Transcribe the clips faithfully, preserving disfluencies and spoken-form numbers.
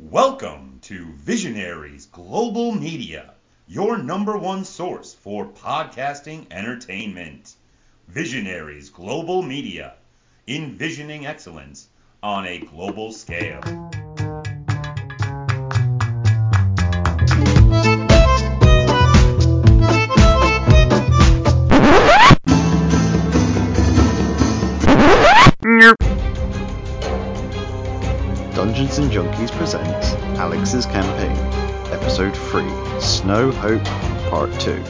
Welcome to Visionaries Global Media, your number one source for podcasting entertainment. Visionaries Global Media, envisioning excellence on a global scale. Dungeons and Junkies presents Alex's Campaign, Episode three, Snow Hope, Part two.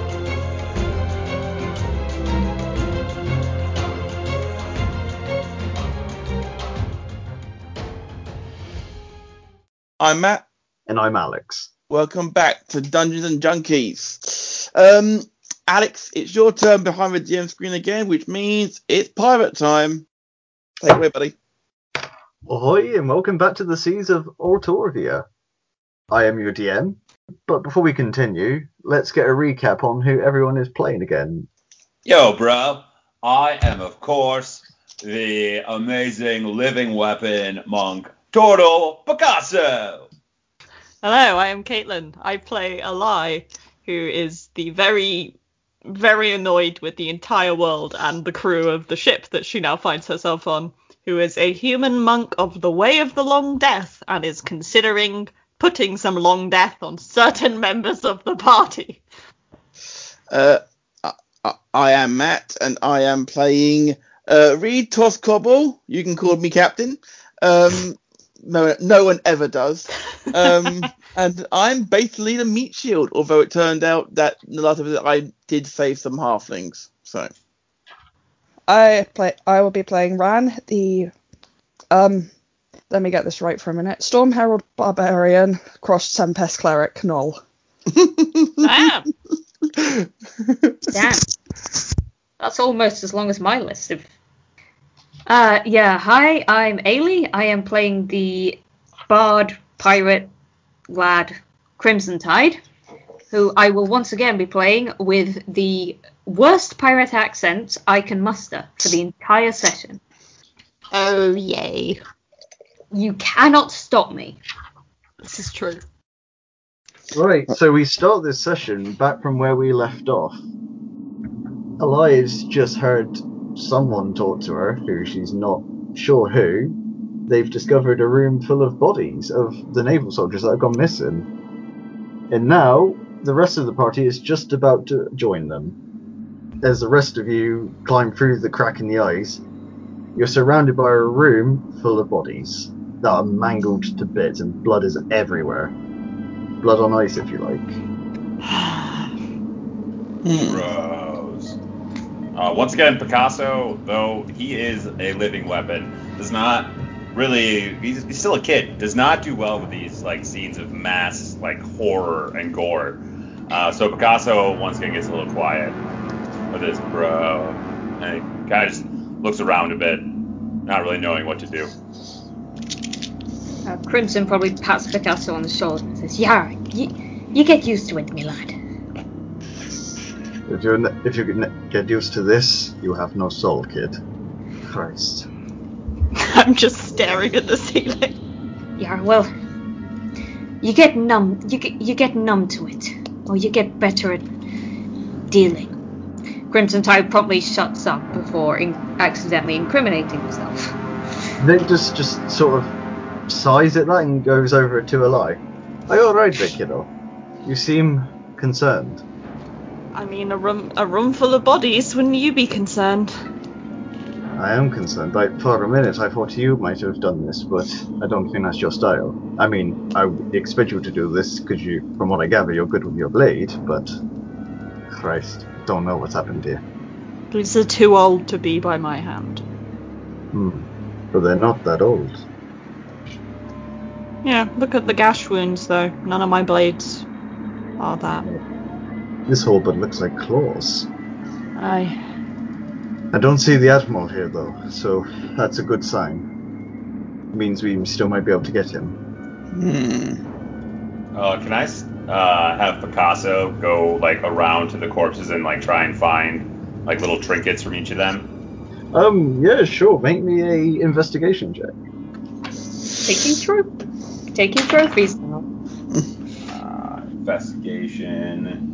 I'm Matt. And I'm Alex. Welcome back to Dungeons and Junkies. Um, Alex, it's your turn behind the D M screen again, which means it's pirate time. Take it away, buddy. Ahoy, and welcome back to the seas of Ortorvia. I am your D M, but before we continue, let's get a recap on who everyone is playing again. Yo, bro. I am, of course, the amazing living weapon monk, Turtle Picasso. Hello, I am Caitlin. I play Alai, who is the very, very annoyed with the entire world and the crew of the ship that she now finds herself on, who is a human monk of the Way of the Long Death and is considering putting some long death on certain members of the party. Uh, I, I am Matt, and I am playing uh, Reed Toscobble. You can call me Captain. Um, no, no one ever does. Um, and I'm basically the meat shield, although it turned out that a lot of it I did save some halflings. So. I play. I will be playing Ran, the um. Let me get this right for a minute. Storm Herald Barbarian, crossed Tempest Cleric, Null. Damn. Damn. That's almost as long as my list of. Uh, yeah. Hi, I'm Ailey. I am playing the Bard Pirate lad Crimson Tide, who I will once again be playing with the worst pirate accent I can muster for the entire session. Oh, yay. You cannot stop me. This is true. Right, so we start this session back from where we left off. Eli's just heard someone talk to her, who she's not sure who. They've discovered a room full of bodies of the naval soldiers that have gone missing. And now, the rest of the party is just about to join them. As the rest of you climb through the crack in the ice, you're surrounded by a room full of bodies that are mangled to bits and blood is everywhere. Blood on ice, if you like. Bros. Uh, once again, Picasso, though he is a living weapon, does not really, he's, he's still a kid, does not do well with these like scenes of mass like horror and gore. Uh, so Picasso once again gets a little quiet with his bro, and he kind of just looks around a bit, not really knowing what to do. Uh, Crimson probably pats Picasso on the shoulder and says, "Yeah, you, you get used to it, me lad." If you if you can get used to this, you have no soul, kid. Christ. I'm just staring at the ceiling. Yeah, well, you get numb. You get you get numb to it, or you get better at dealing. Crimson Tide promptly shuts up before in- accidentally incriminating himself. Then just just sort of sighs at that and goes over to Eli. Are you alright there, kiddo? You seem concerned. I mean, a room, a room full of bodies. Wouldn't you be concerned? I am concerned. I, for a minute I thought you might have done this, but I don't think that's your style. I mean, I would expect you to do this because you, from what I gather, you're good with your blade, but Christ, don't know what's happened here. These are too old to be by my hand. Hmm. But they're not that old. Yeah, look at the gash wounds, though. None of my blades are that. This whole bit looks like claws. Aye. I don't see the Admiral here, though, so that's a good sign. It means we still might be able to get him. Hmm. Uh, can I uh, have Picasso go like around to the corpses and like try and find like little trinkets from each of them? Um, yeah, sure. Make me a investigation check. Thinking through. taking trophies now. Uh, investigation.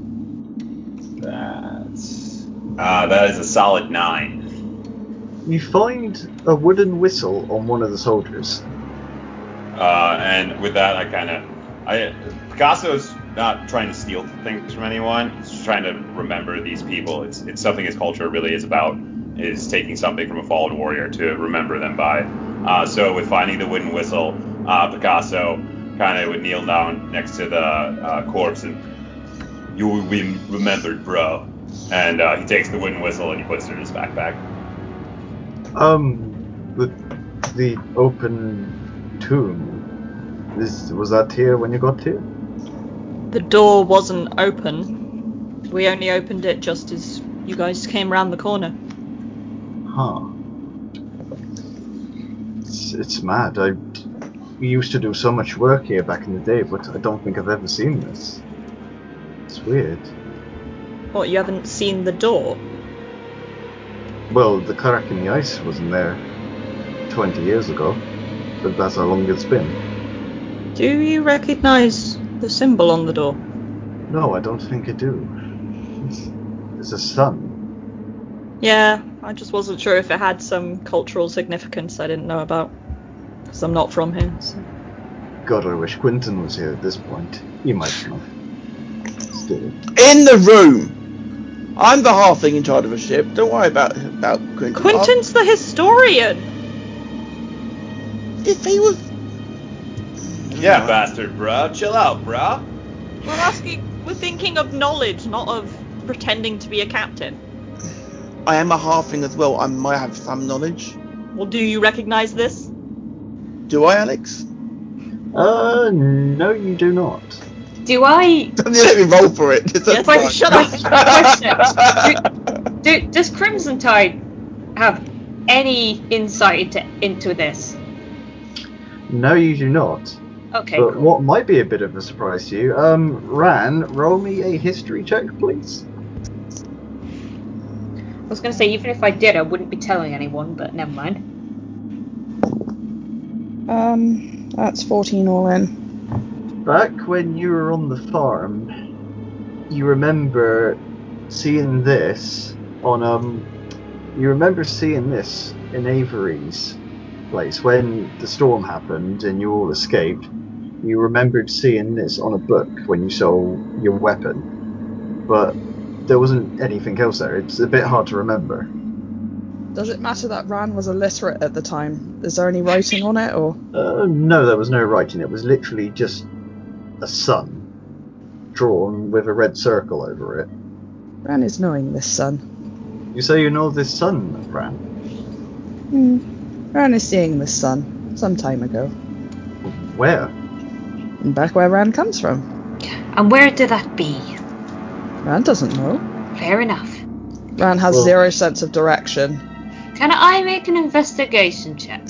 That's uh, that is a solid nine. You find a wooden whistle on one of the soldiers. Uh, and with that, I kind of, I Picasso's not trying to steal things from anyone. He's just trying to remember these people. It's it's something his culture really is about, is taking something from a fallen warrior to remember them by. Uh, so with finding the wooden whistle, uh, Picasso kind of would kneel down next to the uh, corpse and, "You will be remembered, bro." And uh, he takes the wooden whistle and he puts it in his backpack. Um, the the open tomb. Is, was that here when you got here? The door wasn't open. We only opened it just as you guys came round the corner. Huh. It's, it's mad. I we used to do so much work here back in the day, but I don't think I've ever seen this. It's weird. What, you haven't seen the door? Well, the crack in the ice wasn't there twenty years ago, but that's how long it's been. Do you recognise the symbol on the door? No, I don't think I do. It's, it's a sun. Yeah, I just wasn't sure if it had some cultural significance I didn't know about. Because I'm not from here, so. God, I wish Quentin was here at this point. He might know. Still. In the room! I'm the halfling in charge of a ship. Don't worry about about Quentin. Quentin's the historian! If he was... Yeah, bastard, bro. Chill out, bro. We're asking, we're thinking of knowledge, not of pretending to be a captain. I am a halfling as well. I might have some knowledge. Well, do you recognise this? Do I, Alex? Uh, no, you do not. Do I... Don't you let me roll for it. Yes, Wait, shut up. do, do, does Crimson Tide have any insight into, into this? No, you do not. Okay, But cool. what might be a bit of a surprise to you, um, Ran, roll me a history check, please. I was going to say, even if I did, I wouldn't be telling anyone, but never mind. Um, that's fourteen all in. Back when you were on the farm, you remember seeing this on, um, you remember seeing this in Avery's place when the storm happened and you all escaped. You remembered seeing this on a book when you saw your weapon, but there wasn't anything else there. It's a bit hard to remember. Does it matter that Ran was illiterate at the time? Is there any writing on it, or? Uh, no, there was no writing. It was literally just a sun drawn with a red circle over it. Ran is knowing this sun. You say you know this sun, Ran? Hmm. Ran is seeing this sun some time ago. Where? And back where Ran comes from. And where did that be? Ran doesn't know. Fair enough. Ran has Well- zero sense of direction. Can I make an investigation check?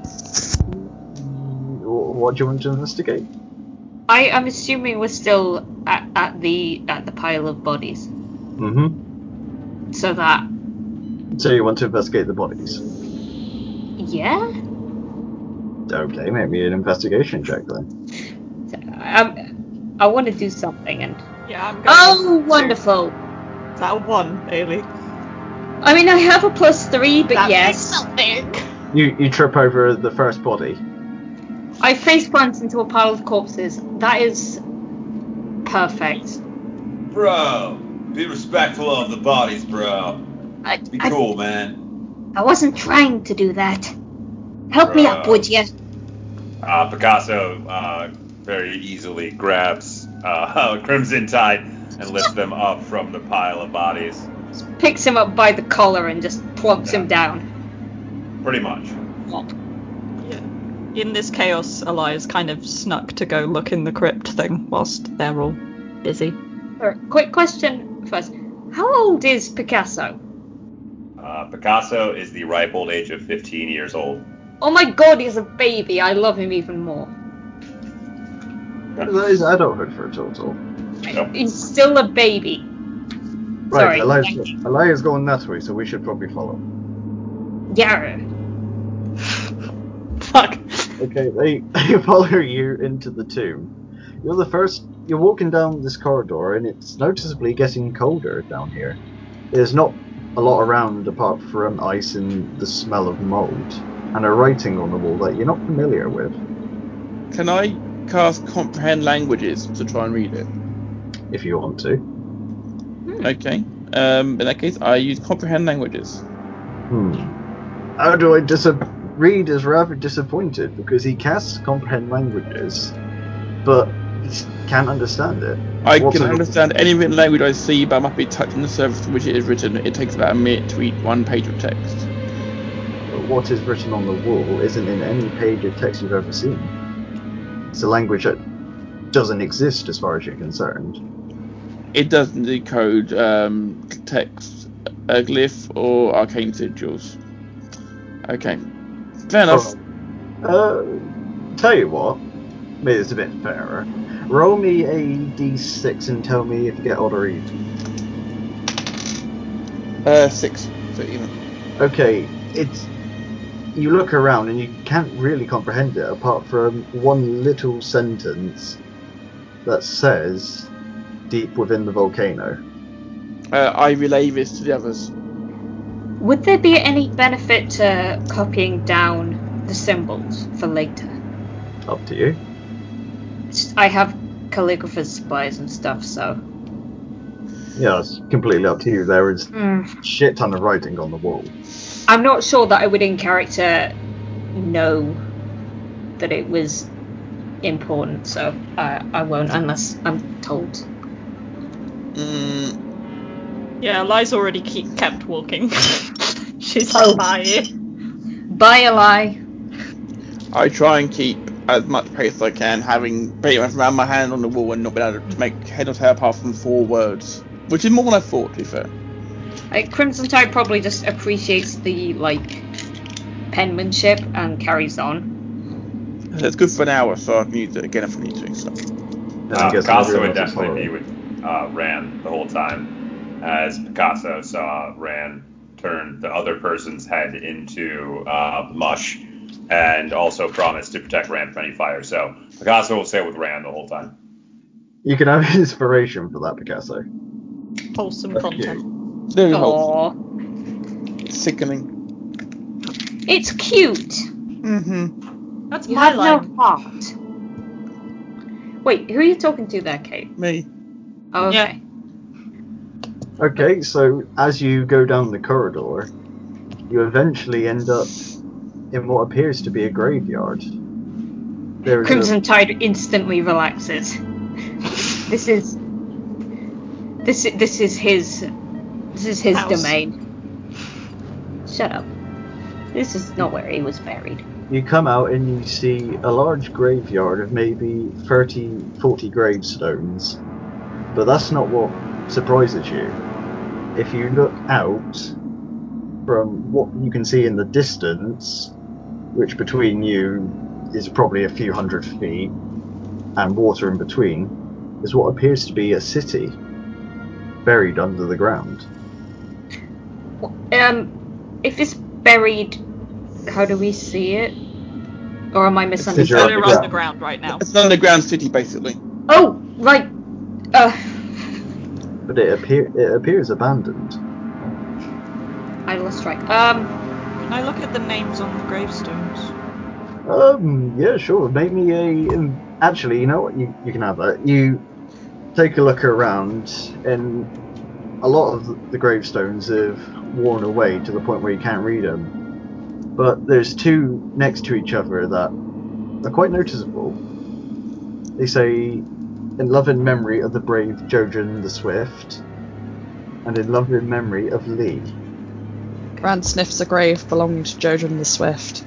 What do you want to investigate? I am assuming we're still at, at the at the pile of bodies, Mm-hmm. so that So you want to investigate the bodies? yeah. Okay, maybe an investigation check then. Um, I want to do something, and Yeah, I'm going oh, to- wonderful! Is that a one, Bailey? I mean, I have a plus three, but That yes, means something. You you trip over the first body. I face plant into a pile of corpses. That is perfect. Bro, be respectful of the bodies, bro. I, Be I, cool, man. I wasn't trying to do that. Help me up, Bruh. would you? Uh, Picasso uh, very easily grabs uh, Crimson Tide and lifts them up from the pile of bodies. Picks him up by the collar and just plumps Yeah. him down. Pretty much. Plop. Yeah. In this chaos, Elias kind of snuck to go look in the crypt thing whilst they're all busy. Alright, quick question first. How old is Picasso? Uh, Picasso is the ripe old age of fifteen years old. Oh my god, he's a baby. I love him even more. That is adulthood for a total. Yep. He's still a baby. Right, Sorry. Elias, thank you. Elias going that way, so we should probably follow. Yeah. Fuck. Okay, they, they follow you into the tomb. You're the first. You're walking down this corridor, and it's noticeably getting colder down here. There's not a lot around apart from ice and the smell of mold, and a writing on the wall that you're not familiar with. Can I cast Comprehend Languages to try and read it? If you want to. Okay. Um, in that case, I use Comprehend Languages. Hmm. How do I dis- Reed is rather disappointed because he casts Comprehend Languages, but he can't understand it. I What's can in- understand any written language I see, but I must be touching the surface in which it is written. It takes about a minute to read one page of text. What is written on the wall isn't in any page of text you've ever seen. It's a language that doesn't exist as far as you're concerned. It doesn't decode um, text, a glyph, or arcane sigils. Okay, fair enough. Uh, tell you what, maybe it's a bit fairer. Roll me a d six and tell me if you get odd or even. Uh, six. So even. Okay, it's. You look around and you can't really comprehend it apart from one little sentence that says, "Deep within the volcano." Uh, I relay this to the others. Would there be any benefit to copying down the symbols for later? Up to you. It's- I have calligrapher's supplies and stuff, so. Yeah, it's completely up to you. There is Mm. shit ton of writing on the wall. I'm not sure that I would in character know that it was important, so I, I won't unless I'm told. Mm, Yeah, Li's already keep, kept walking. She's Oh. like, bye. Bye, Eli. I try and keep as much pace as I can, having pretty much around my hand on the wall and not been able to make head or tail apart from four words, which is more than I thought, to be fair. Like, Crimson Tide probably just appreciates the, like, penmanship and carries on. It's good for an hour, so I can use it again if I need to. So. And Uh, I'm guessing Picasso everyone would else is definitely be following. with uh, Ran the whole time, as Picasso saw Ran turn the other person's head into uh, mush, and also promised to protect Ran from any fire. So Picasso will stay with Ran the whole time. You can have inspiration for that, Picasso. Wholesome That's content. Very helpful. Aww. Sickening. It's cute. Mm-hmm. That's You my have line. no heart. Wait, who are you talking to there, Kate? Me. Oh, okay. Okay, so as you go down the corridor, you eventually end up in what appears to be a graveyard. There is Crimson Tide instantly relaxes. This is this is this is his this is his House. domain. Shut up. This is not where he was buried. a. You come out and you see a large graveyard of maybe thirty, forty gravestones. But that's not what surprises you. If you look out from what you can see in the distance, which between you is probably a few hundred feet, and water in between, is what appears to be a city buried under the ground. Um, if it's buried, how do we see it? Or am I you're They're misunderstanding? underground. underground right now. It's an underground city, basically. Oh, right. Uh, But it, appear- it appears abandoned. I lost track. Um, Can I look at the names on the gravestones? Um, yeah, sure. Make me a. Um, actually, you know what? You, you can have that. You take a look around, and a lot of the gravestones have worn away to the point where you can't read them. But there's two next to each other that are quite noticeable. They say, "In love and memory of the brave Jojen the Swift, and in love and memory of Lee." Rand sniffs a grave belonging to Jojen the Swift.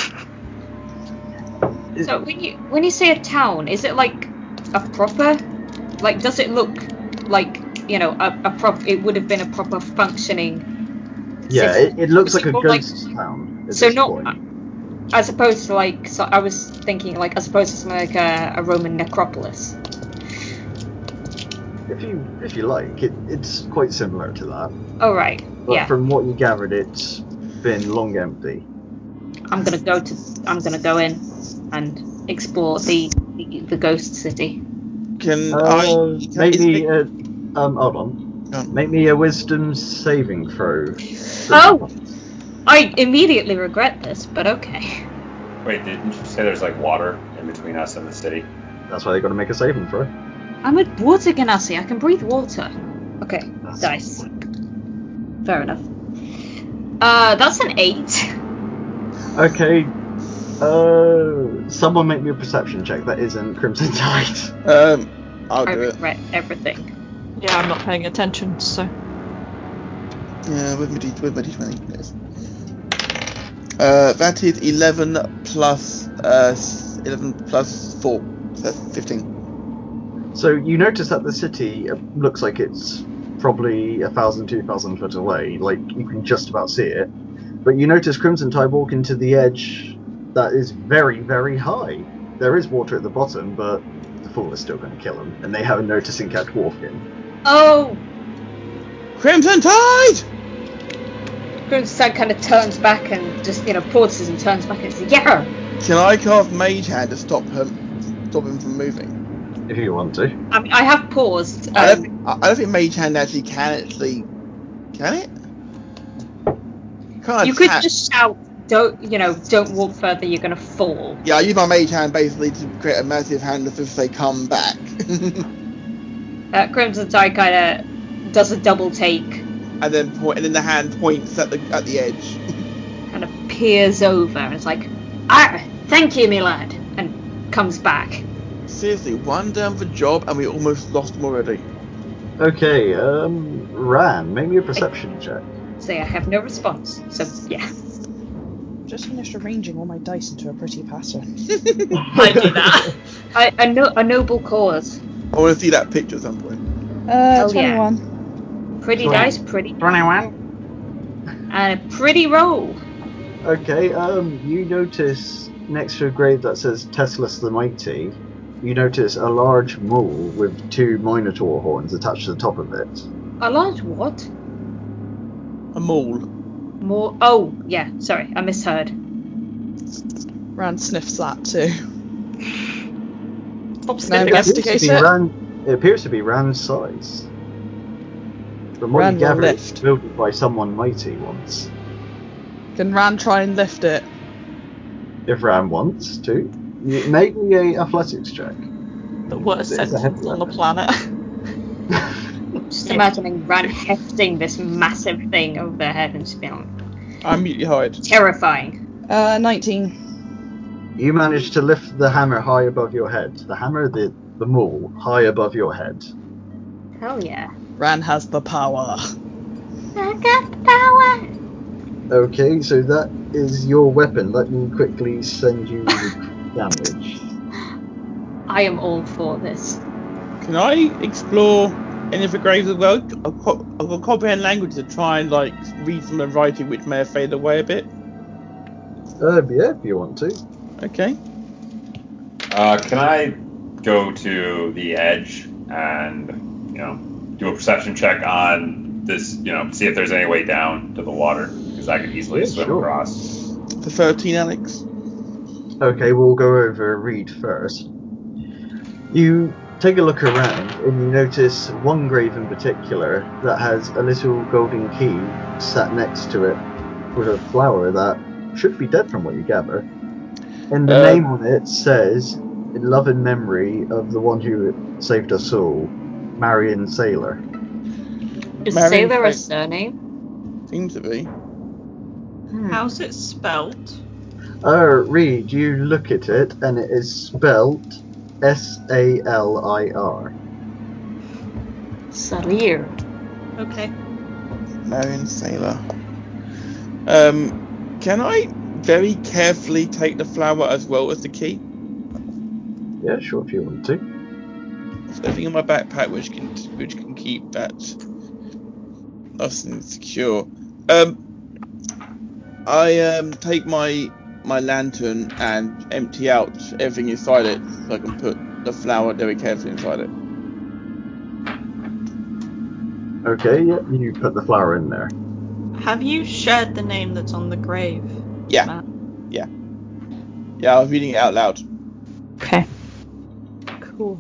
so when you when you say a town, is it like a proper? Like, does it look like, you know, a, a prop? It would have been a proper functioning. Yeah, city? it, it looks Is like it a more like- ghost town at so this not point. as opposed to like. So I was thinking like as opposed to something like a, a Roman necropolis. If you if you like, it, it's quite similar to that. Oh right, But yeah. from what you gathered, it's been long empty. I'm gonna go to. I'm gonna go in and explore the the, the ghost city. Can Uh, I? Can, make is me it- a um. Hold on. Go on. Make me a wisdom saving throw. Oh! I immediately regret this, but okay. Wait, didn't you say there's like water in between us and the city? That's why they got to make a saving throw. I'm a water ganassi. I can breathe water. Okay, That's dice. Fair enough. Uh, that's an eight. Okay. Uh, someone make me a perception check that isn't Crimson Tide. Um, I'll I do it. regret everything. Yeah, I'm not paying attention, so. Yeah, with my D, with my D twenty. Yes. Uh, that is eleven plus uh s- eleven plus four, so that's fifteen. So you notice that the city uh, looks like it's probably a thousand, two thousand foot away. Like you can just about see it. But you notice Crimson Tide walking to the edge that is very, very high. There is water at the bottom, but the fool is still going to kill him, and they haven't noticed and kept walking. Oh! Crimson Tide! Grimstad kind of turns back and just, you know, pauses and turns back and says, yeah! Can I cast Mage Hand to stop him, stop him from moving? If you want to. I mean, I have paused. Um, I don't think I I don't think Mage Hand actually can actually. Can it? Can't you could attack. just shout, don't, you know, don't walk further, you're going to fall. Yeah, I use my Mage Hand basically to create a massive hand if they come back. Uh, Crimson Tide kind of does a double take, and then point, and then the hand points at the at the edge. kind of peers over and is like, ah, thank you, me lad, and comes back. Seriously, one down for job and we almost lost him already. Okay, um, Ran, make me a perception check. Say I have no response, so yeah. Just finished arranging all my dice into a pretty pattern. I do that. I, a, no, a noble cause. I want to see that picture at some point. Uh, Hell yeah. twenty-one. Pretty Twenty. dice, pretty, twenty-one. and a pretty roll. Okay, um, you notice next to a grave that says Teslas the Mighty, you notice a large mole with two Minotaur horns attached to the top of it. A large what? A mall. More. Oh, yeah. Sorry, I misheard. Ran sniffs that too. Stop No, sniffing It it. appears, to Investigate be it. Ran, it appears to be Ran's size. From what Ran you will gather, lift. it's built by someone mighty once. Can Ran try and lift it? If Ran wants to. You, make me a athletics check. The worst It's a heavy sentence on the weapon. planet. Just imagining Ran hefting this massive thing over their head and just being like, I'm mutely hide. terrifying. Uh, nineteen. You manage to lift the hammer high above your head. The hammer, the, the maul, high above your head. Hell yeah. Ran has the power. I got the power. Okay, so that is your weapon. Let me quickly send you the damage. I am all for this. Can I explore any of the graves as well? I've got, I've got comprehend language to try and like read some of the writing which may have faded away a bit. Uh, yeah, if you want to. Okay. Uh, can I go to the edge and, you know, do a perception check on this, you know, see if there's any way down to the water? Because I could easily Yeah, swim sure. across. The thirteen, Alex. Okay, we'll go over Reed first. You take a look around and you notice one grave in particular that has a little golden key sat next to it with a flower that should be dead from what you gather. And the Uh, name on it says, in love and memory of the one who saved us all, Marion Sailor. Is Marion Sailor a Sa- surname? Seems to be. Hmm. How's it spelled? Uh, Reed, you look at it and it is spelt S A L I R. Salir. Okay. Marion Sailor. Um, can I very carefully take the flower as well as the key? Yeah, sure, if you want to. There's nothing in my backpack which can which can keep that nice and secure. Um, I um take my my lantern and empty out everything inside it so I can put the flower very carefully inside it. Okay, yeah, you put the flower in there. Have you shared the name that's on the grave? Yeah. Matt? Yeah. Yeah, I was reading it out loud. Okay. Cool.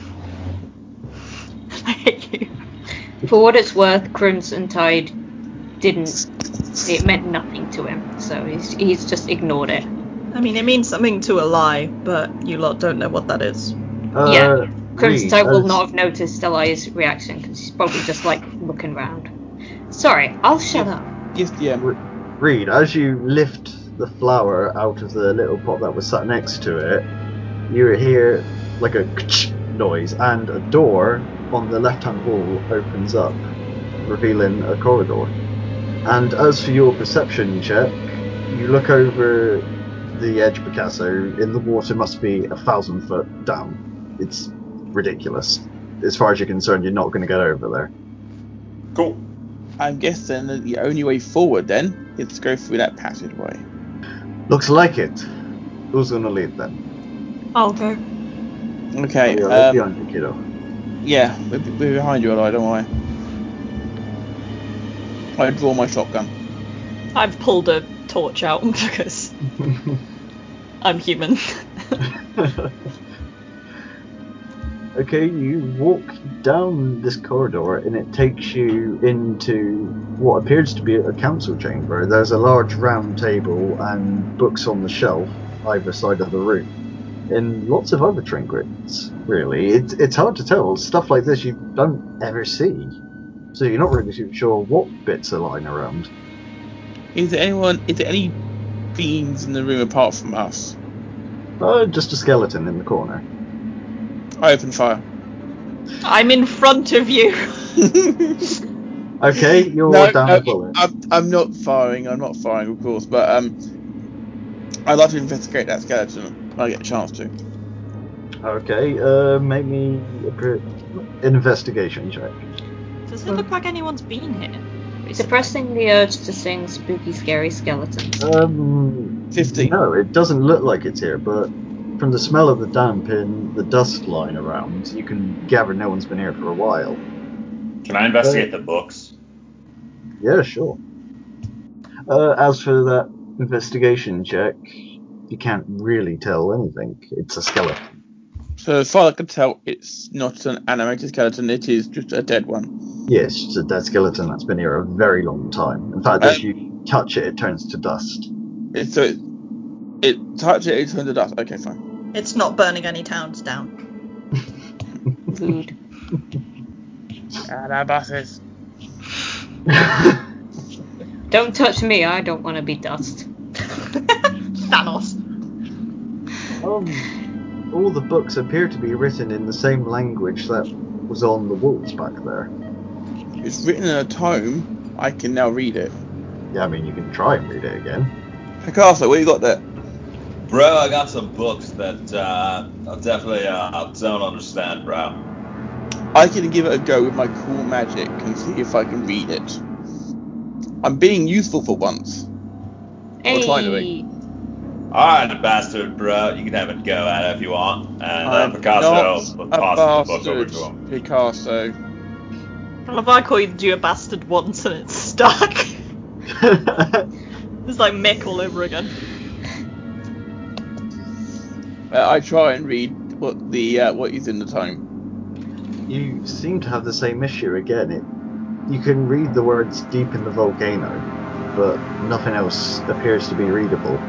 I hate you. For what it's worth, Crimson Tide didn't. It meant nothing to him, so he's he's just ignored it. I mean, it means something to a lie, but you lot don't know what that is. Uh, Yeah. Crimson Reed, Tide will as- not have noticed Eli's reaction because she's probably just like looking round. Sorry, I'll shut up. Yes, yeah. Reed, as you lift the flower out of the little pot that was sat next to it, you hear like a noise, and a door on the left-hand wall opens up, revealing a corridor. And as for your perception check, you look over the edge, Picasso, and the water must be a thousand foot down. It's ridiculous. As far as you're concerned, you're not going to get over there. Cool. I'm guessing that the only way forward then is to go through that passageway. Looks like it. Who's going to lead then? I'll go. Okay, Are you right um, behind you, kiddo? yeah, we're, we're behind you, Eli, don't worry. I draw my shotgun. I've pulled a torch out because I'm human. Okay, you walk down this corridor and it takes you into what appears to be a council chamber. There's a large round table and books on the shelf either side of the room. And lots of other trinkets, really. It's, it's hard to tell. Stuff like this you don't ever see. So you're not really too sure what bits are lying around. Is there anyone, is there any beings in the room apart from us? Uh, just a skeleton in the corner. I open fire. I'm in front of you. Okay, you're no, down no, a bullet. I'm, I'm not firing, I'm not firing, of course, but um, I'd like to investigate that skeleton when I get a chance to. Okay, uh, make me a pre- investigation check. Does it look like anyone's been here? Suppressing the urge to sing spooky, scary skeletons. Um, fifty. No, it doesn't look like it's here, but from the smell of the damp and the dust lying around, you can gather no one's been here for a while. Can I investigate the books? Yeah, sure. Uh, as for that investigation check, you can't really tell anything. It's a skeleton. So as far as I can tell, it's not an animated skeleton, it is just a dead one. Yes, it's a dead skeleton that's been here a very long time. In fact, Uh, if you touch it, it turns to dust. It, so it, it touch it, it turns to dust. Okay, fine. It's not burning any towns down. Rude. Ah, buses. Don't touch me, I don't want to be dust. Thanos. Um, all the books appear to be written in the same language that was on the walls back there. It's written in a tome. I can now read it. Yeah, I mean, you can try and read it again. Picasso, what you got there? Bro, I got some books that uh, I definitely uh, don't understand, bro. I can give it a go with my cool magic and see if I can read it. I'm being useful for once. Hey. Or trying to be. Alright, bastard, bro. You can have a go at it if you want. And uh, I'm Picasso not tosses a the book over bastard, to him. Picasso. Well, have I called you a bastard once and it's stuck? It's like Mick all over again. Uh, I try and read what the uh, what is in the tome. You seem to have the same issue again. It, you can read the words deep in the volcano, but nothing else appears to be readable.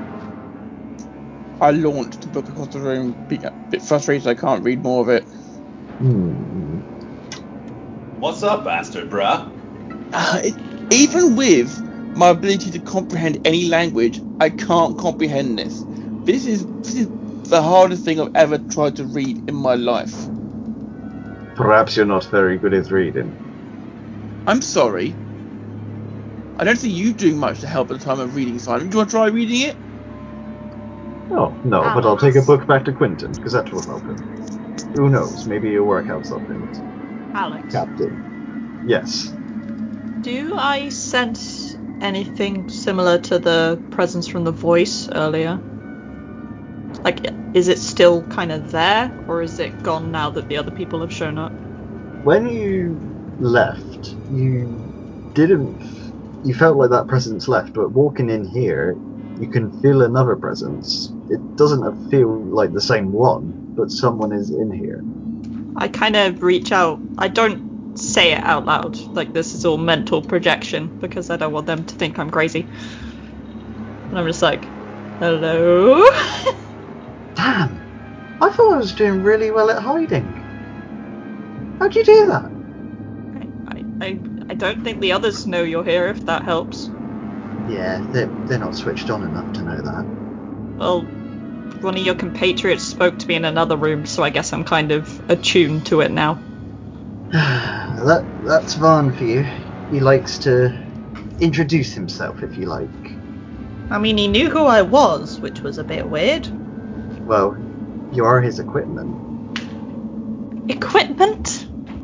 I launched the book across the room, being a bit frustrated I can't read more of it. Hmm. What's up, bastard, bro? Uh, it, even with my ability to comprehend any language, I can't comprehend this. This is this is the hardest thing I've ever tried to read in my life. Perhaps you're not very good at reading. I'm sorry. I don't see you doing much to help at the time of reading, Simon. Do you want to try reading it? Oh, no, but I'll take a book back to Quentin, because that will help him. Who knows, maybe you'll work out something. Alex. Captain. Yes. Do I sense anything similar to the presence from the voice earlier? Like, is it still kind of there, or is it gone now that the other people have shown up? When you left, you didn't... You felt like that presence left, but walking in here, you can feel another presence. it doesn't feel like the same one, but someone is in here. I kind of reach out. I don't say it out loud, like this is all mental projection, because I don't want them to think I'm crazy. And I'm just like, hello? Damn! I thought I was doing really well at hiding. How'd you do that? I, I, I don't think the others know you're here, if that helps. Yeah, they're, they're not switched on enough to know that. Well, one of your compatriots spoke to me in another room, so I guess I'm kind of attuned to it now. that That's Vaughn for you. He likes to introduce himself, if you like. I mean, he knew who I was, which was a bit weird. Well, you are his equipment. Equipment?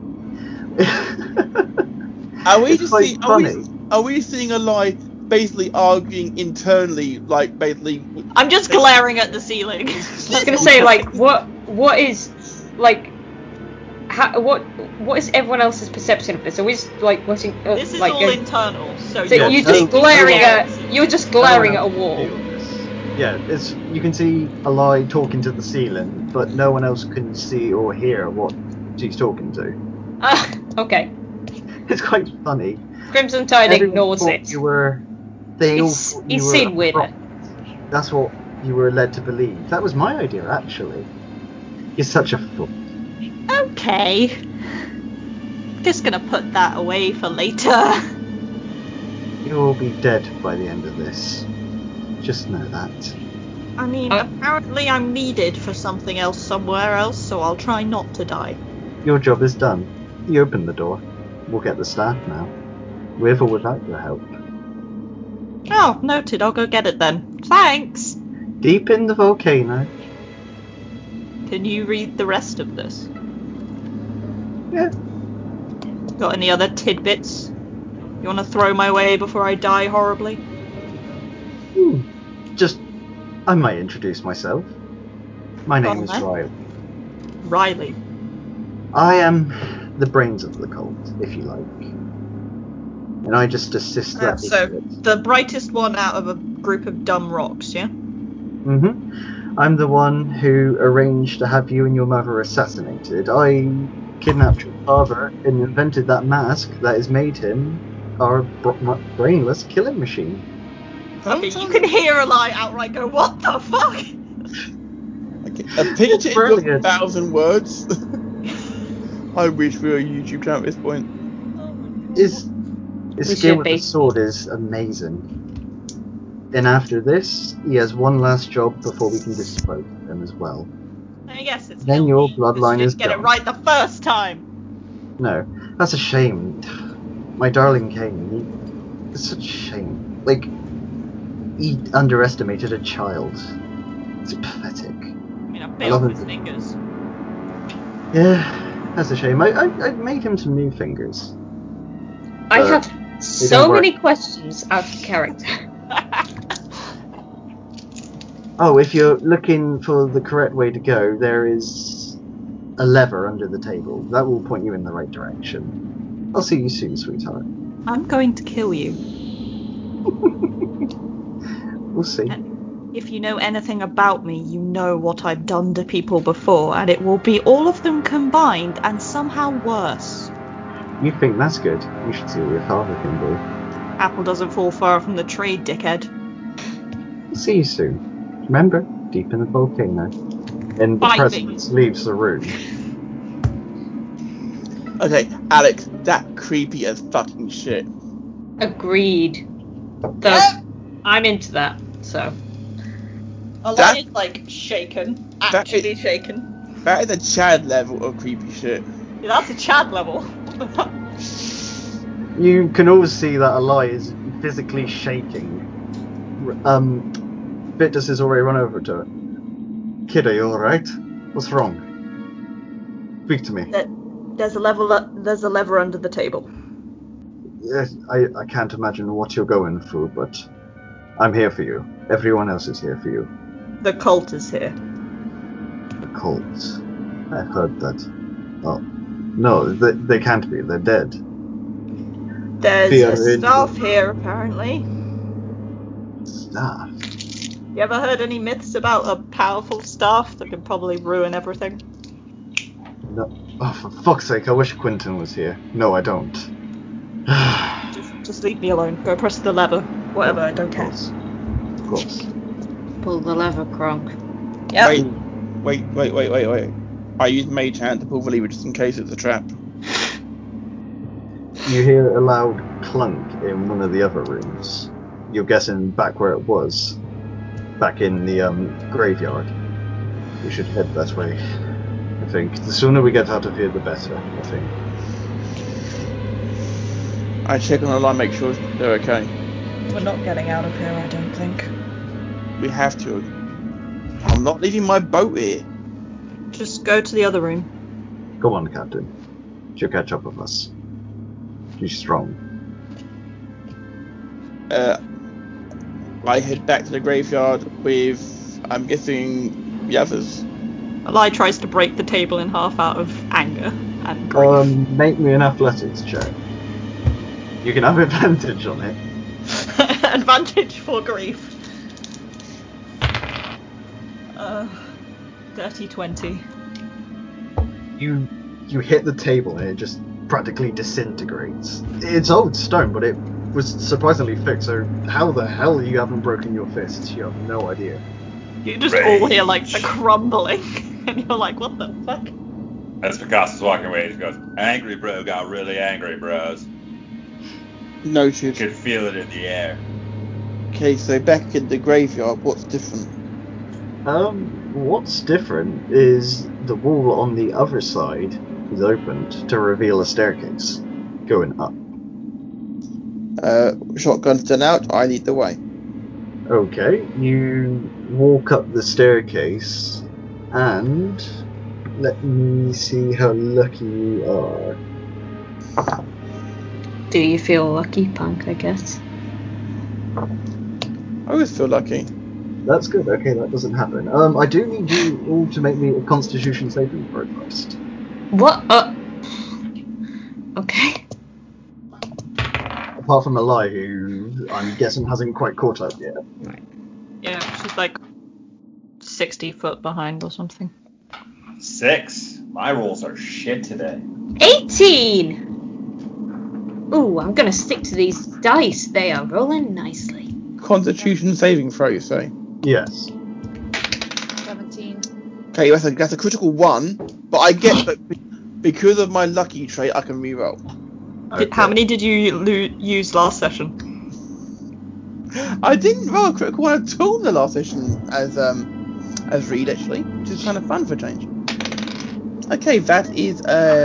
Are we It's just quite seeing, are we, funny. are we seeing a lie basically arguing internally, like basically? I'm just glaring at the ceiling. I was gonna say, like, what what is like how, what what is everyone else's perception of this? Are we just, like what's in, uh, This is like all a- internal, so, so Yeah, you're no- just glaring no- at you're just glaring at a wall. Yeah, it's you can see Ally talking to the ceiling, but no one else can see or hear what she's talking to. Ah, okay. It's quite funny. Crimson Tide Everyone ignores thought it. You were. They all He's, thought you he's were seen with wrong. it. That's what you were led to believe. That was my idea, actually. You're such a fool. Okay. Just gonna put that away for later. You'll be dead by the end of this. Just know that. I mean, Uh, apparently I'm needed for something else somewhere else, so I'll try not to die. Your job is done. You opened the door. We'll get the staff now. With or without your help. Oh, noted. I'll go get it then. Thanks. Deep in the volcano. Can you read the rest of this? Yeah. Got any other tidbits you want to throw my way before I die horribly? Hmm. Just, I might introduce myself. My Go name on is then. Riley. Riley. I am the brains of the cult, if you like. And I just assist Uh, that so, idiot. the brightest one out of a group of dumb rocks, yeah? Mm-hmm. I'm the one who arranged to have you and your mother assassinated. I kidnapped your father and invented that mask that has made him our br- brainless killing machine. Okay, you can hear a lie outright go, what the fuck? Okay, a picture in your brilliant. thousand words. I wish we were a YouTube channel at this point. His, his We skill should with be. the sword is amazing. And after this, he has one last job before we can dispose of him as well. I guess it's Then Hill your Mead, 'cause bloodline she is didn't get it gone. right the first time. No, that's a shame. My darling Kane, he, it's such a shame. Like, he underestimated a child. It's pathetic. I mean, I I bit love off him. his fingers. Yeah, that's a shame. I, I, I made him some new fingers. I Uh, have they so don't work. many questions out of character. Oh, if you're looking for the correct way to go, there is a lever under the table. That will point you in the right direction. I'll see you soon, sweetheart. I'm going to kill you. We'll see. If you know anything about me, you know what I've done to people before, and it will be all of them combined and somehow worse. You think that's good? You should see what your father can do. Apple doesn't fall far from the tree, dickhead. We'll see you soon. Remember, deep in the volcano. And the Bite president leaves the room. Okay, Alex, that creepy as fucking shit. Agreed. Though Yeah. I'm into that, so. A That- lot is like shaken, that actually is- shaken. That is a Chad level of creepy shit. Yeah, that's a Chad level. You can always see that Eli is physically shaking. Um, Vitus has already run over to it. Kid, are you alright? What's wrong? Speak to me. There's a level. There's a lever under the table. Yes, I, I can't imagine what you're going through, but I'm here for you. Everyone else is here for you. The cult is here. The cult. I've heard that. Oh. No, they, they can't be. They're dead. There's Fear a in- staff here, apparently. Staff. You ever heard any myths about a powerful staff that could probably ruin everything? No. Oh, for fuck's sake, I wish Quentin was here. No, I don't. Just, just leave me alone. Go press the lever. Whatever, I don't Of care. course. Of course. Pull the lever, Kronk. Yeah. Wait, wait, wait, wait, wait, wait. I use Mage Hand to pull the lever just in case it's a trap. You hear a loud clunk in one of the other rooms. You're guessing back where it was. Back in the um, graveyard. We should head that way, I think. The sooner we get out of here, the better, I think. I check on the line, make sure they're okay. We're not getting out of here, I don't think. We have to. I'm not leaving my boat here. Just go to the other room. Go on, Captain. She'll catch up with us. She's strong. Uh, I head back to the graveyard with, I'm guessing, the others. Eli tries to break the table in half out of anger and grief. Um, make me an athletics check. You can have advantage on it. Advantage for grief. Uh, dirty twenty. You you hit the table and it just practically disintegrates. It's old stone, but it was surprisingly thick, so how the hell you haven't broken your fists? You have no idea. You just all hear like the crumbling, and you're like, what the fuck? As Picasso's walking away, he just goes, "Angry bro got really angry, bros. You Noted. could feel it in the air." Okay, so back in the graveyard, what's different? Um, what's different is the wall on the other side is opened to reveal a staircase going up. Uh, shotgun's done out, I lead the way. Okay, you walk up the staircase, and let me see how lucky you are. Do you feel lucky, Punk, I guess? I always feel lucky. That's good. Okay, that doesn't happen. Um, I do need you all to make me a Constitution saving throw first. What? Uh... Okay. Apart from Eli, who I'm guessing hasn't quite caught up yet. Yeah, she's like sixty foot behind or something. Six. My rolls are shit today. eighteen! Ooh, I'm gonna stick to these dice. They are rolling nicely. Constitution saving throw, you say? Yes. seventeen. Okay, that's a, that's a critical one, but I get that be- because of my lucky trait, I can reroll. Did, how many did you lo- use last session? I didn't roll a critical one at all in the last session as um as Reed actually, which is kind of fun for a change. Okay, that is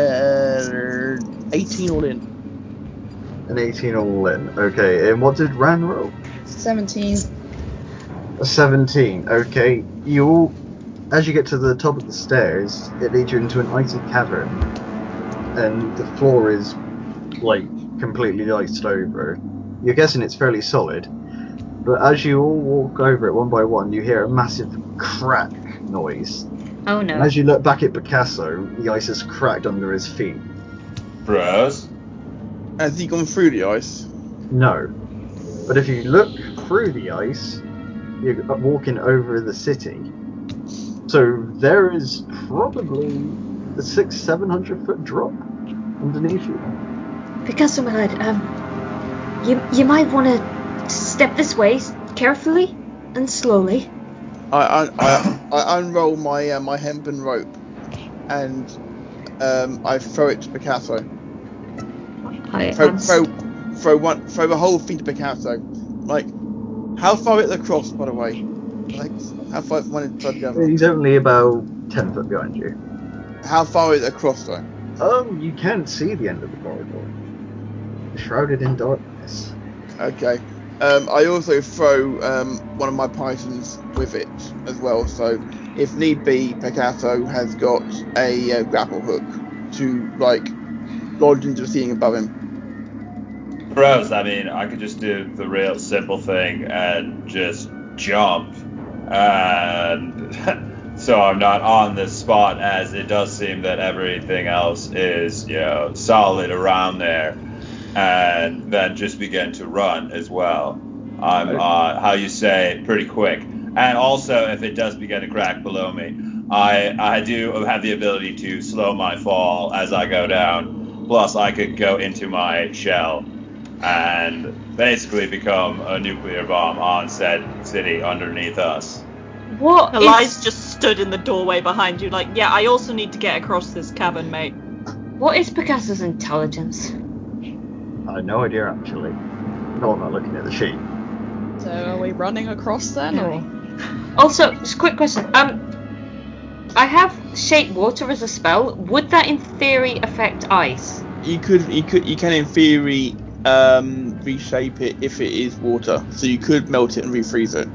uh eighteen all in. An eighteen all in. Okay, and what did Ran roll? seventeen. A seventeen. Okay, you all, as you get to the top of the stairs, it leads you into an icy cavern, and the floor is like completely iced over. You're guessing it's fairly solid, but as you all walk over it one by one, you hear a massive crack noise. Oh And no. as you look back at Picasso, the ice has cracked under his feet. Bros? Has he gone through the ice? No. But if you look through the ice, you're walking over the city. So there is probably a six, seven hundred foot drop underneath you. Picasso, my lad, um, you you might want to step this way carefully and slowly. I I I, I unroll my uh, my hempen rope, and um I throw it to Picasso. I, Throw I'm throw throw one throw the whole thing to Picasso. Like, how far is it across, by the way? Like, how far is one inside the other? He's only about ten foot behind you. How far is it across though? Um, you can't see the end of the corridor. Shrouded in darkness. Okay. Um, I also throw um, one of my pythons with it as well, so if need be, Picasso has got a uh, grapple hook to, like, lodge into the ceiling above him. Bros, I mean, I could just do the real simple thing and just jump. And so I'm not on this spot, as it does seem that everything else is, you know, solid around there. And then just begin to run as well. I'm, uh, how you say, pretty quick. And also, if it does begin to crack below me, I I do have the ability to slow my fall as I go down. Plus, I could go into my shell and basically become a nuclear bomb on said city underneath us. What Elias is just stood in the doorway behind you, like, yeah, I also need to get across this cavern, mate. what is Picasso's intelligence? I have no idea actually. No, I'm not looking at the sheet. So are we running across then, or? Also, just a quick question. Um, I have shape water as a spell. Would that, in theory, affect ice? You could, you could, you can in theory um, reshape it if it is water. So you could melt it and refreeze it.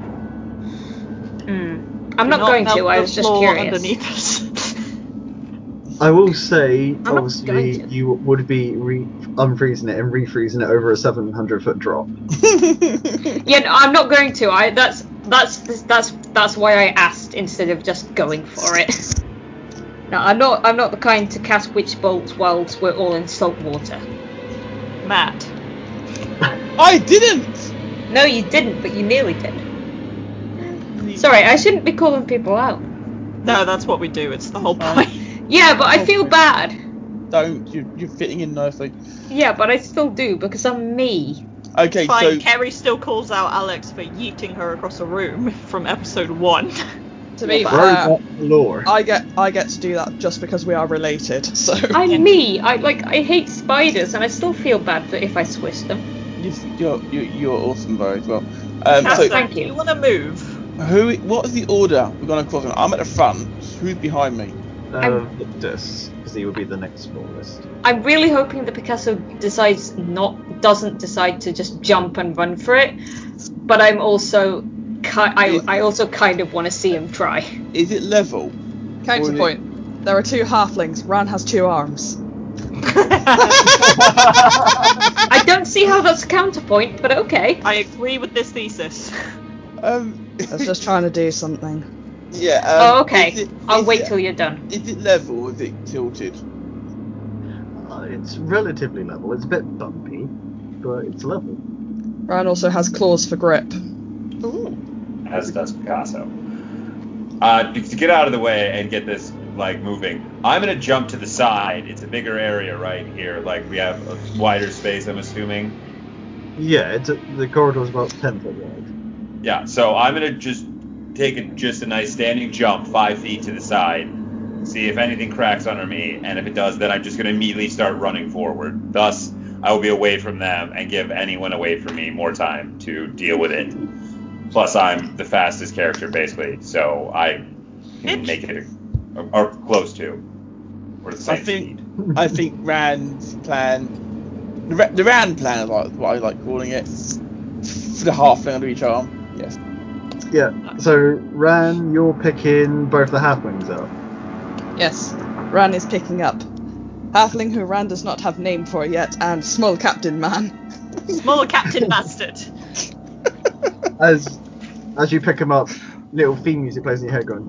Hmm. I'm Do not going melt to. I the was just floor curious. underneath us. I will say, not obviously, going to. you would be re- unfreezing it and refreezing it over a seven hundred foot drop. Yeah, no, I'm not going to. I that's that's that's that's why I asked instead of just going for it. No, I'm not. I'm not the kind to cast witch bolts whilst we're all in salt water. Matt. I didn't. No, you didn't, but you nearly did. Sorry, I shouldn't be calling people out. No, that's what we do. It's the whole Fine. point. Yeah, but I Oh, feel my- bad. Don't. You're, you're fitting in nicely. Yeah, but I still do because I'm me. Okay, Fine, so Kerry still calls out Alex for yeeting her across a room from episode one. To be Yeah, fair, Robot lore. I get I get to do that just because we are related. So I'm me. I like. I hate spiders, and I still feel bad for if I squish them. you, you're, you're you're awesome, Barry, as well. Um, Oh, so thank do you. you want to move? who? What is the order we're going to cross? I'm at the front. Who's behind me? Uh, Victus, because he would be the next smallest. I'm really hoping that Picasso decides not doesn't decide to just jump and run for it, but I'm also ki- I I also kind of want to see him try. Is it level? counterpoint. There are two halflings. Ran has two arms. I don't see how that's a counterpoint, but okay. I agree with this thesis. Um, I was just trying to do something. yeah. Um, Oh, okay. Is it, I'll is wait it, till you're done. Is it level or is it tilted? Uh, it's relatively level. It's a bit bumpy, but it's level. Ran also has claws for grip. Ooh. As does Picasso. Uh, to get out of the way and get this like moving, I'm gonna jump to the side. It's a bigger area right here. Like we have a wider space, I'm assuming. Yeah, it's a, the corridor's about ten foot wide. Yeah, so I'm gonna just take a, just a nice standing jump five feet to the side, see if anything cracks under me, and if it does, then I'm just gonna immediately start running forward. Thus, I will be away from them and give anyone away from me more time to deal with it. Plus, I'm the fastest character basically, so I can Bitch. make it or, or close to, or the same I think speed. I think Rand's plan, the, Ra- the Rand plan, is like what I like calling it, for the halfling under each arm. Yes. Yeah, so Ran, you're picking both the halflings up. Yes, Ran is picking up. Halfling who Ran does not have name for yet, and small captain man. Small captain bastard. As as you pick them up, little theme music plays in your head going.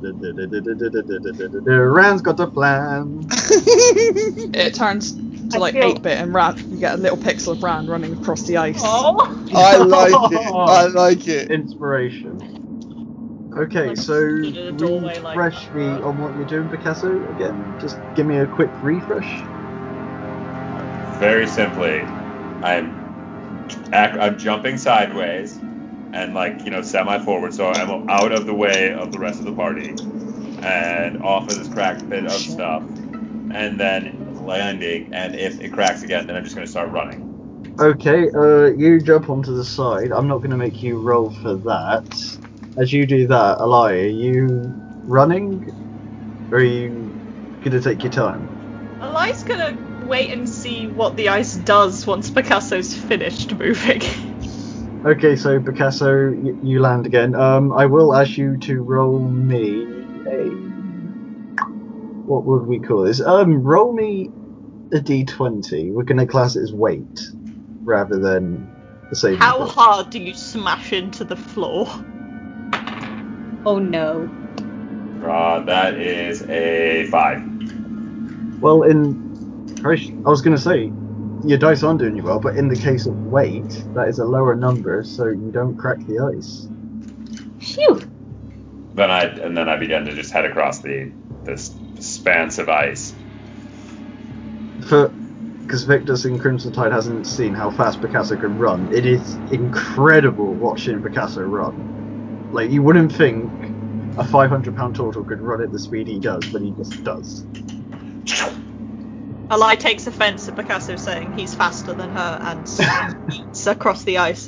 Ran's got a plan. It turns to I like feel- eight bit, and Ran, you get a little pixel of Ran running across the ice. Oh. I like it. I like it. Inspiration. Okay, Like, so stood in a doorway like refresh that, me right? on what you're doing, Picasso. Again, just give me a quick refresh. Very simply, I'm ac- I'm jumping sideways and like you know semi forward, so I'm out of the way of the rest of the party and off of this cracked bit of stuff, and then landing. And if it cracks again, then I'm just gonna start running. Okay, uh, you jump onto the side. I'm not going to make you roll for that. As you do that, Eli, are you running? Or are you going to take your time? Eli's gonna wait and see what the ice does once Picasso's finished moving. Okay, so Picasso, y- you land again. Um, I will ask you to roll me a... What would we call this? Um, roll me a d twenty. We're going to class it as weight, rather than the saving How throw. hard do you smash into the floor? Oh no. Uh, that is a five. Well, in... I was going to say, your dice aren't doing you well, but in the case of weight, that is a lower number, so you don't crack the ice. Phew. Then I and then I began to just head across the this expanse of ice. For because Victus in Crimson Tide hasn't seen how fast Picasso can run, it is incredible watching Picasso run. Like, you wouldn't think a five hundred pound turtle could run at the speed he does, but he just does. Alai takes offence at Picasso saying he's faster than her and eats across the ice.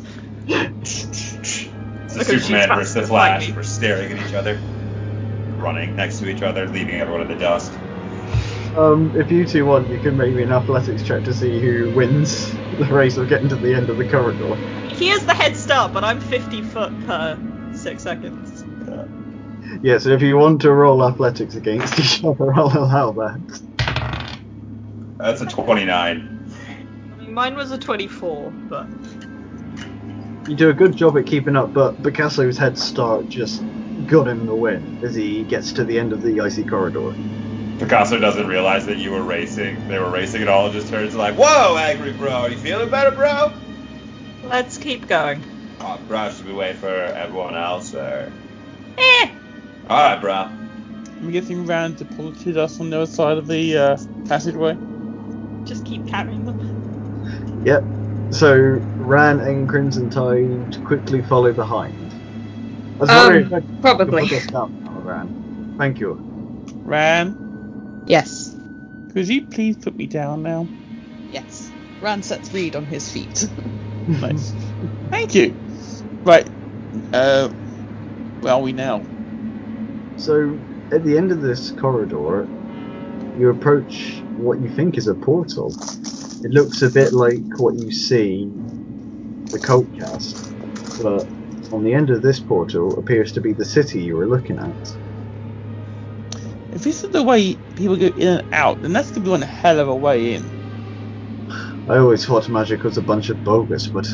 The Because she's Superman versus faster the than Flash. lightning. We're staring at each other, running next to each other, leaving everyone in the dust. Um, if you two want, you can make me an athletics check to see who wins the race of getting to the end of the corridor. He has the head start, but I'm fifty foot per six seconds. Yeah, so if you want to roll athletics against each other, I'll allow that. That's a twenty-nine. I mean, mine was a twenty-four, but You do a good job at keeping up, but Picasso's head start just got him the win as he gets to the end of the icy corridor. Picasso doesn't realize that you were racing. They were racing at all. Just turns like, "Whoa, angry bro, are you feeling better, bro?" let's keep going. Oh, bro, should we wait for everyone else, or? Eh. All right, bro. I'm getting round to pull to us on the other side of the uh, passageway. Just keep carrying them. Yep. So Ran and Crimson Tide quickly follow behind. I was wondering Um, if I could probably. put this down now, Ran. Thank you. Ran, Yes. could you please put me down now? Yes. Ran sets Reed on his feet. Nice. Thank you. Right. Uh, where are we now? So at the end of this corridor, you approach what you think is a portal. It looks a bit like what you see the cult cast, but on the end of this portal appears to be the city you were looking at. If this is the way people go in and out, then that's gonna be one hell of a way in. I always thought magic was a bunch of bogus, but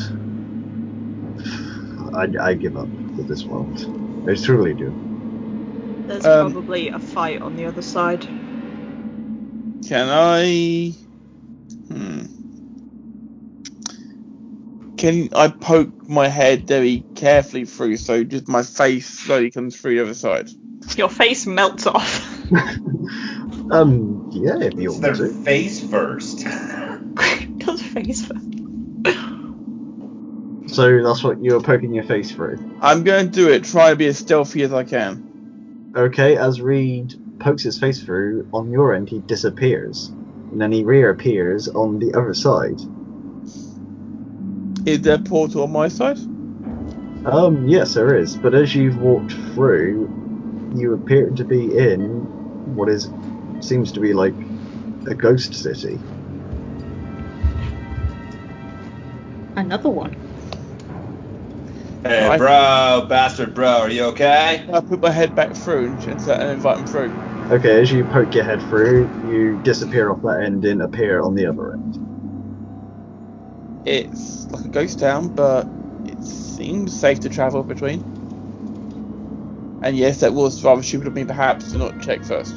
I, I give up with this world. I truly do. There's Um, probably a fight on the other side. Can I? Hmm. Can I poke my head very carefully through so just my face slowly comes through the other side? Your face melts off. um, yeah, if you It's want their to. face first. Does face first. So that's what you're poking your face through. I'm going to do it, try to be as stealthy as I can. Okay, as Reed pokes his face through, on your end he disappears. And then he reappears on the other side. Is there a portal on my side? Um, yes, there is. But as you've walked through, you appear to be in what is seems to be like a ghost city. Another one. Hey, I- bro, bastard, bro, are you okay? I put my head back through and, and, and invite him through. Okay, as you poke your head through, you disappear off that end and appear on the other end. It's like a ghost town, but it seems safe to travel between. And yes, that was rather stupid of me perhaps to not check first.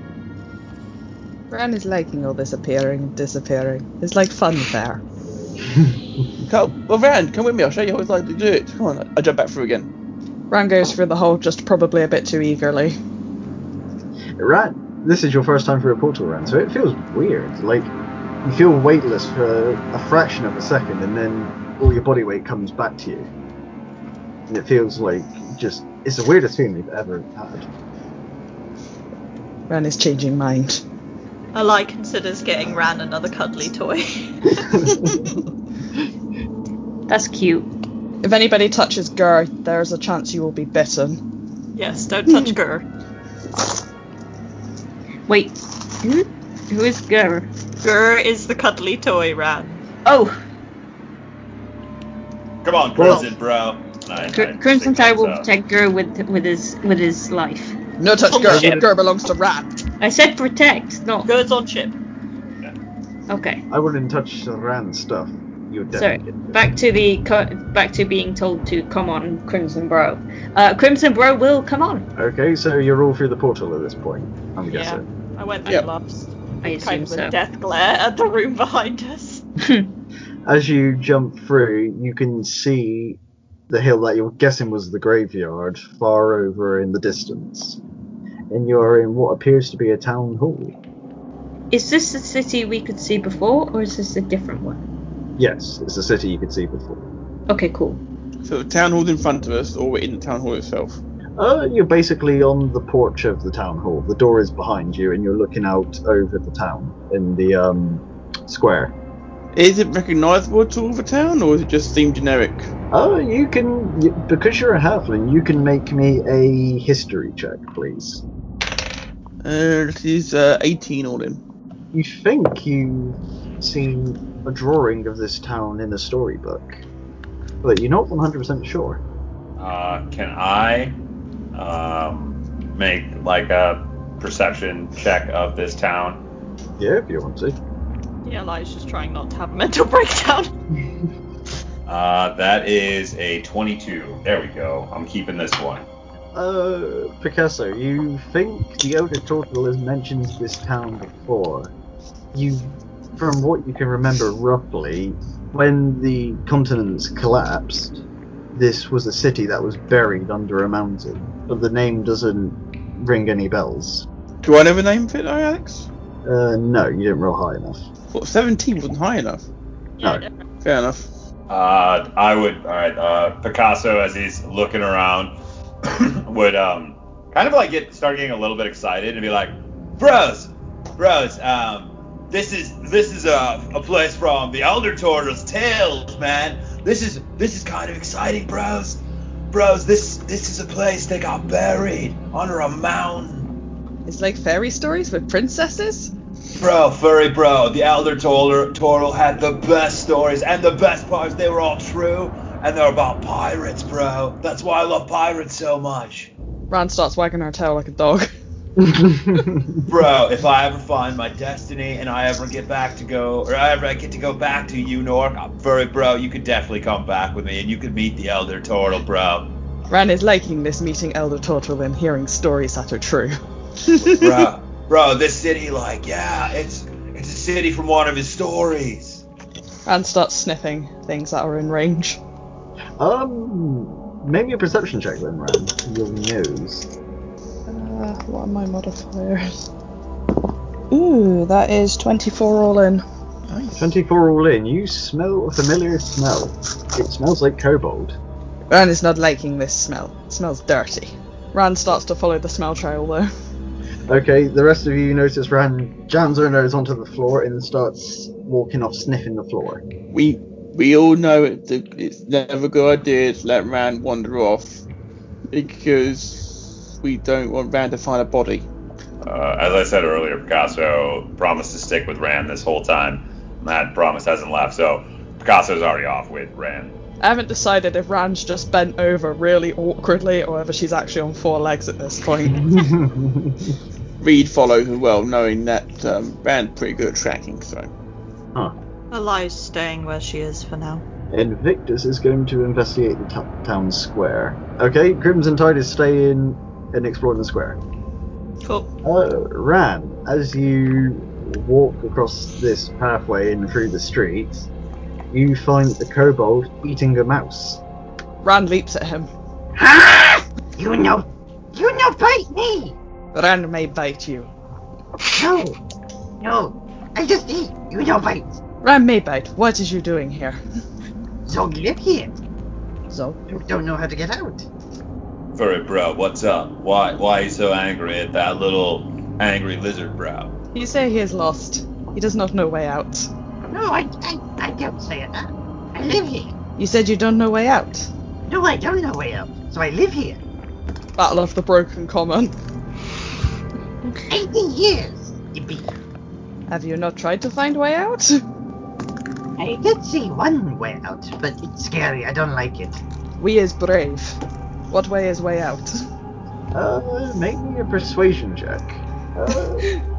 Ran is liking all this appearing and disappearing. It's like fun fair. Come, well, Rand, come with me. I'll show you how it's like to do it. Come on, I jump back through again. Ran goes through the hole just probably a bit too eagerly. Right, this is your first time through a portal run, so it feels weird. Like, you feel weightless for a fraction of a second, and then all your body weight comes back to you. And it feels like just, it's the weirdest feeling you've ever had. Ran is changing mind. Alai considers getting Ran another cuddly toy. That's cute. If anybody touches Gur, there's a chance you will be bitten. Yes, don't touch Gur. Wait, who, who is Gur? Gur is the cuddly toy, Ran. Oh, Come on, Crimson, bro. I, Cr- I Crimson think Tide that's will up. protect Gur with with his with his life. No touch Gur. Bullshit. Gur belongs to Ran. I said protect, not. Gur's on ship. Okay. I wouldn't touch Rand's stuff. You would Sorry. definitely get Back to the co- back to being told to come on, Crimson Bro. Uh, Crimson Bro will come on. Okay, so you're all through the portal at this point, I'm Yeah, guessing. I went through Yep. last. I With kind assume of so. a death glare at the room behind us. As you jump through, you can see the hill that you're guessing was the graveyard far over in the distance. And you are in what appears to be a town hall. Is this the city we could see before, or is this a different one? Yes, it's a city you could see before. Okay, cool. So the town hall's in front of us, or we're in the town hall itself? Uh, you're basically on the porch of the town hall. The door is behind you, and you're looking out over the town in the um, square. Is it recognisable at all, the town, or is it just seem generic? Oh, you can, you, because you're a halfling, you can make me a history check, please. Uh, this is uh, eighteen all in. You think you've seen a drawing of this town in a storybook, but you're not one hundred percent sure. Uh, can I um, make like a perception check of this town? Yeah, if you want to. Yeah, Eli's just trying not to have a mental breakdown. Uh, that is a twenty-two. There we go. I'm keeping this one. Uh, Picasso, you think the Elder Turtle has mentioned this town before. You, from what you can remember roughly, when the continents collapsed, this was a city that was buried under a mountain, but the name doesn't ring any bells. Do I know the name of it, though, Alex? Uh, no, you didn't roll high enough. What, seventeen wasn't high enough? No. Fair enough. Uh, I would, alright, uh, Picasso, as he's looking around, would, um, kind of like get, start getting a little bit excited and be like, Bros, bros, um, this is, this is a, a place from the Elder Turtle's tales, man. This is, this is kind of exciting, bros. Bros, this, this is a place they got buried under a mountain. It's like fairy stories with princesses? Bro, furry bro, the Elder Turtle, Turtle had the best stories, and the best parts, they were all true, and they're about pirates, bro. That's why I love pirates so much. Rand starts wagging her tail like a dog. Bro, if I ever find my destiny and I ever get back to go, or I ever get to go back to Unork, I'm furry bro, you could definitely come back with me, and you could meet the Elder Turtle, bro. Rand is liking this meeting Elder Turtle and hearing stories that are true. Bro, bro, this city, like, yeah, it's it's a city from one of his stories. Rand starts sniffing things that are in range. Um, maybe a perception check then, Ran. Your nose. Uh, what are my modifiers? Ooh, that is twenty-four all in. Nice. twenty-four all in. You smell a familiar smell. It smells like kobold. Rand is not liking this smell. It smells dirty. Rand starts to follow the smell trail though. Okay, the rest of you notice Ran jams her nose onto the floor and starts walking off, sniffing the floor. We we all know it, it's never a good idea to let Rand wander off, because we don't want Rand to find a body. Uh, as I said earlier, Picasso promised to stick with Rand this whole time. And that promise hasn't left, so Picasso's already off with Rand. I haven't decided if Rand's just bent over really awkwardly or whether she's actually on four legs at this point. Reed follows as well, knowing that um, Rand's pretty good at tracking, so. Huh. Eli's staying where she is for now. Invictus is going to investigate the t- town square. Okay, Crimson Tide is staying and exploring the square. Cool. Uh, Ran, as you walk across this pathway and through the street, you find the kobold eating a mouse. Rand leaps at him. Ah! You know, you know, bite me. Rand may bite you. No, no, I just eat. You know, bite. Rand may bite. What is you doing here? Zog live here. So, You don't know how to get out. Furry bro, what's up? Why why are you so angry at that little angry lizard bro? you say he is lost. He does not know way out. No, I, I, I don't say it. I, I live here. You said you don't know way out. No, I don't know way out. So I live here. Battle of the Broken Common. Eighty years. Yippee. Have you not tried to find way out? I did see one way out, but it's scary. I don't like it. We is brave. What way is way out? Uh, make me a persuasion check. Uh,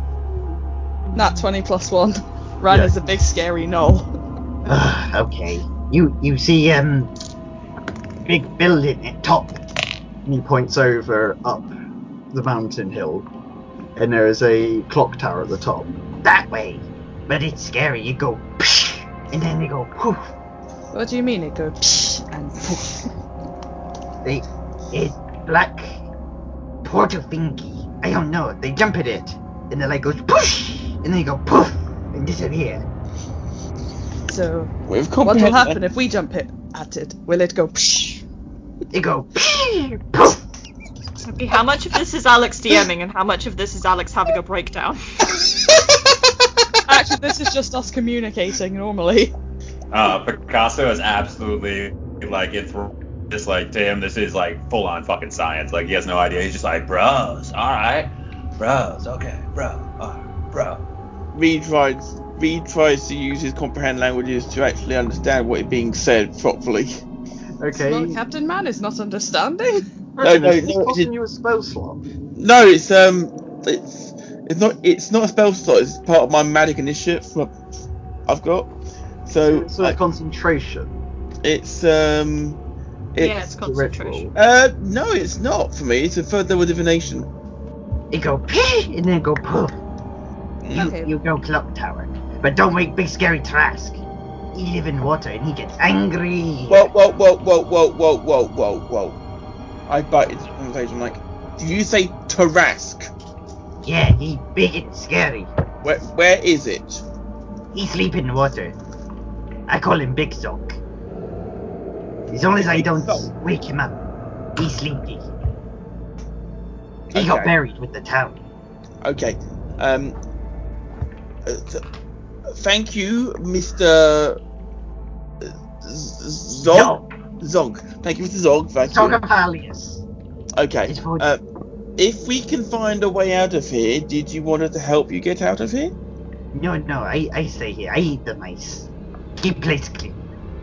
Nat twenty plus one. Ran Yeah. is a big scary knoll. Ugh, okay. You you see um big building at top. and he points over up the mountain hill, and there is a clock tower at the top. That way. But it's scary. You go psh, and then you go poof. What do you mean it goes psh and poof? They, it black Portofinky. I don't know. They jump at it, and the light goes push, and then they go poof and disappear. So, With what will comprehend- happen if we jump it, at it? Will it go psh? They go psh, poof. Okay, how much of this is Alex DMing and how much of this is Alex having a breakdown? Actually, this is just us communicating normally. Uh, Picasso is absolutely like it's just like to him. This is like full on fucking science. Like he has no idea. He's just like, bros, all right, bros, okay, bro, all right, bro. Reed tries, Reed tries to use his comprehend languages to actually understand what is being said properly. Okay. Well, Captain Man is not understanding. Brendan, no, is this no, it costing is- you a spell slot? No, it's um, it's it's not it's not a spell slot. It's part of my magic initiative from- I've got. So So I- it's concentration. it's um, it's, Yeah, it's It's a ritual. concentration. uh, no, it's not for me. It's a third level divination. They go psh, and then go poof. You, Okay. you go clock tower, but don't make big scary Trask. He live in water and he gets angry. Whoa, whoa, whoa, whoa, whoa, whoa, whoa, whoa, whoa. I bite into the conversation like, did you say Tarask? Yeah, he big and scary. Where, where is it? He sleep in water. I call him Big Sock. As long as I Big don't Sock. wake him up, he's sleepy. He got Okay. buried with the town. Okay. Um. uh, th- thank you, Mister Zog. Zog. Zog. Thank you, Mister Zog. Thank you. Zogavalius. Okay. It's for- Uh, if we can find a way out of here, did you want us to help you get out of here? No, no, I, I stay here. I eat the mice. Keep place clean.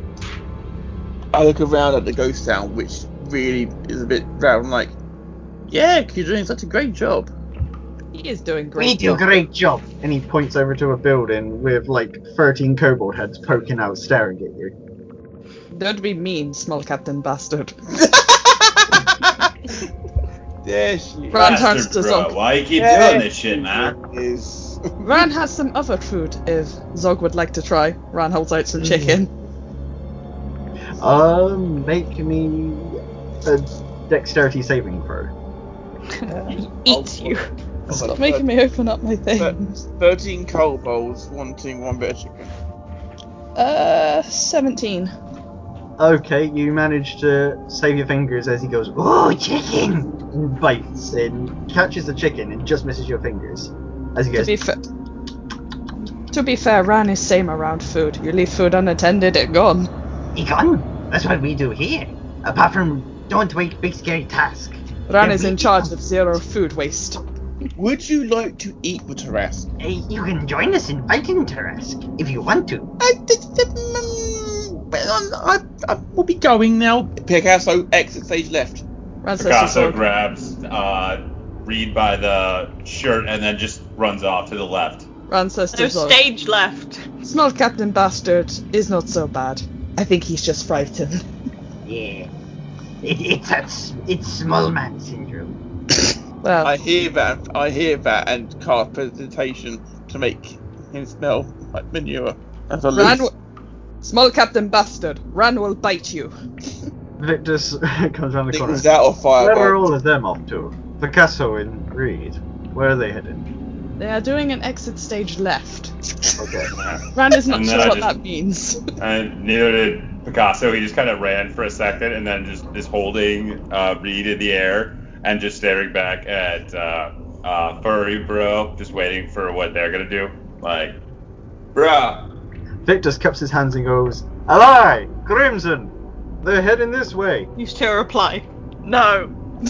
I look around at the ghost town, which really is a bit round. Like, yeah, you're doing such a great job. He is doing We great. do job. great job. And he points over to a building with like thirteen kobold heads poking out, staring at you. Don't be mean, small Captain Bastard. There she is. Ran Bastard, turns to bro. Zog. Why you keep There doing this shit, she man? is. Ran has some other food if Zog would like to try. Ran holds out some chicken. Um, make me a dexterity saving throw. He eats you. Stop making me open up my things. Thirteen coal bowls wanting one bit of chicken. Uh, seventeen. Okay, you manage to save your fingers as he goes, Oh, chicken! and bites and catches the chicken and just misses your fingers. As he To goes, be fair, to be fair, Ran is same around food. You leave food unattended, it gone. He gone. That's what we do here. Apart from don't wait big scary task. Ran is Every- in charge of zero food waste. Would you like to eat with Taras? Hey, you can join us in fighting Tarask if you want to. I, I, I will be going now. Picasso, exit stage left. Ran says to Picasso Zog. grabs uh, Reed by the shirt and then just runs off to the left. Ran says to No Zog. stage left. Small Captain Bastard is not so bad. I think he's just frightened. Yeah. It, it's that s- it's small man syndrome. Well, I hear that. I hear that, and cast presentation to make him smell like manure. As I Ran, lose. w- small Captain Bastard, Ran will bite you. Victus comes around the It corner. was out of Where are fireball. all of them off to? Picasso and Reed. Where are they heading? They are doing an exit stage left. Okay. Ran is not And sure then I what just- that means. And neither did Picasso. He just kind of ran for a second and then just is holding uh, Reed in the air and just staring back at uh, uh, Furry Bro, just waiting for what they're gonna do. Like, bruh. Victus cups his hands and goes, Ally! Crimson! They're heading this way. You still reply, no.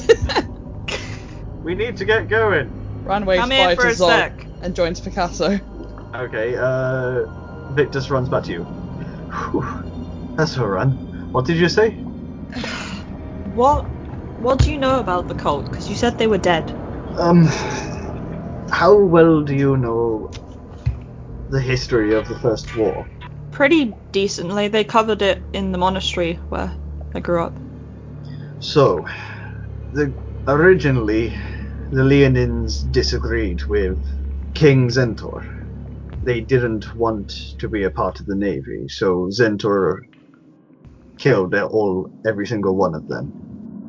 We need to get going. Ran waves Come here by for to a Zog sec. and joins Picasso. Okay, uh, Victus runs back to you. Whew. That's a run. What did you say? What? What do you know about the cult? Because you said they were dead. Um, how well do you know the history of the First War? Pretty decently. They covered it in the monastery where I grew up. So, the originally, the Leonins disagreed with King Zentor. They didn't want to be a part of the navy, so Zentor killed all every single one of them.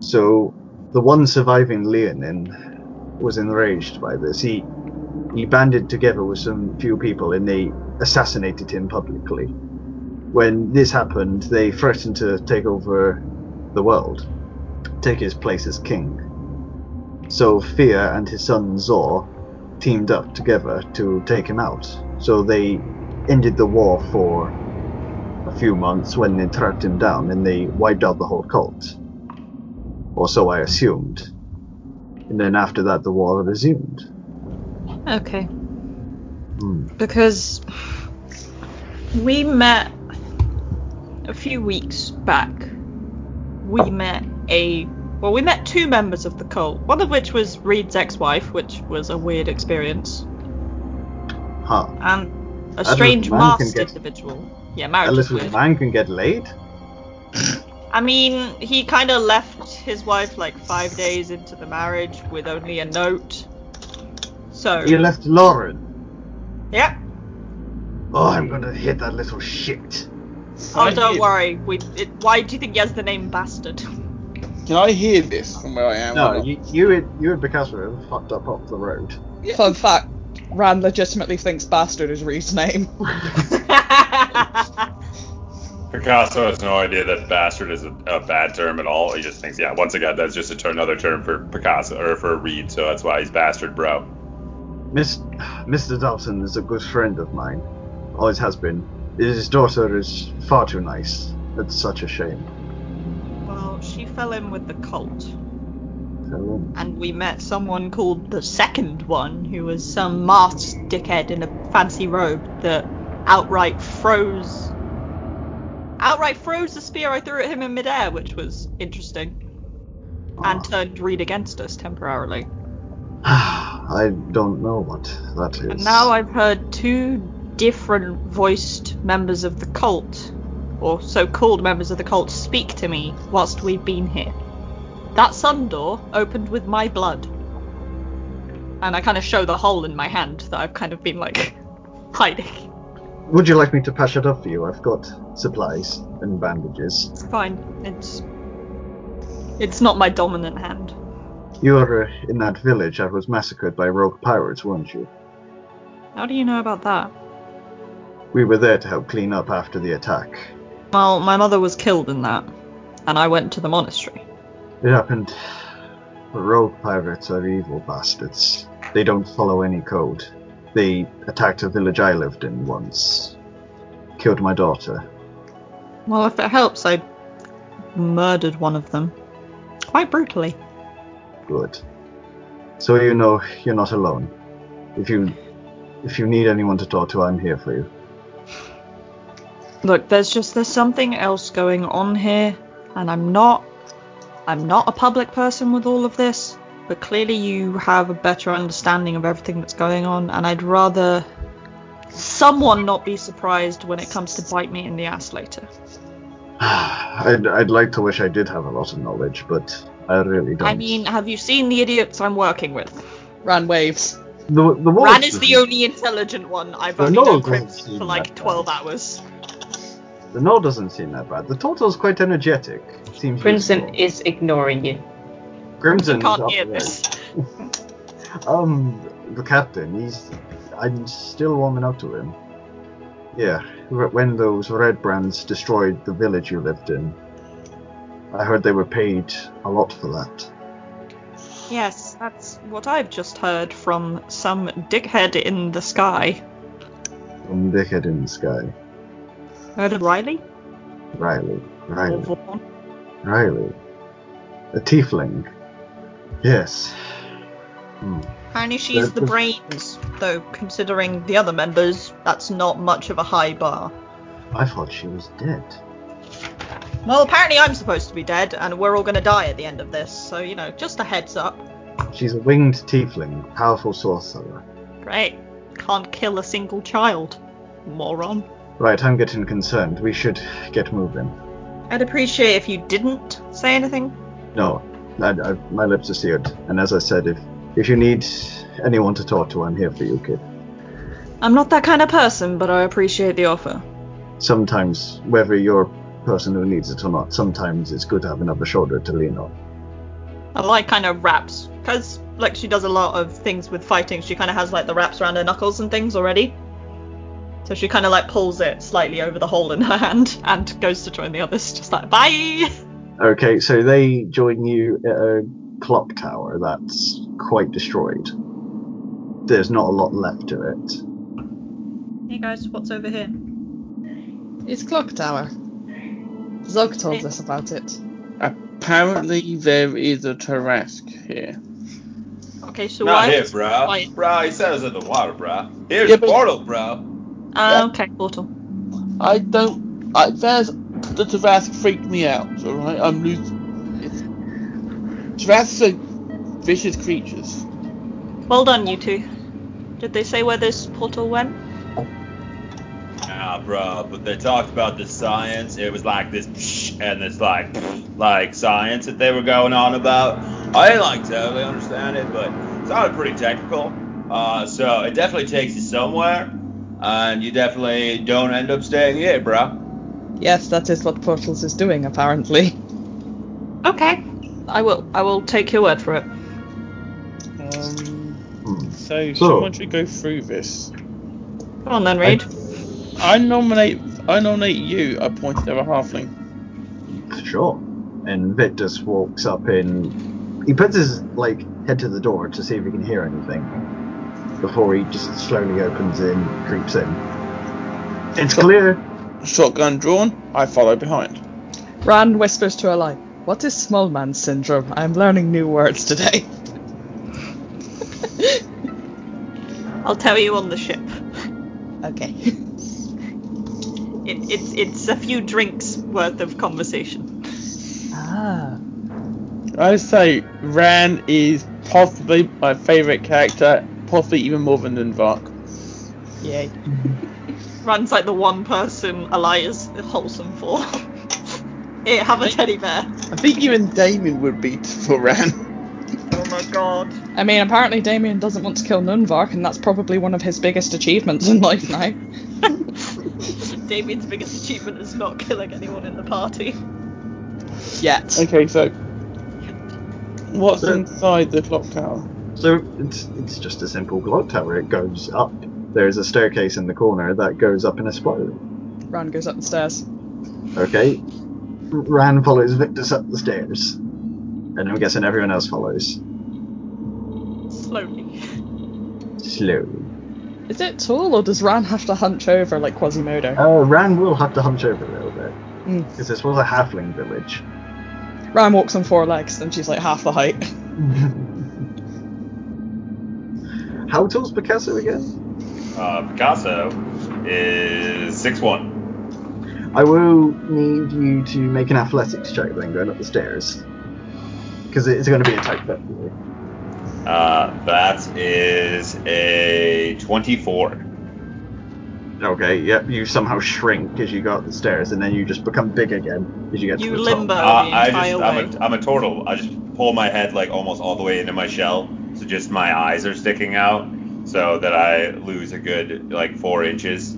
So, the one surviving Leonin was enraged by this. He he banded together with some few people and they assassinated him publicly. When this happened, they threatened to take over the world, take his place as king. So Fear and his son Zor teamed up together to take him out. So they ended the war for a few months when they tracked him down and they wiped out the whole cult. Or so I assumed. And then after that, the war resumed. Okay. Hmm. Because we met a few weeks back. We met a well, we met two members of the cult. One of which was Reed's ex-wife, which was a weird experience, Huh. and a That strange little man can masked get- individual. Yeah, A marriage is little weird. man can get laid? I mean, he kind of left his wife like five days into the marriage with only a note. So You left Lauren. yeah. Oh, I'm gonna hit that little shit. Oh, I don't hear- worry. We. It, why do you think he has the name Bastard? Can I hear this from where I am? or No, not? you, you, and- you and Picasso have fucked up off the road. Fun fact, Ran legitimately thinks Bastard is Reed's name. Picasso has no idea that bastard is a, a bad term at all. He just thinks, yeah, once again, that's just a ter- another term for Picasso or for Reed, so that's why he's bastard, bro. Miss, Mister Dalton is a good friend of mine. Always has been. His daughter is far too nice. It's such a shame. Well, she fell in with the cult, Hello. and we met someone called the Second One, who was some masked dickhead in a fancy robe that outright froze. Outright froze the spear I threw at him in midair, which was interesting, and turned Reed against us temporarily. I don't know what that is. And now I've heard two different voiced members of the cult, or so-called members of the cult, speak to me whilst we've been here. That sun door opened with my blood. And I kind of show the hole in my hand that I've kind of been, like, hiding. Would you like me to patch it up for you? I've got supplies and bandages. It's fine. It's... It's not my dominant hand. You were uh, in that village that was massacred by rogue pirates, weren't you? How do you know about that? We were there to help clean up after the attack. Well, my mother was killed in that, and I went to the monastery. It happened. The rogue pirates are evil bastards. They don't follow any code. They attacked a village I lived in once. Killed my daughter. Well, if it helps, I murdered one of them. Quite brutally. Good. So you know you're not alone. If you if you need anyone to talk to, I'm here for you. Look, there's just there's something else going on here, and I'm not I'm not a public person with all of this, but clearly you have a better understanding of everything that's going on, and I'd rather someone not be surprised when it comes to bite me in the ass later. I'd I'd like to wish I did have a lot of knowledge, but I really don't. I mean, have you seen the idiots I'm working with? Ran waves. the the wolf Ran is the doesn't- only intelligent one. I've The only Nord known doesn't Crimson seem for like that twelve bad. hours. The no doesn't seem that bad. The Toto's quite energetic. Seems Crimson useful. is ignoring you. Crimson is Can't up hear there. this. Um, the captain, he's... I'm still warming up to him. Yeah, wh- when those red brands destroyed the village you lived in, I heard they were paid a lot for that. Yes, that's what I've just heard from some dickhead in the sky. From Dickhead in the Sky. Heard of Riley? Riley. Or Riley. Vaughn? Riley. A tiefling. Yes. Hmm. Apparently she's That the was- brains, though considering the other members, that's not much of a high bar. I thought she was dead. Well, apparently I'm supposed to be dead, and we're all gonna die at the end of this, so, you know, just a heads up. She's a winged tiefling, powerful sorcerer. Great. Can't kill a single child. Moron. Right, I'm getting concerned. We should get moving. I'd appreciate if you didn't say anything. No, I, I, my lips are sealed. And as I said, if if you need anyone to talk to, I'm here for you, kid. I'm not that kind of person, but I appreciate the offer. Sometimes, whether you're a person who needs it or not, sometimes it's good to have another shoulder to lean on. Alai kind of wraps, because like she does a lot of things with fighting, she kind of has like the wraps around her knuckles and things already. So she kind of like pulls it slightly over the hole in her hand and goes to join the others, just like, bye! Okay, so they join you at a clock tower that's quite destroyed. There's not a lot left to it. Hey guys, what's over here? It's Clock Tower. Zog told us about it. Apparently there is a Tarrasque here. Okay, so Not why here, was bro. why- Bro, he said it was in the water, bro. Here's Yeah, the but- portal, bro. Uh, okay, portal. I don't. I, there's the Tarrasque freaked me out. All right, I'm losing. It's, Tarrasques are vicious creatures. Well done, you two. Did they say where this portal went? Ah, bro, but they talked about the science. It was like this psh, and this like psh, like science that they were going on about. I didn't like totally understand it, but it sounded pretty technical. Uh, so it definitely takes you somewhere, and you definitely don't end up staying here, bro. Yes, that is what Portals is doing, apparently. Okay, I will. I will take your word for it. Um. Hmm. So, So- someone should go through this. Come on then, Reed. I nominate. I nominate you. I pointed at a halfling. Sure. And Victus walks up in. He puts his like head to the door to see if he can hear anything before he just slowly opens in, creeps in. It's clear. Shotgun drawn. I follow behind. Ran whispers to Alai, "What is small man syndrome? I'm learning new words today." I'll tell you on the ship. Okay. It, it's it's a few drinks worth of conversation. Ah. I say Ran is possibly my favourite character, possibly even more than Nunvark. Yay. Ran's like the one person Alai is wholesome for. Here, have a teddy bear. I think even Damien would beat for Ran. Oh my god. I mean, apparently Damien doesn't want to kill Nunvark, and that's probably one of his biggest achievements in life now. Damien's biggest achievement is not killing anyone in the party. Yet. Okay, so what's So- inside the clock tower? So it's it's just a simple clock tower. It goes up. There's a staircase in the corner that goes up in a spiral. Ran goes up the stairs. Okay. Ran follows Victus up the stairs. And I'm guessing everyone else follows. Slowly. Slowly. Is it tall, or does Ran have to hunch over like Quasimodo? Uh, Ran will have to hunch over a little bit. Mm. Because this was a halfling village. Ran walks on four legs, and she's like half the height. How tall's Picasso again? Uh, Picasso is six one. I will need you to make an athletics check then going up the stairs. Because it's going to be a tight fit for you. Uh, that is a twenty-four. Okay, yep, you somehow shrink as you go up the stairs, and then you just become big again as you get You to the limbo top. Uh, the I entire just, way. I'm a, I'm a turtle. I just pull my head like almost all the way into my shell, so just my eyes are sticking out, so that I lose a good like four inches.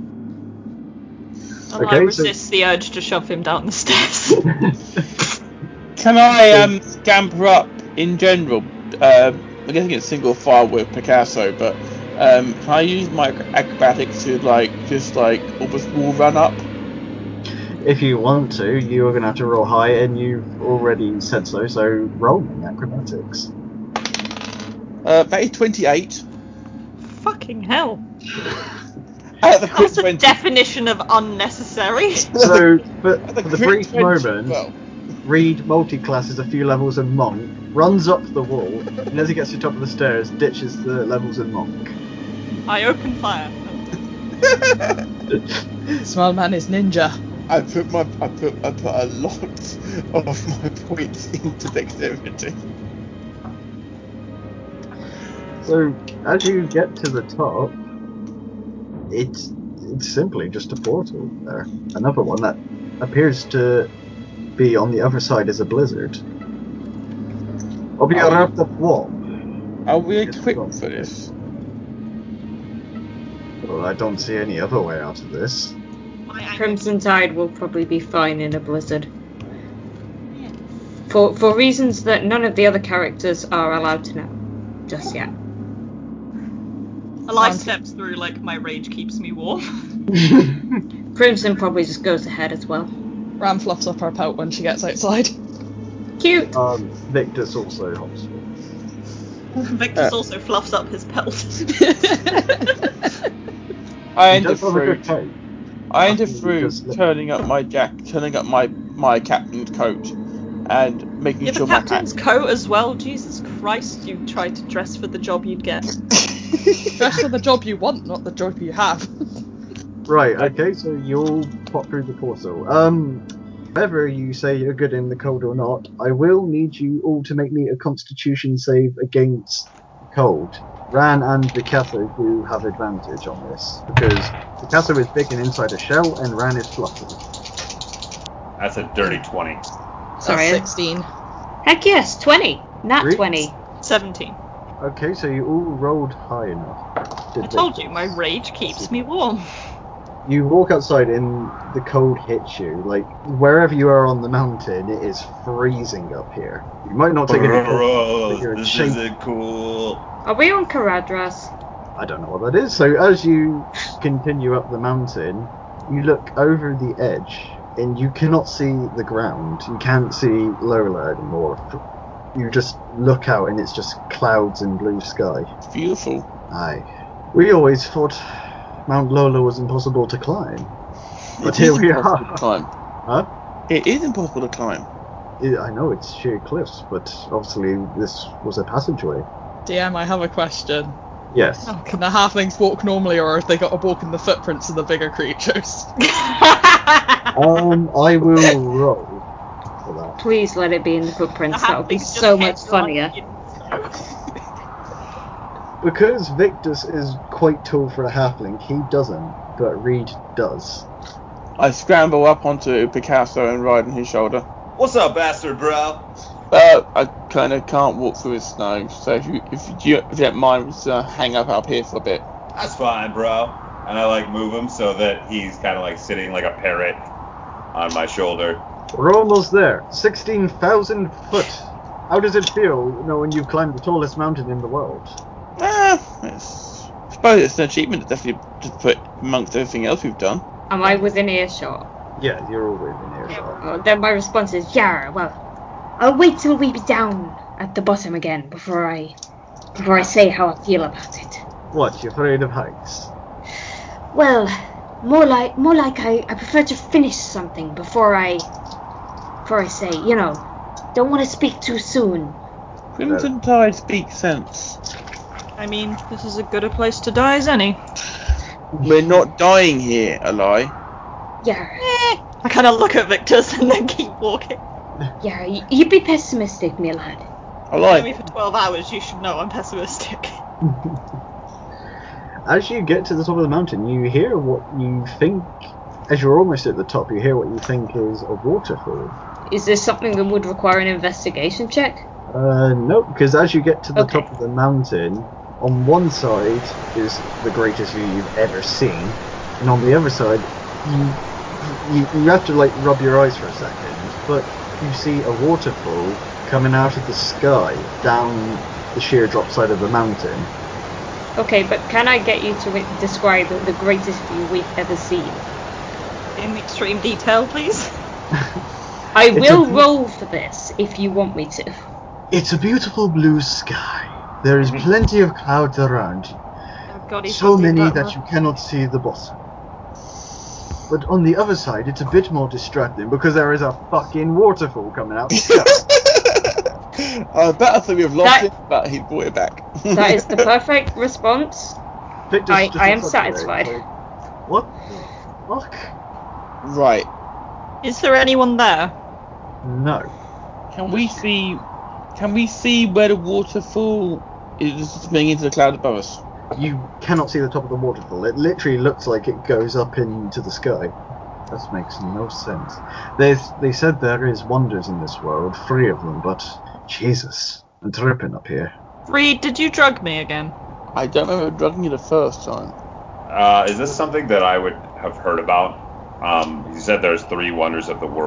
Alai Okay, so- resists the urge to shove him down the stairs. Can I um scamper up in general? Uh, I'm guessing it's single file with Picasso, but um, can I use my acrobatics to like just like almost wall run up? If you want to, you are going to have to roll high, and you've already said so, so roll me acrobatics. Uh, that is twenty-eight. Fucking hell. At the crit That's the twenty. definition of unnecessary. So, for, At the for the crit brief twenty, moment, well, Reed multi-classes a few levels in Monk, runs up the wall, and as he gets to the top of the stairs, ditches the levels in Monk. I open fire. Small man is ninja. I put my I put I put a lot of my points into dexterity. So, as you get to the top, it's it's simply just a portal there. Another one that appears to be on the other side is a blizzard. Obviate the wall. Are we It's equipped wrong. for this? Well, I don't see any other way out of this. Crimson Tide will probably be fine in a blizzard. For for reasons that none of the other characters are allowed to know just yet. Eli Sounds- steps through like my rage keeps me warm. Crimson probably just goes ahead as well. Ram fluffs up her pelt when she gets outside. Cute. Um, Victus also hops. Victus Uh. also fluffs up his pelt. I He ended does have a through. good coat. I ended Absolutely through does look- turning up my jack, turning up my my captain's coat, and making You're the sure my captain's hat. coat as well. Jesus Christ, you tried to dress for the job you'd get. Dress for the job you want, not the job you have. Right, okay, so you all pop through the portal. Um, whether you say you're good in the cold or not, I will need you all to make me a constitution save against cold. Ran and Picasso do have advantage on this, because Picasso is big and inside a shell, and Ran is fluffy. That's a dirty twenty. Sorry. That's sixteen. Heck yes, twenty. Nat Three? twenty. seventeen. Okay, so you all rolled high enough. Did I told Victus. you, my rage keeps me warm. You walk outside and the cold hits you. Like, wherever you are on the mountain, it is freezing up here. You might not take any cold, but Gross, you're this shaking. isn't cool. Are we on Caradras? I don't know what that is. So as you continue up the mountain, you look over the edge and you cannot see the ground. You can't see Lola anymore. You just look out and it's just clouds and blue sky. It's beautiful. Aye. We always thought Mount Lola was impossible to climb. But It here is we impossible are. to climb. Huh? It is impossible to climb. I I know it's sheer cliffs, but obviously this was a passageway. D M, I have a question. Yes. Oh, can the halflings walk normally, or have they got to walk in the footprints of the bigger creatures? Um, I will roll for that. Please let it be in the The footprints. That would be halflings just so much headrun funnier. in snow. Because Victus is quite tall for a halfling, he doesn't, but Reed does. I scramble up onto Picasso and ride on his shoulder. What's up, bastard, bro? Uh, I kind of can't walk through the snow, so if you if you, if you don't mind, just uh, hang up up here for a bit. That's fine, bro. And I like move him so that he's kind of like sitting like a parrot on my shoulder. We're almost there. sixteen thousand foot. How does it feel knowing you've climbed the tallest mountain in the world? Ah, it's, I suppose it's an achievement that definitely to put amongst everything else we've done. Am I within earshot? Yeah, you're all within earshot. Uh, then my response is, yeah, well, I'll wait till we be down at the bottom again before I before I say how I feel about it. What, you're afraid of heights? Well, more like more like I, I prefer to finish something before I before I say, you know, don't want to speak too soon. Crimson Tide speaks sense. I mean, this is as good a place to die as any. We're not dying here, Eli. Yeah, Eh. I kind of look at Victus and then keep walking. yeah, y- you be pessimistic, me lad. You know me Eli. for twelve hours, you should know I'm pessimistic. As you get to the top of the mountain, you hear what you think, as you're almost at the top, you hear what you think is a waterfall. Is this something that would require an investigation check? Uh, nope, because as you get to the Okay. top of the mountain, on one side is the greatest view you've ever seen, and on the other side, you, you, you have to like rub your eyes for a second, but you see a waterfall coming out of the sky down the sheer drop side of the mountain. Okay, but can I get you to wi- describe the greatest view we've ever seen? In extreme detail, please. I It's will a- roll for this if you want me to. It's a beautiful blue sky. There is plenty of clouds around you. Oh God, he's So not doing many that that much. you cannot see the bottom. But on the other side, it's a bit more distracting because there is a fucking waterfall coming out the sky. I better think we've lost That- him, but he brought it back. That is the perfect response. Victus I- just I am looks up at it, satisfied. like, what the fuck? Right. Is there anyone there? No. Can we see? Can we see where the waterfall is spinning into the cloud above us? You cannot see the top of the waterfall. It literally looks like it goes up into the sky. That makes no sense. There's, they said there is wonders in this world, three of them, but Jesus, I'm tripping up here. Reed, did you drug me again? I don't remember drugging you the first time. Uh, is this something that I would have heard about? Um, you said there's three wonders of the world.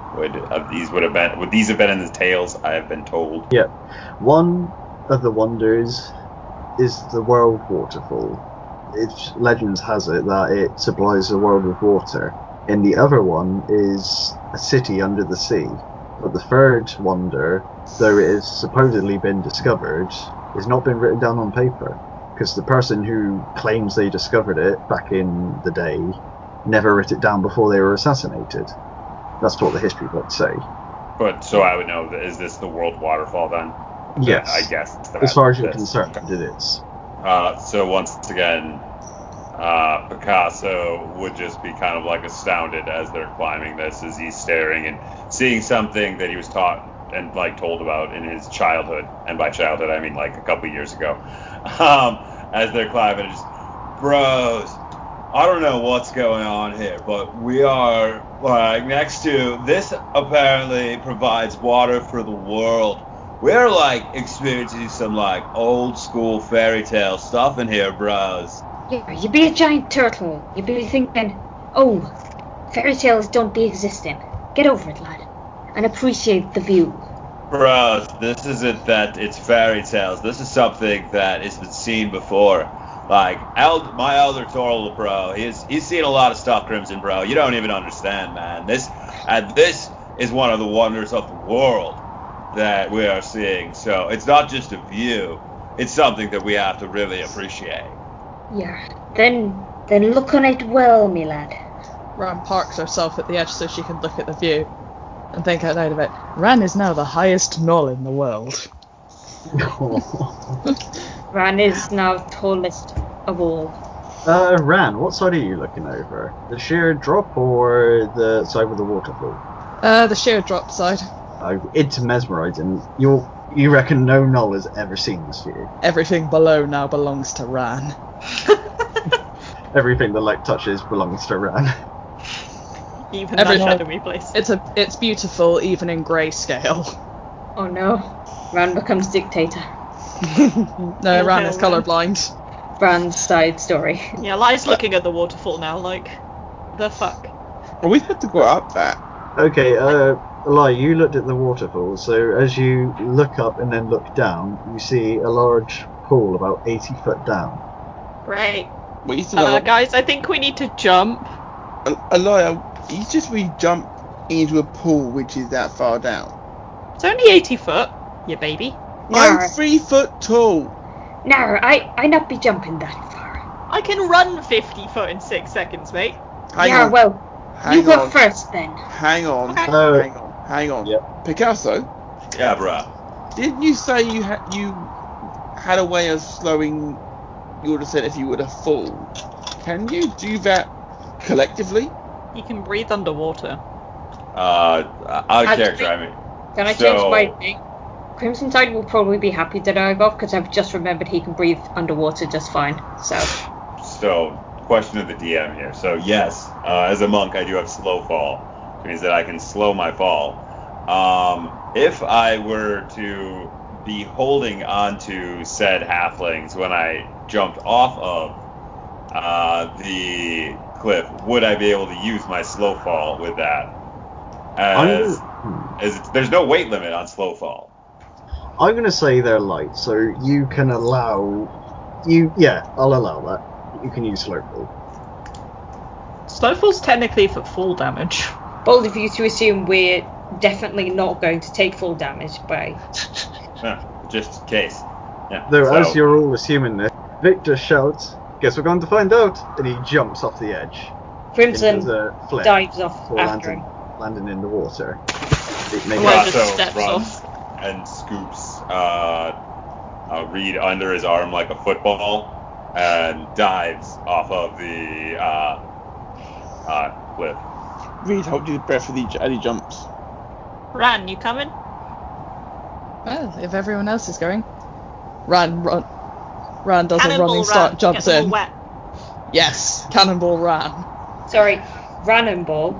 would uh, these would have been would these have been in the tales I have been told? Yeah. One of the wonders is the world waterfall. It, legends has it that it supplies the world with water. And the other one is a city under the sea. But the third wonder, though it has supposedly been discovered, has not been written down on paper. Because the person who claims they discovered it back in the day never wrote it down before they were assassinated. That's what the history books say. But so I would know, that, is this the world waterfall then? Yes. I guess. That As far as you're this. concerned, it is. Uh, so once again, uh, Picasso would just be kind of like astounded as they're climbing this, as he's staring and seeing something that he was taught and like told about in his childhood, and by childhood I mean like a couple years ago. Um, as they're climbing, just, bros, I don't know what's going on here, but we are like next to this. Apparently provides water for the world. We're like experiencing some like old school fairy tale stuff in here, bros. Yeah, you be a giant turtle. You be thinking, oh, fairy tales don't be existing. Get over it, lad, and appreciate the view. Bros, this isn't that it's fairy tales. This is something that has been seen before. Like, eld- my elder Torl, bro, he's he's seen a lot of stuff, Crimson, bro. You don't even understand, man. This and this is one of the wonders of the world that we are seeing. So it's not just a view; it's something that we have to really appreciate. Yeah, then then look on it well, me lad. Ran parks herself at the edge so she can look at the view and think out loud of it. Ran is now the highest knoll in the world. Ran is now tallest of all. uh, Ran, what side are you looking over? The sheer drop or the side with the waterfall? Uh, the sheer drop side. Uh, it's mesmerising. You you reckon no knoll has ever seen this view? Everything below now belongs to Ran. Everything the light touches belongs to Ran. Even Every- that shadowy place. It's a it's beautiful even in grayscale. Oh no, Ran becomes dictator. No, All Ran hail is Ran. colourblind. Ran's side story. Yeah, Lai's looking at the waterfall now, like, the fuck. Are we supposed to go up that? Okay, uh, Eli, you looked at the waterfall, so as you look up and then look down, you see a large pool about eighty foot down. Great. We still Uh, have guys, I think we need to jump. a, a liar. You just we jump into a pool which is that far down. It's only eighty foot, you baby. I'm Nar, three foot tall. nar, I I not be jumping that far. I can run fifty foot in six seconds, mate. Hang yeah, on. well, hang you go on. first then. Hang on. Okay. Uh, Hang on. Hang on. Yep. Picasso, Yeah, bro. didn't you say you had you had a way of slowing your descent if you were to fall? Can you do that collectively? You can breathe underwater. Uh, out of Actually- character, I mean. Can I So- change my thing? Crimson Tide will probably be happy that I go because I've just remembered he can breathe underwater just fine. So, So, question of the D M here. So, yes, uh, as a monk, I do have slow fall, which means that I can slow my fall. Um, if I were to be holding onto said halflings when I jumped off of uh, the cliff, would I be able to use my slow fall with that? As, I'm, as it's, there's no weight limit on slow fall. I'm gonna say they're light, so you can allow. You yeah, I'll allow that. You can use slow fall. Snowfall's technically for full damage. bold of you to assume we're definitely not going to take full damage by. Yeah, just in case. Yeah. Though, so, as you're all assuming this, Victor shouts, "Guess we're going to find out!" and he jumps off the edge. Crimson Into the flip, dives off before after landing, him. landing in the water. It makes Well, Picasso just steps runs off. and scoops uh, uh, Reed under his arm like a football and dives off of the uh, uh, cliff. Reed hold his breath as he, as he jumps. Ran, you coming? Well, if everyone else is going. Ran, run. Ran does a Cannonball running Ran. start, jumps Get them all in. wet. Yes, Cannonball Ran. Sorry, Rannon Ball.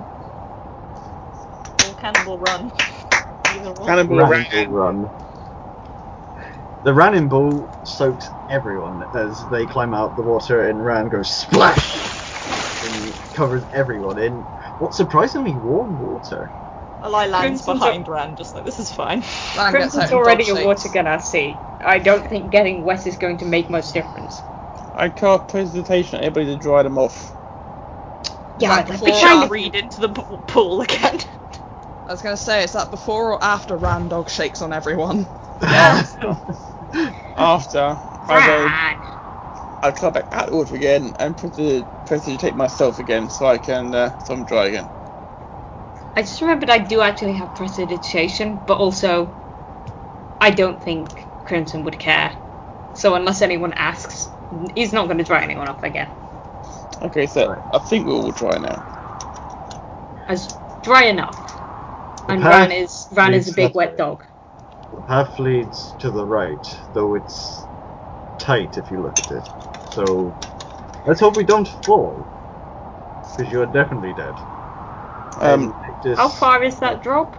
Or Cannonball Run. Either or. Cannonball Running Ran. ball run. The running ball soaks everyone as they climb out the water, and Ran goes splash and covers everyone in what's surprisingly warm water. Eli lands Crimson's behind Ran, just like, this is fine. Ran gets out Crimson's and already dodge a water shakes. gun at sea. I don't think getting wet is going to make much difference. I cast presentation, able to dry them off. Yeah, that that'd before be or kind after? of Read into the p- pool again. I was going to say, is that before or after Ran dog shakes on everyone? After, after I go, Ran. I come back out of the water again and prestidigitate myself again, so I can, uh, so I'm dry again. I just remembered I do actually have prestidigitation, but also I don't think Crimson would care. So unless anyone asks, he's not going to dry anyone off again. Okay, so Right. I think we're all dry now. As dry enough. And path Ran is Ran is a leads big that wet way. dog. The path leads to the right, though it's tight if you look at it. So let's hope we don't fall, because you're definitely dead. Um, And just- How far is that drop?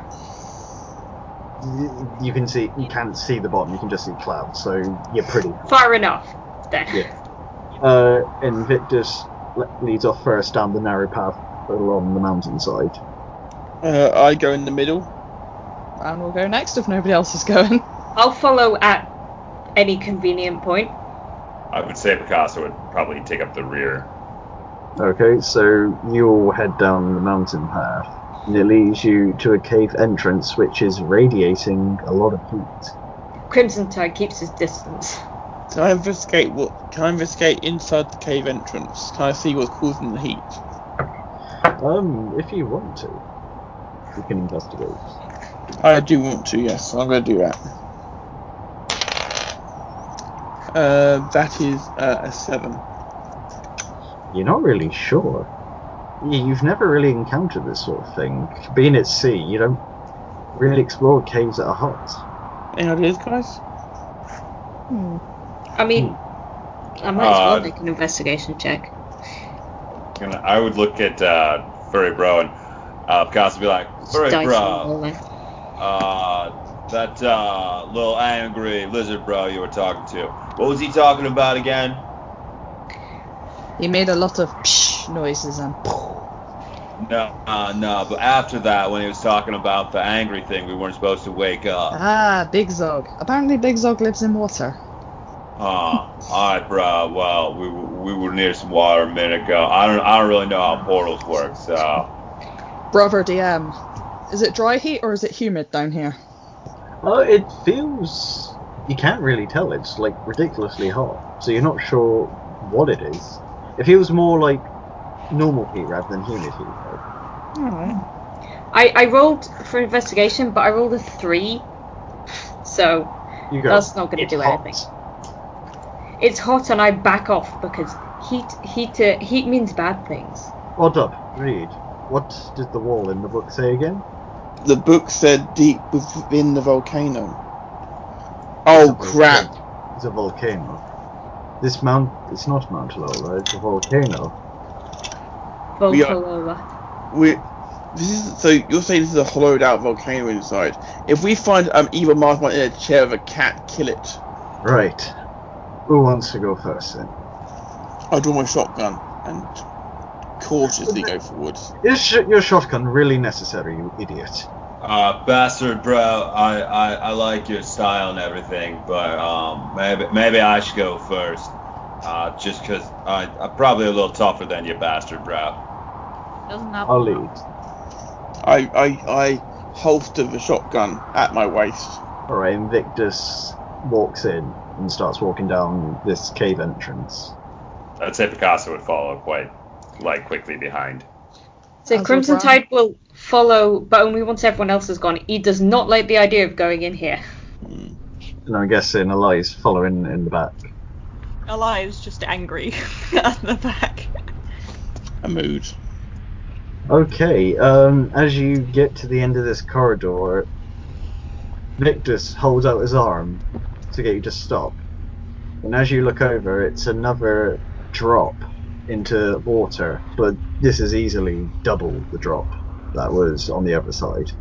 You, you can see, you can't see the bottom. You can just see clouds, so you're pretty. Far enough, then. Yeah. Uh, Invictus le- leads off first down the narrow path along the mountainside. uh, I go in the middle. Ran will go next if nobody else is going. I'll follow at any convenient point. I would say Picasso would probably take up the rear. Okay, so you all head down the mountain path, and it leads you to a cave entrance which is radiating a lot of heat. Crimson Tide keeps his distance. Can I investigate what? Can I investigate inside the cave entrance? Can I see what's causing the heat? Um, if you want to, you can investigate. I do want to, yes. I'm going to do that. Uh, that is uh, a seven. You're not really sure. You- You've never really encountered this sort of thing. Being at sea, you don't really explore caves that are hot. Any ideas, guys? Hmm. I mean, I might as well Uh, make an investigation check. And I would look at uh, Furry Bro and uh, Picasso would be like, Furry Dice Bro, rolling. uh, that uh, little angry lizard bro you were talking to, what was he talking about again? He made a lot of psh noises and No, uh, no, but after that, when he was talking about the angry thing, we weren't supposed to wake up. ah, Big Zog. Apparently Big Zog lives in water. Oh, alright, bro. Well, we we were near some water a minute ago. I don't I don't really know how portals work, so. Brother D M, is it dry heat or is it humid down here? Uh, it feels... You can't really tell. It's, like, ridiculously hot. So you're not sure what it is. It feels more like normal heat rather than humid heat, though. Alright. I, I rolled for investigation, but I rolled a three. So You go, that's not going to "It's do hot." anything. It's hot and I back off because heat heat uh, heat means bad things. Hold up, read. What did the wall in the book say again? The book said deep within the volcano. It's Oh, a crap. volcano. It's a volcano. This mount... It's not Mount Lola, it's a volcano. We are- Volcalola. We, this is, so you're saying this is a hollowed out volcano inside. If we find um, evil Marsmite in a chair with a cat, kill it. Right. Who wants to go first, then? I draw my shotgun and cautiously go forwards. Is sh- your shotgun really necessary, you idiot? Uh, bastard, bro. I, I, I like your style and everything, but um, maybe maybe I should go first. Uh, just 'cause I, I'm probably a little tougher than you, bastard, bro. Doesn't have I'll to. lead. I, I, I holster the shotgun at my waist. Alright, Invictus walks in and starts walking down this cave entrance. I'd say Picasso would follow quite like quickly behind. So As Crimson would Ran. Tide will follow, but only once everyone else has gone. He does not like the idea of going in here. Hmm. And I'm guessing Eli's following in the back. Eli is just angry at the back. A mood. Okay, um, as you get to the end of this corridor, Victus holds out his arm to get you to stop. And as you look over, it's another drop into water, but this is easily double the drop that was on the other side.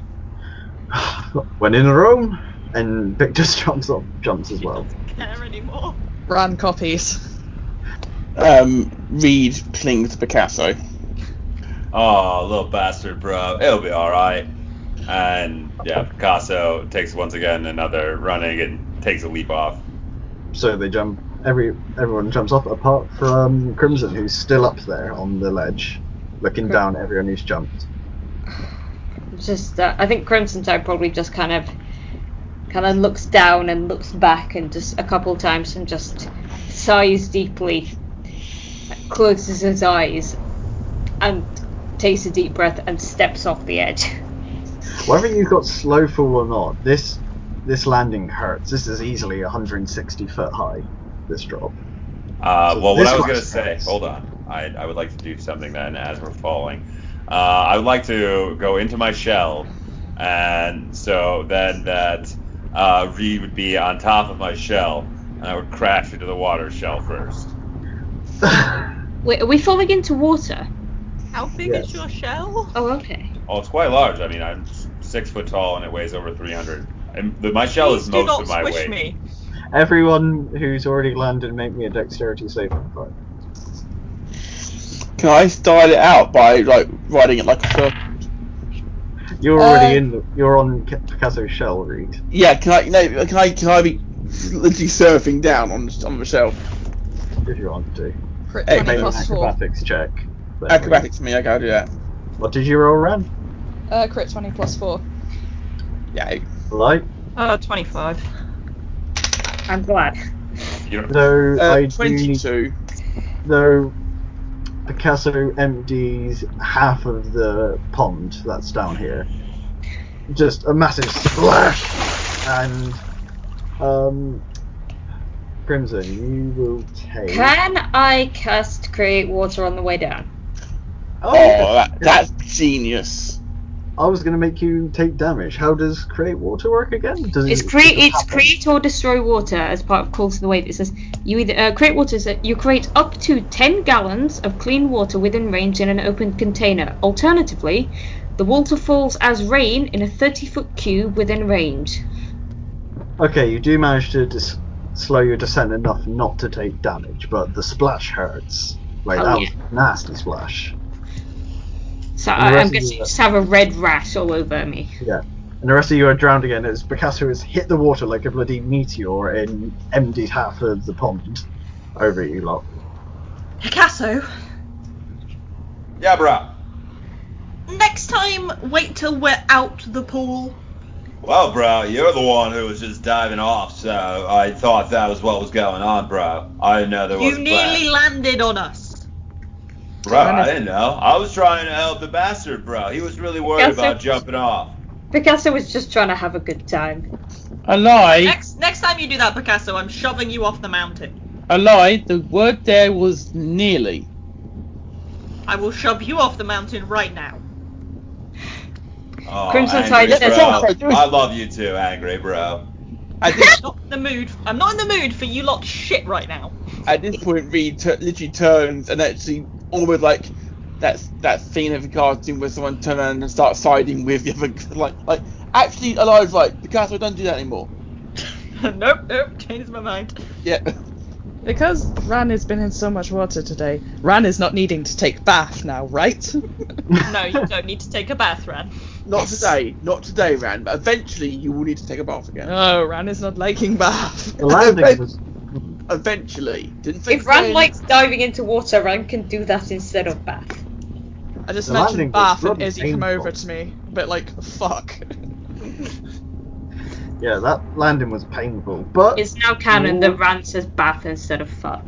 When in Rome, and Victus jumps up, jumps as well. Care anymore. Ran copies. Um, Reed clings to Picasso. Oh, little bastard, bro. It'll be alright. And yeah, Picasso takes once again another running and takes a leap off. So they jump. Every everyone jumps off, apart from Crimson, who's still up there on the ledge, looking down at everyone who's jumped. Just, uh, I think Crimson Tide probably just kind of, kind of looks down and looks back and just a couple times and just sighs deeply, closes his eyes, and takes a deep breath and steps off the edge. Whether you've got slow fall or not, this this landing hurts. This is easily one hundred sixty foot high. This drop. Uh, So well, what this I was much going to say, hurts. hold on. I, I would like to do something then as we're falling. Uh, I would like to go into my shell, and so then that uh, Reed would be on top of my shell, and I would crash into the water shell first. Wait, are we falling into water? How big Yes. is your shell? Oh, okay. Oh, it's quite large. I mean, I'm six foot tall, and it weighs over three hundred. And the, my shell Please is do most not of my squish weight. me. Everyone who's already landed, make me a dexterity saving throw. Can I style it out by like riding it like a circle? You're already Uh, in. The, you're on K- Picasso's shell, Reed. Yeah, can I? You know, can I? Can I be literally surfing down on the, on the shelf? If you want to. Crit Hey, twenty Make an plus four. acrobatics check. then, Acrobatics for me. Okay, I'll do that. Reed. What did you roll, Ran? Uh, crit twenty plus four. Yeah. Light. Uh, twenty-five. I'm glad. You know, So Uh, I do need. Twenty-two. Though Picasso empties half of the pond that's down here. Just a massive splash, and um, Crimson, you will take. Can I cast Create Water on the way down? Oh, yeah. that, that's genius. I was going to make you take damage. How does Create Water work again? Does It's it create. just It's happen? create or destroy water as part of Calls to the Wave. It says you either uh, create water. Is that you create up to ten gallons of clean water within range in an open container. Alternatively, the water falls as rain in a thirty foot cube within range. Okay, you do manage to dis- slow your descent enough not to take damage, but the splash hurts. Like, Oh, that yeah. was a nasty splash. So And the I, rest I'm of guessing you- you just have a red rash all over me. Yeah. And the rest of you are drowned again as Picasso has hit the water like a bloody meteor and emptied half of the pond over you lot. Picasso, yeah, bro. next time wait till we're out the pool. Well, bro, you're the one who was just diving off, so I thought that was what was going on, bro. I didn't know there was You a plan. nearly landed on us. Bro, I didn't know. I was trying to help the bastard, bro. He was really worried Picasso- about jumping off. Picasso was just trying to have a good time. A lie, Next next time you do that, Picasso, I'm shoving you off the mountain. a lie. The word there was nearly. I will shove you off the mountain right now. Oh, Crimson angry, Tide says bro. no. I love you too, angry, bro. At this, Not in the mood. I'm not in the mood for you lot shit right now. at this point, Reed t- literally turns and actually almost like that's that scene of a cartoon where someone turns around and starts siding with the other. Like, like actually, Alive's like Picasso, don't do that anymore. nope, nope, changed my mind. Yeah. Because Ran has been in so much water today, Ran is not needing to take bath now, right? No, you don't need to take a bath, Ran. Not today, not today, Ran. But eventually, you will need to take a bath again. No, Ran is not liking bath. The landing was. Eventually, didn't say If Ran when. likes diving into water, Ran can do that instead of bath. I just The landing mentioned was bath and bloody Izzy come over painful. to me, a bit like, fuck. Yeah, that landing was painful, but. It's now canon that Ran says bath instead of fuck.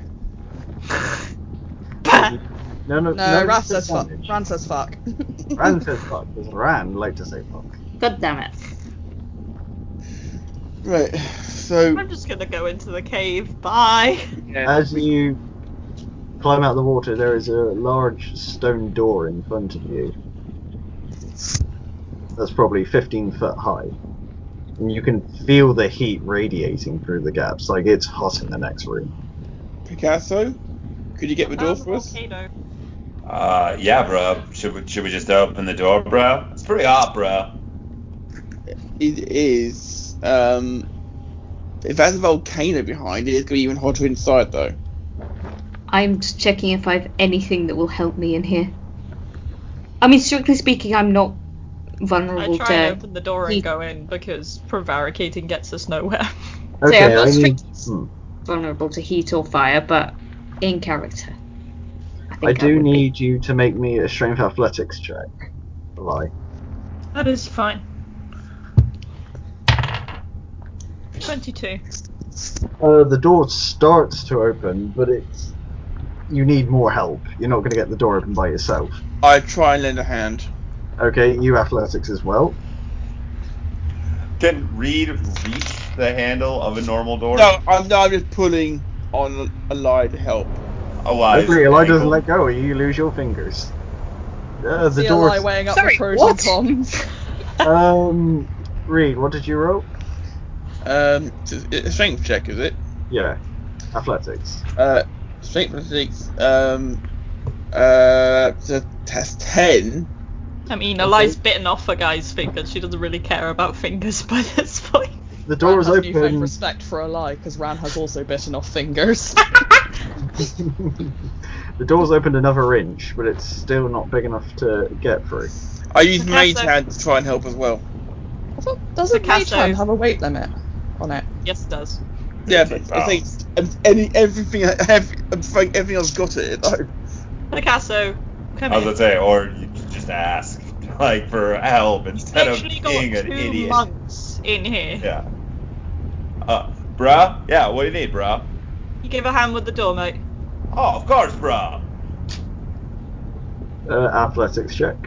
No, no, no. No, you Ran said says fuck. damage. Ran says fuck. Ran says fuck, because Ran liked to say fuck. God damn it. Right. So I'm just gonna go into the cave. Bye. yeah, As you climb out of the water, there is a large stone door in front of you. That's probably fifteen foot high. And you can feel the heat radiating through the gaps, like it's hot in the next room. Picasso, could you get the door Um, for us? volcano. Uh, yeah, bro. Should we, should we just open the door, bro? It's pretty hot, bro. It is. Um, if there's a volcano behind it, it's gonna be even hotter inside, though. I'm just checking if I have anything that will help me in here. I mean, strictly speaking, I'm not vulnerable I try to. and open the door and heat. go in because prevaricating gets us nowhere. So Okay, I'm not I need. strictly Hmm. vulnerable to heat or fire, but in character, I I think I, do would need you to make me a strength athletics check. Lie. That is fine. twenty-two. Uh, the door starts to open, but it's you need more help. You're not going to get the door open by yourself. I try and lend a hand. Okay, you athletics as well. Can Reed reach the handle of a normal door? No, I'm, no, I'm just pulling on a lie to help. Eli is Hopefully, Eli doesn't able- let go, or you lose your fingers. Uh, the See door. Eli weighing up Sorry, the pros what? and cons. Um, Reed, what did you roll? Um, it's a strength check, is it? Yeah, athletics. Uh, strength athletics. Um, uh, to test ten. I mean, Okay. Eli's bitten off a guy's fingers. She doesn't really care about fingers by this point. The door Ran is has newfound open. respect for a lie because Ran has also bitten off fingers. The door's opened another inch, but it's still not big enough to get through. I use Picasso. mage hand to try and help as well. I thought, doesn't Mage Picasso. Hand have a weight limit on it? Yes, it does. Yeah, but I think um, any everything I have, I'm throwing everything I've got at it. Though. Picasso, come I was here. gonna say, or you just ask, like, for help instead of Literally got being an two idiot. monks in here. Yeah. Uh, bruh? Yeah, what do you need, bruh? You give a hand with the door, mate. Oh, of course, bruh. Uh, athletics check.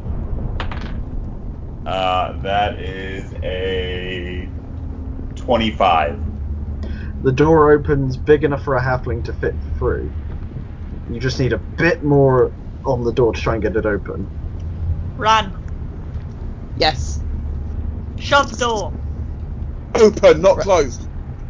Uh, that is a twenty-five. The door opens big enough for a halfling to fit through. You just need a bit more on the door to try and get it open. Ran. Yes. Shut the door. Open, not Right. closed.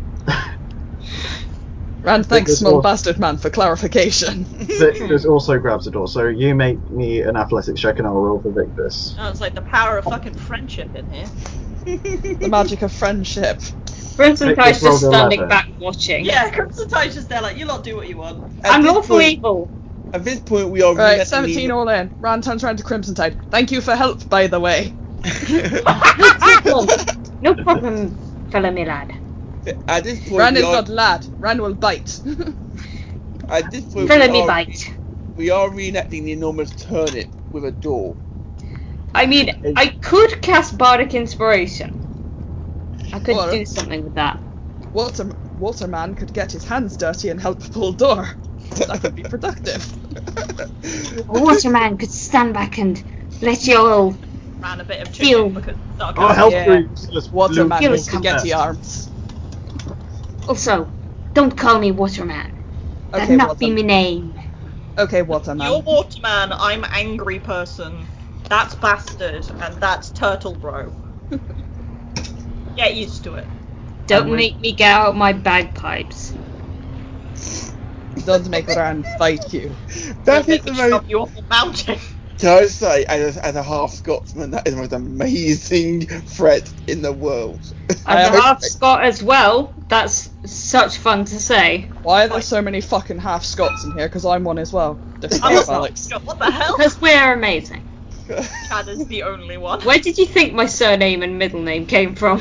Ran thanks Victor's small also- bastard man for clarification. Victus also grabs the door, so you make me an athletics check and I'll roll for Victus. Oh, it's like the power of fucking friendship in here. The magic of friendship. Crimson Victor's Tide's just rolled standing eleven. back watching. Yeah, Crimson Tide's just there like, you lot do what you want. At I'm this lawful point- evil. At this point, we are Right, reenacting seventeen the- all in. Ran turns around to Crimson Tide. Thank you for help, by the way. No, no problem, fellow me lad. At this point, Ran we is are, not lad. Ran will bite. at this point, Fellow we me are, bite. we are reenacting the enormous turnip with a door. I mean, I could cast Bardic Inspiration. I could Or- do something with that. Water Waterman could get his hands dirty and help pull door. That could be productive. A waterman could stand back and let you all. Ran a bit of Feel- chicken because it's dark Oh, out. help Yeah. me! Useless Waterman Feel blue with it come. spaghetti mess. arms. Also, don't call me Waterman. That Okay, not be Waterman. my name. Okay, Waterman. You're Waterman, I'm Angry Person. That's Bastard, and that's Turtle Bro. Get used to it. Don't And we- make me get out my bagpipes. Don't make Ran fight you. That Don't is make the me most. shove you off the mountain. Can I say, as a, as a half Scotsman, that is the most amazing threat in the world. I As am- a half Scot as well, that's such fun to say. Why are there so many fucking half Scots in here? Because I'm one as well. Different I'm type, not. Alex. What the hell? Because we're amazing. Chad is the only one. Where did you think my surname and middle name came from?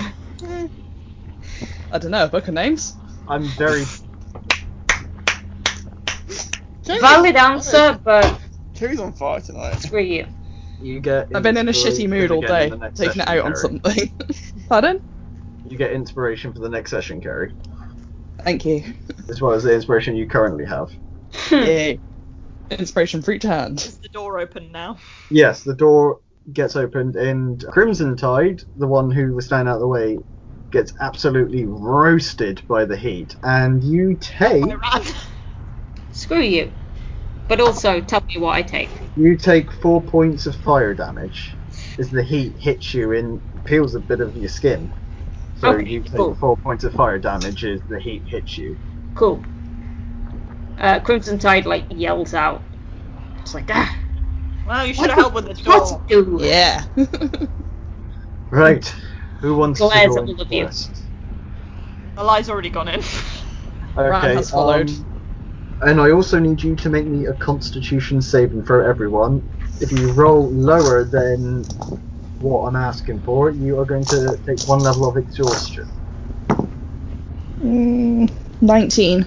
I don't know. Book of names. I'm very. Valid answer, but Kerry's on fire tonight. screw you. You get. I've been in a shitty inspiration mood all again day, in the next taking it session, out on Carrie. something. Pardon? You get inspiration for the next session, Kerry, Thank you. as well as the inspiration you currently have. Yay. Inspiration for each hand. Is the door open now? Yes, the door gets opened, and Crimson Tide, the one who was standing out of the way, gets absolutely roasted by the heat, and you take I ran. Screw you. But also, tell me what I take. you take four points of fire damage as the heat hits you and peels a bit of your skin. So Okay, you take cool. four points of fire damage as the heat hits you. Cool. Uh, Crimson Tide, like, yells out. It's like, ah, Well, you should what have helped with the what door. do? Yeah. Right, who wants to Glares go at in all of you. first? Eli's already gone in. Ran Okay, has followed. um, and I also need you to make me a Constitution saving throw, everyone. If you roll lower than what I'm asking for, you are going to take one level of exhaustion. Mm, nineteen.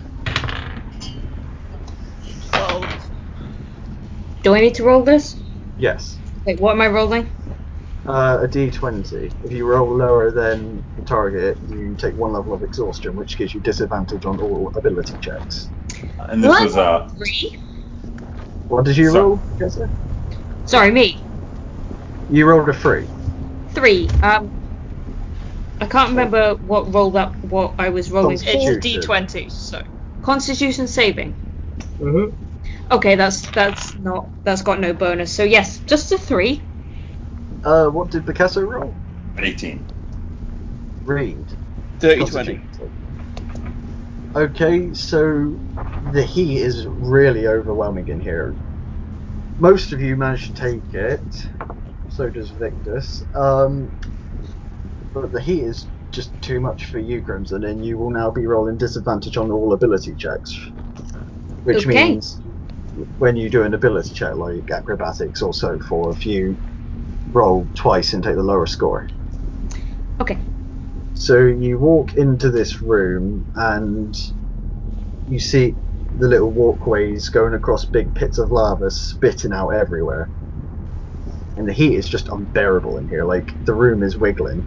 twelve. Do I need to roll this? Yes. Wait, what am I rolling? Uh, a d twenty. If you roll lower than the target, you take one level of exhaustion, which gives you disadvantage on all ability checks. And this was uh. Three? What did you So- roll, Jessica? Sorry, me. You rolled a three. Three. Um, I can't remember what roll that what I was rolling. Const- for. It's a Constitution. D twenty, so. Constitution saving. Mm-hmm. Okay, that's that's not that's got no bonus. So yes, just a three. Uh, what did Picasso roll? eighteen. Read. thirty twenty. Constitution. Okay, so the heat is really overwhelming in here. Most of you managed to take it. So does Victus. Um, but the heat is just too much for you, Crimson, and you will now be rolling disadvantage on all ability checks. Which Okay. means when you do an ability check like acrobatics or so forth, you roll twice and take the lower score. Okay. So you walk into this room and you see the little walkways going across big pits of lava spitting out everywhere. And the heat is just unbearable in here, like the room is wiggling.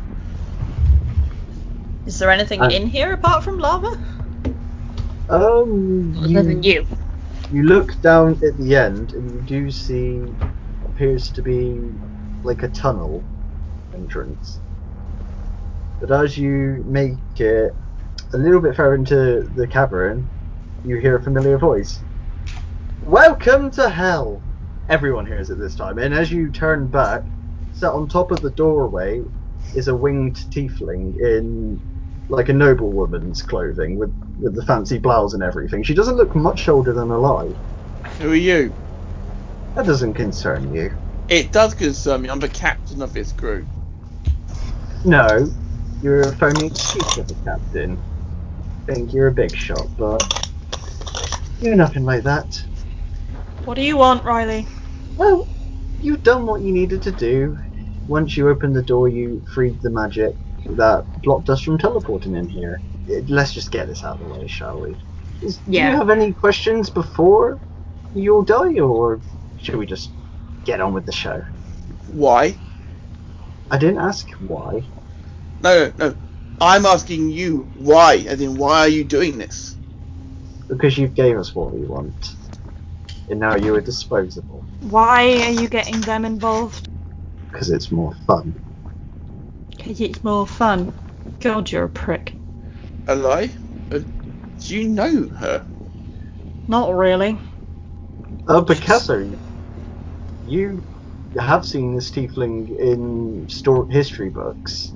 Is there anything And- in here apart from lava? Um, Other than you, you. you look down at the end and you do see appears to be like a tunnel entrance. But as you make it a little bit further into the cavern, you hear a familiar voice. Welcome to hell! Everyone hears it this time, and as you turn back, sat on top of the doorway is a winged tiefling in like a noblewoman's clothing with, with the fancy blouse and everything. She doesn't look much older than alive. Who are you? That doesn't concern you. It does concern me. I'm the captain of this crew. No, you're a phony excuse of a captain. Think you're a big shot, but you're nothing like that. What do you want, Riley? Well, you've done what you needed to do. Once you opened the door, you freed the magic that blocked us from teleporting in here. Eh, Let's just get this out of the way, shall we? Is, Do Yeah. you have any questions before you all die, or should we just get on with the show? Why? I didn't ask why. No, no, no. I'm asking you why. As in, why are you doing this? Because you gave us what we want. And now you are disposable. Why are you getting them involved? Because it's more fun. Because it's more fun. God, you're a prick. A lie? Uh, do you know her? Not really. Uh, Picasso, you have seen this tiefling in store history books.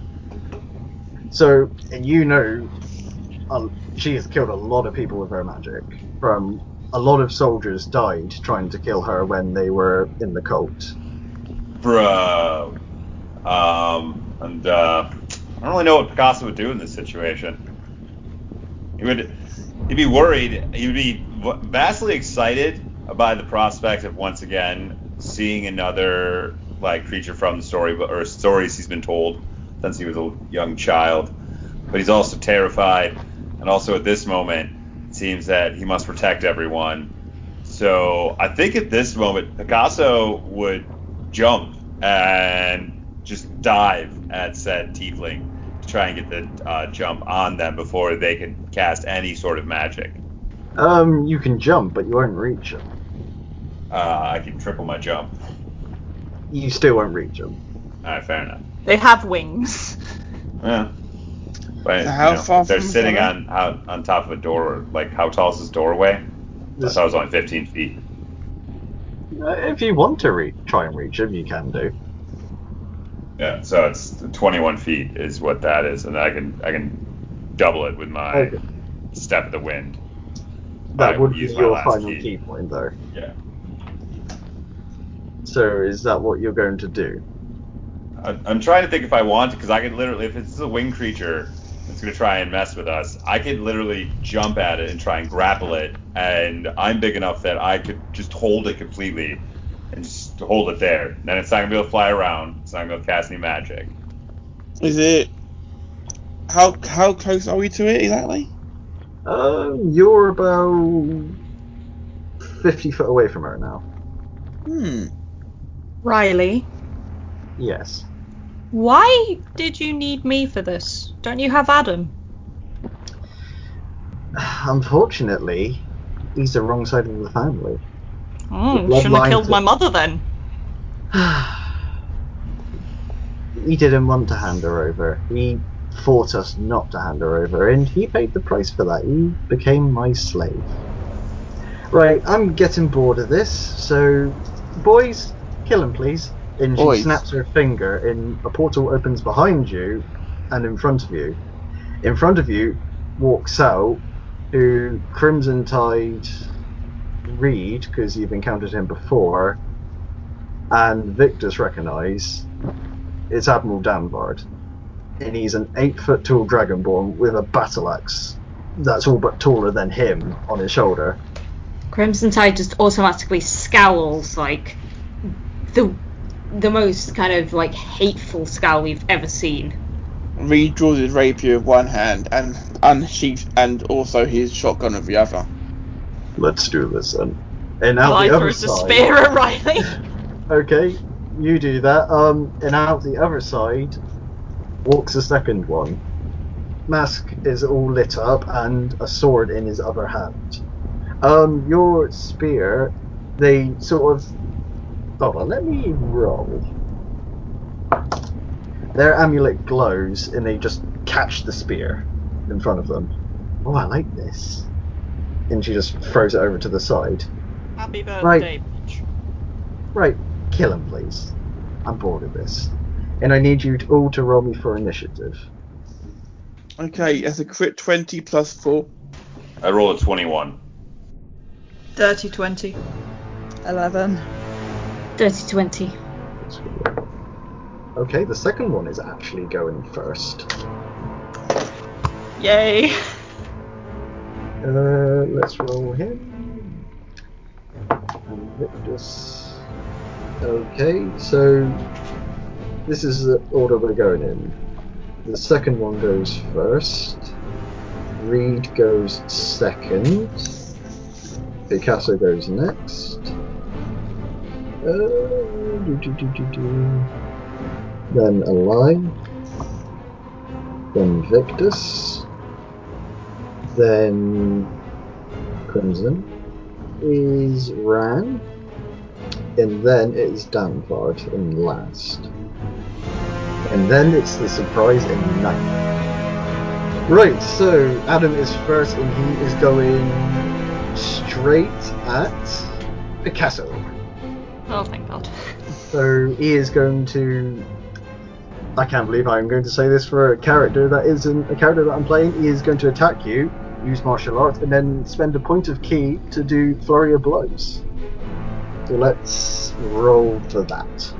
So, and you know, uh, she has killed a lot of people with her magic. From a lot of soldiers died trying to kill her when they were in the cult. Bro. Um, and uh, I don't really know what Picasso would do in this situation. He would, he'd be worried. He would be v- vastly excited by the prospect of once again seeing another like creature from the story or stories he's been told since he was a young child. But he's also terrified, and also at this moment, it seems that he must protect everyone. So I think at this moment, Picasso would jump and just dive at said tiefling to try and get the uh, jump on them before they can cast any sort of magic. Um, you can jump, but you won't reach them. Uh, I can triple my jump. You still won't reach them. All right, fair enough. They have wings. Yeah. But, So how you know, far if they're from sitting Zoe? on out on top of a door. Like, how tall is this doorway? I This- thought it was only fifteen feet. Uh, if you want to re- try and reach them, you can do. Yeah, so it's twenty-one feet is what that is, and I can I can double it with my Okay. step of the wind. That I would be use my your last final key. key point, though. Yeah, So, is that what you're going to do? I, I'm trying to think if I want to, because I could literally, if it's a winged creature that's gonna try and mess with us, I could literally jump at it and try and grapple it, and I'm big enough that I could just hold it completely and just hold it there. Then it's not gonna be able to fly around. It's not gonna be able to cast any magic. Is it? How how close are we to it exactly? Um, you're about fifty foot away from her now. Hmm. Riley, Yes. why did you need me for this? Don't you have Adam? Unfortunately, he's the wrong side of the family. Oh, The shouldn't have bloodline killed to- my mother then. He didn't want to hand her over. He fought us not to hand her over, and he paid the price for that. He became my slave. Right, I'm getting bored of this, so boys, kill him, please. And she Boys. snaps her finger, and a portal opens behind you and in front of you. In front of you walks out who Crimson Tide Reed, because you've encountered him before, and Victus recognise. It's Admiral Danvard. And he's an eight foot tall dragonborn with a battle axe that's all but taller than him on his shoulder. Crimson Tide just automatically scowls like the the most kind of like hateful scowl we've ever seen. Reed draws his rapier with one hand and unsheaths and also his shotgun with the other. Let's do this then. And out Eli the other throws a side. spear at Riley. Okay, you do that. Um, and out the other side walks the second one. Mask is all lit up and a sword in his other hand. Um, your spear, they sort of. Hold on, let me roll. Their amulet glows and they just catch the spear in front of them. Oh, I like this. And she just throws it over to the side. Happy Right. birthday, bitch. Right, kill him, please. I'm bored of this. And I need you to, all to roll me for initiative. Okay, that's a crit twenty plus four. I roll a twenty-one. Dirty twenty. eleven. Dirty twenty. Okay, the second one is actually going first. Yay. Uh, let's roll him. And Victus. Okay, so this is the order we're going in. The second one goes first. Reed goes second. Picasso goes next. Uh, do, do, do, do, do. Then Eli. Then Victus. Then Crimson is Ran. And then it is Danvard in last. And then it's the surprise in ninth. Right, so Adam is first and he is going straight at Picasso. Oh, thank God. So he is going to. I can't believe I'm going to say this for a character that isn't a character that I'm playing. He is going to attack you, use martial arts, and then spend a point of key to do flurry of blows. So let's roll for that.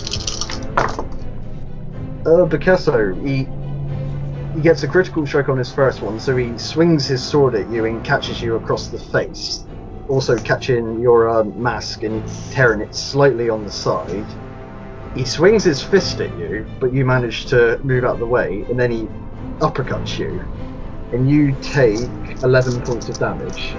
Uh, Picasso, he he gets a critical strike on his first one, so he swings his sword at you and catches you across the face, also catching your uh, mask and tearing it slightly on the side. He swings his fist at you, but you manage to move out of the way, and then he uppercuts you, and you take eleven points of damage.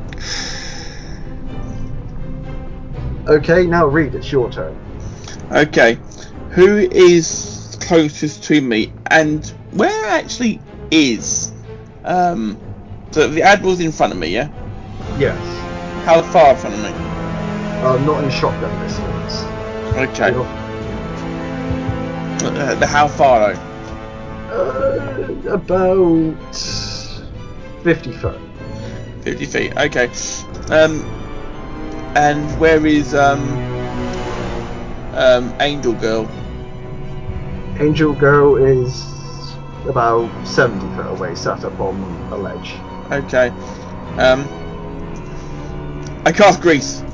Okay, now Reed, it's your turn. Okay, who is closest to me, and where actually is? Um, so the Admiral's in front of me, yeah. Yes. How far in front of me? Uh, not in shotgun distance. Okay. You're- Uh, the how far though? Uh, about fifty foot. Fifty feet. Okay. Um, and where is um um Angel Girl? Angel Girl is about seventy foot away, sat up on a ledge. Okay. Um, I cast Grease.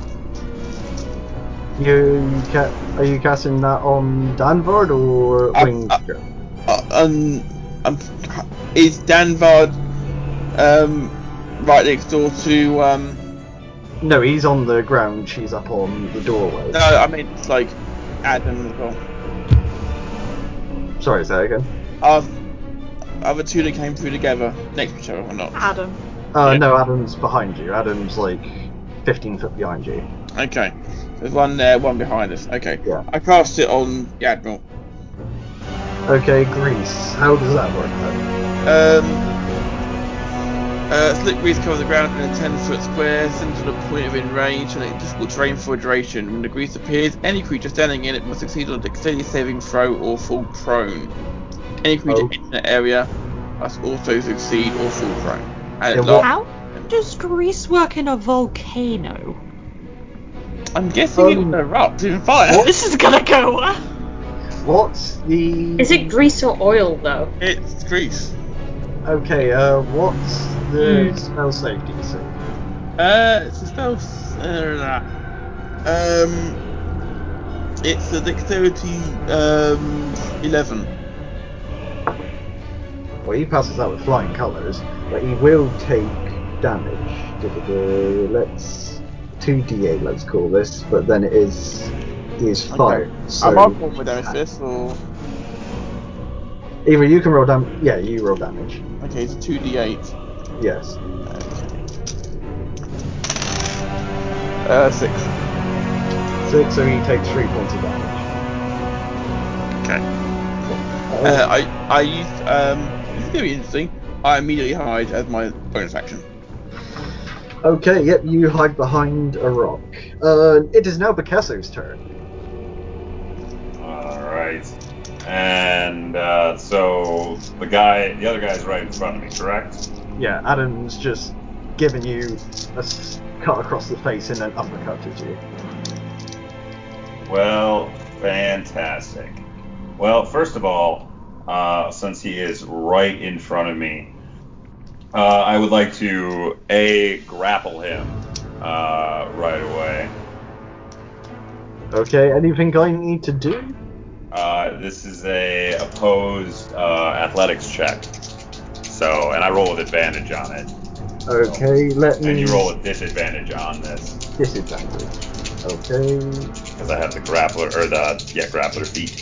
You ca- are you casting that on Danvard or Uh, Winged uh, Girl? Uh, um, um, is Danvard um right next door to um No, he's on the ground. She's up on the doorway. No, I mean it's like Adam as well. Sorry, say that again. Are are the two that came through together next to each other or not? Adam. Uh, Yeah. No, Adam's behind you. Adam's like fifteen foot behind you. Okay. There's one there, one behind us. Okay. Yeah. I cast it on the Admiral. Okay, Grease. How does that work then? Um. Uh, slick grease covers the ground in a ten foot square, centered on a point of in range, and it's difficult terrain for a duration. When the grease appears, any creature standing in it must succeed on a dexterity saving throw or fall prone. Any creature Oh. in the area must also succeed or fall prone. And Yeah, it what- lasts- How does grease work in a volcano? I'm guessing it Um, will erupt in fire. This is gonna go well. What's the... Is it grease or oil though? It's grease. Okay, uh, what's the Hmm. spell save D C? Uh, it's a spell. Uh, um, it's a dexterity um eleven. Well, he passes that with flying colours, but he will take damage. Du-du-du. Let's... two d eight, let's call this, but then it is... he is fired, so... Am I born with damage this or? Either you can roll damage... yeah, you roll damage. Okay, it's a two d eight. Yes. Okay. Uh, six. Six, so he takes three points of damage. Okay. Uh, I I used um. This is gonna be interesting. I immediately hide as my bonus action. Okay, yep, you hide behind a rock. Uh, it is now Picasso's turn. Alright. And uh, so the guy, the other guy's right in front of me, correct? Yeah, Adam's just giving you a s- cut across the face and then uppercutted you. Well, fantastic. Well, first of all, uh, since he is right in front of me, uh, I would like to A, grapple him uh, right away. Okay, anything I need to do? Uh, this is a opposed uh, athletics check. So, and I roll with advantage on it. Okay, let me... And you roll with disadvantage on this. disadvantage. Okay. Because I have the grappler, or the, yeah, grappler feat.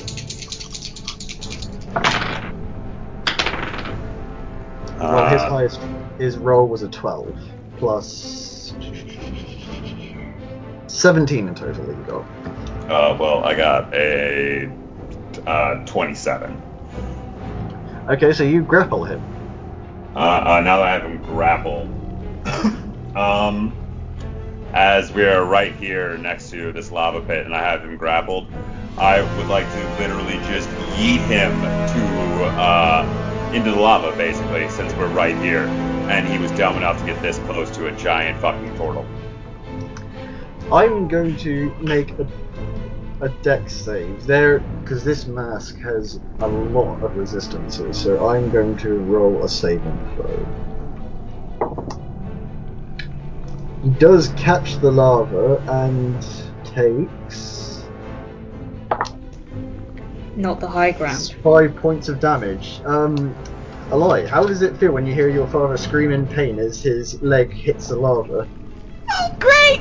Well, his Uh, highest... his roll was a twelve. Plus... seventeen in total that you got. Uh, well, I got a uh, twenty-seven. Okay, so you grapple him. Uh, uh, now that I have him grappled, um, as we are right here next to this lava pit and I have him grappled, I would like to literally just yeet him to uh, into the lava, basically, since we're right here, and he was dumb enough to get this close to a giant fucking portal. I'm going to make a, a dex save there, because this mask has a lot of resistances, so I'm going to roll a saving throw. He does catch the lava and takes Not the high ground. five points of damage. Um, Alai, how does it feel when you hear your father scream in pain as his leg hits the lava? Oh, great!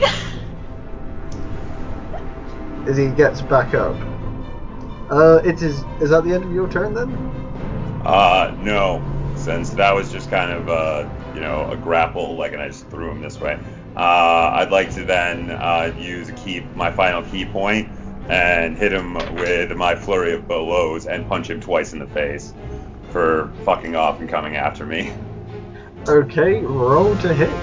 As he gets back up. Uh, it is. Is that the end of your turn then? Uh, no, since that was just kind of, uh, you know, a grapple, like, and I just threw him this way. Uh, I'd like to then uh, use a key, my final key point, and hit him with my flurry of blows and punch him twice in the face for fucking off and coming after me. Okay, roll to hit.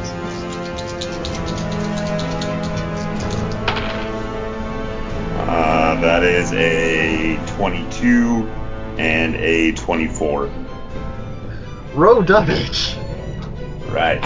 Uh, that is a twenty-two and a twenty-four. Roll damage. Right.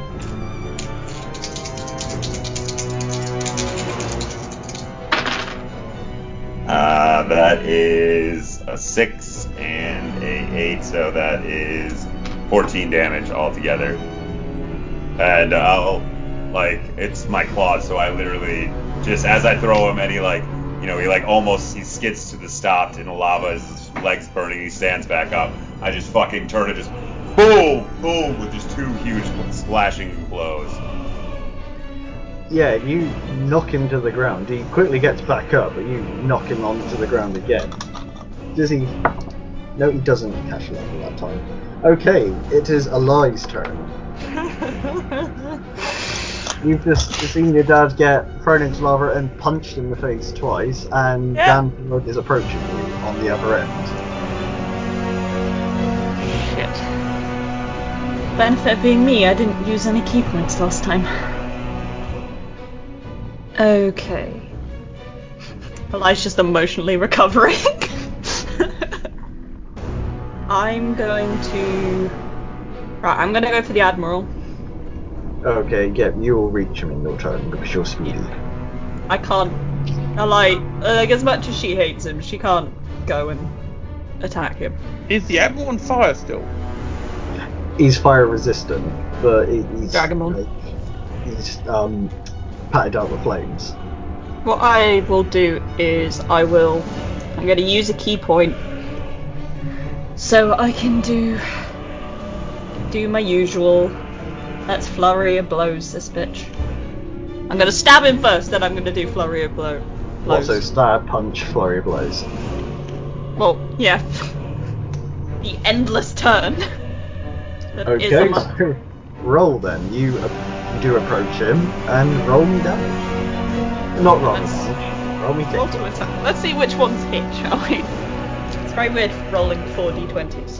Uh, that is a six and a eight, so that is fourteen damage altogether. And I'll, like, it's my claws, so I literally, just as I throw him and he, like, you know, he, like, almost, he skids to the stop in the lava as his legs burning, he stands back up. I just fucking turn and just, boom, boom, with just two huge splashing blows. yeah, you knock him to the ground. He quickly gets back up, but you knock him onto the ground again. Does he? No, he doesn't catch level that time. Okay, it is Eli's turn. You've just seen your dad get thrown into lava and punched in the face twice, and Yeah. Danford is approaching you on the other end. Shit. Benefit being me, I didn't use any key points last time. Okay. Eli's just emotionally recovering. I'm going to... Right, I'm going to go for the Admiral. Okay, yeah, you will reach him in your turn because you're speedy. I can't... Eli, like, as much as she hates him, she can't go and attack him. Is the Admiral on fire still? He's fire resistant, but he- he's Dragonborn. like, he's um patted out with flames. What I will do is I will... I'm going to use a key point so I can do... do my usual... Let's flurry of blows this bitch. I'm going to stab him first, then I'm going to do flurry of blow, blows. Also, stab, punch, flurry of blows. Well, yeah. The endless turn. That is a Okay, mon- so roll then. You, uh, you do approach him and roll me damage. Not roll me Let's- damage. Roll me Roll hit. to attack. Let's see which one's hit, shall we? It's very weird rolling four d twenties.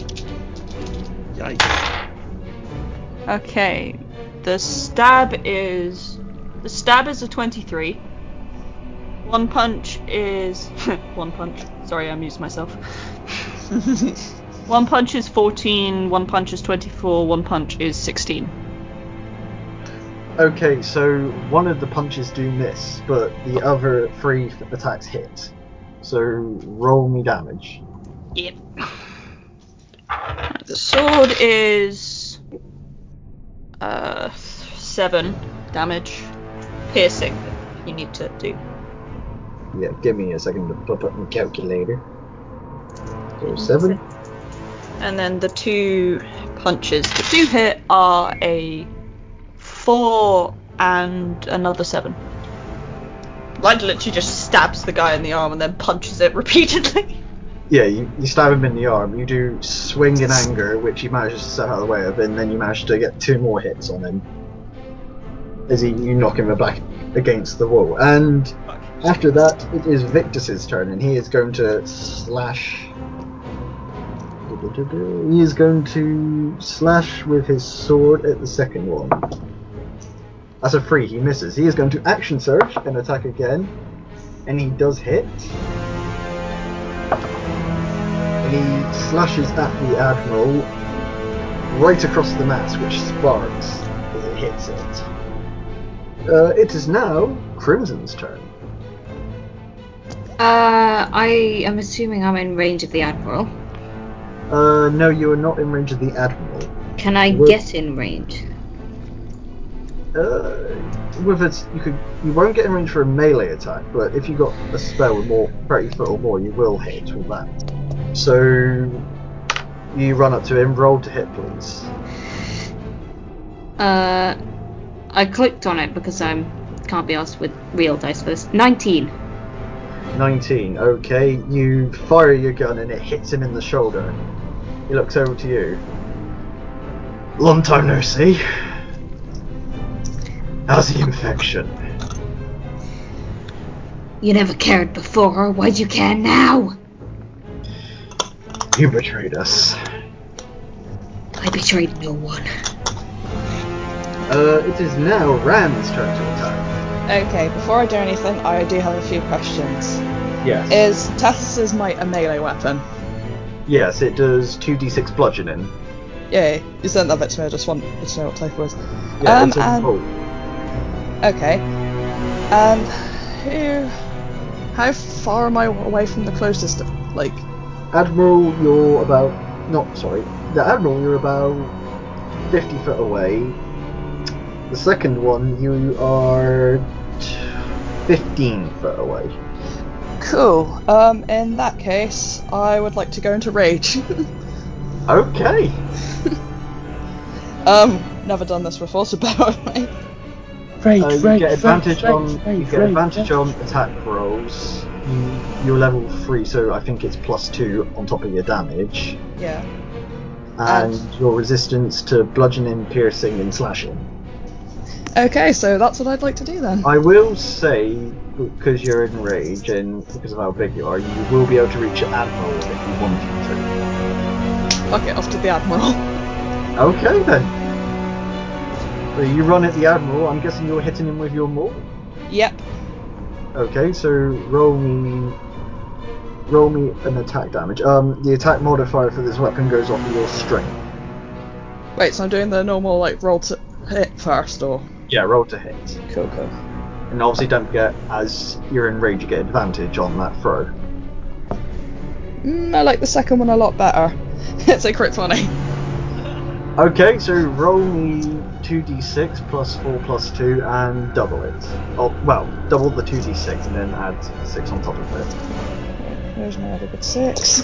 Yikes. Okay. The stab is... The stab is a twenty-three. One punch is... one punch. Sorry, I amused myself. One punch is fourteen, one punch is twenty-four, one punch is sixteen. Okay, so one of the punches do miss, but the other three f- attacks hit. So roll me damage. Yep. The sword is... Uh, seven damage. Piercing, you need to do. Yeah, give me a second to pop up my calculator. So seven. And then the two punches that do hit are a four and another seven. Like literally just stabs the guy in the arm and then punches it repeatedly. Yeah, you, you stab him in the arm. You do swing in anger, which he manages to step out of the way of, and then you manage to get two more hits on him as he, you knock him back against the wall. And after that, it is Victus's turn, and he is going to slash. He is going to slash with his sword at the second one. That's a three. He misses. He is going to action surge and attack again, and he does hit. And he slashes at the Admiral right across the mast, which sparks as it hits it. Uh, it is now Crimson's turn. Uh, I am assuming I'm in range of the Admiral. Uh, no, you are not in range of the Admiral. Can I Well- get in range? Uh, with it, you could, you won't get in range for a melee attack, but if you got a spell with more thirty foot or more, you will hit with that. So you run up to him, roll to hit, please. Uh, I clicked on it because I can't be asked with real dice for this. nineteen. nineteen. Okay, you fire your gun and it hits him in the shoulder. He looks over to you. Long time no see. How's the infection? You never cared before. Why'd you care now? You betrayed us. I betrayed no one. Uh, it is now Rand's turn to attack. Okay, before I do anything, I do have a few questions. Yes. Is Tassus's might a melee weapon? Yes, it does two d six bludgeoning. Yay, you sent that bit to me, I just wanted to know what type it was. Yeah, Um, it's a and- bolt. Okay. And who... How far am I away from the closest, like... Admiral, you're about... Not, sorry. The Admiral, you're about fifty foot away. The second one, you are fifteen foot away. Cool. Um, in that case, I would like to go into rage. Okay. um, never done this before, so bear with me. Rage, Uh, you rage, get advantage rage, on rage, you get rage, advantage rage. on attack rolls. You, you're level three, so I think it's plus two on top of your damage, Yeah. and your resistance to bludgeoning, piercing, and slashing. Okay, so that's what I'd like to do then. I will say, because you're in rage and because of how big you are, you will be able to reach your admiral if you wanted to. Fuck it, off to the Admiral. Okay then. So you run at the admiral. I'm guessing you're hitting him with your maul. Yep. Okay, so roll me, roll me an attack damage. Um, the attack modifier for this weapon goes off of your strength. Wait, so I'm doing the normal, like, roll to hit first, or? Yeah, roll to hit. Cool, cool. And obviously don't forget, as you're in rage, you get advantage on that throw. Mm, I like the second one a lot better. It's a crit twenty. Okay, so roll me two d six plus four plus two and double it. Oh, well, double the two d six and then add six on top of it. There's my other good six.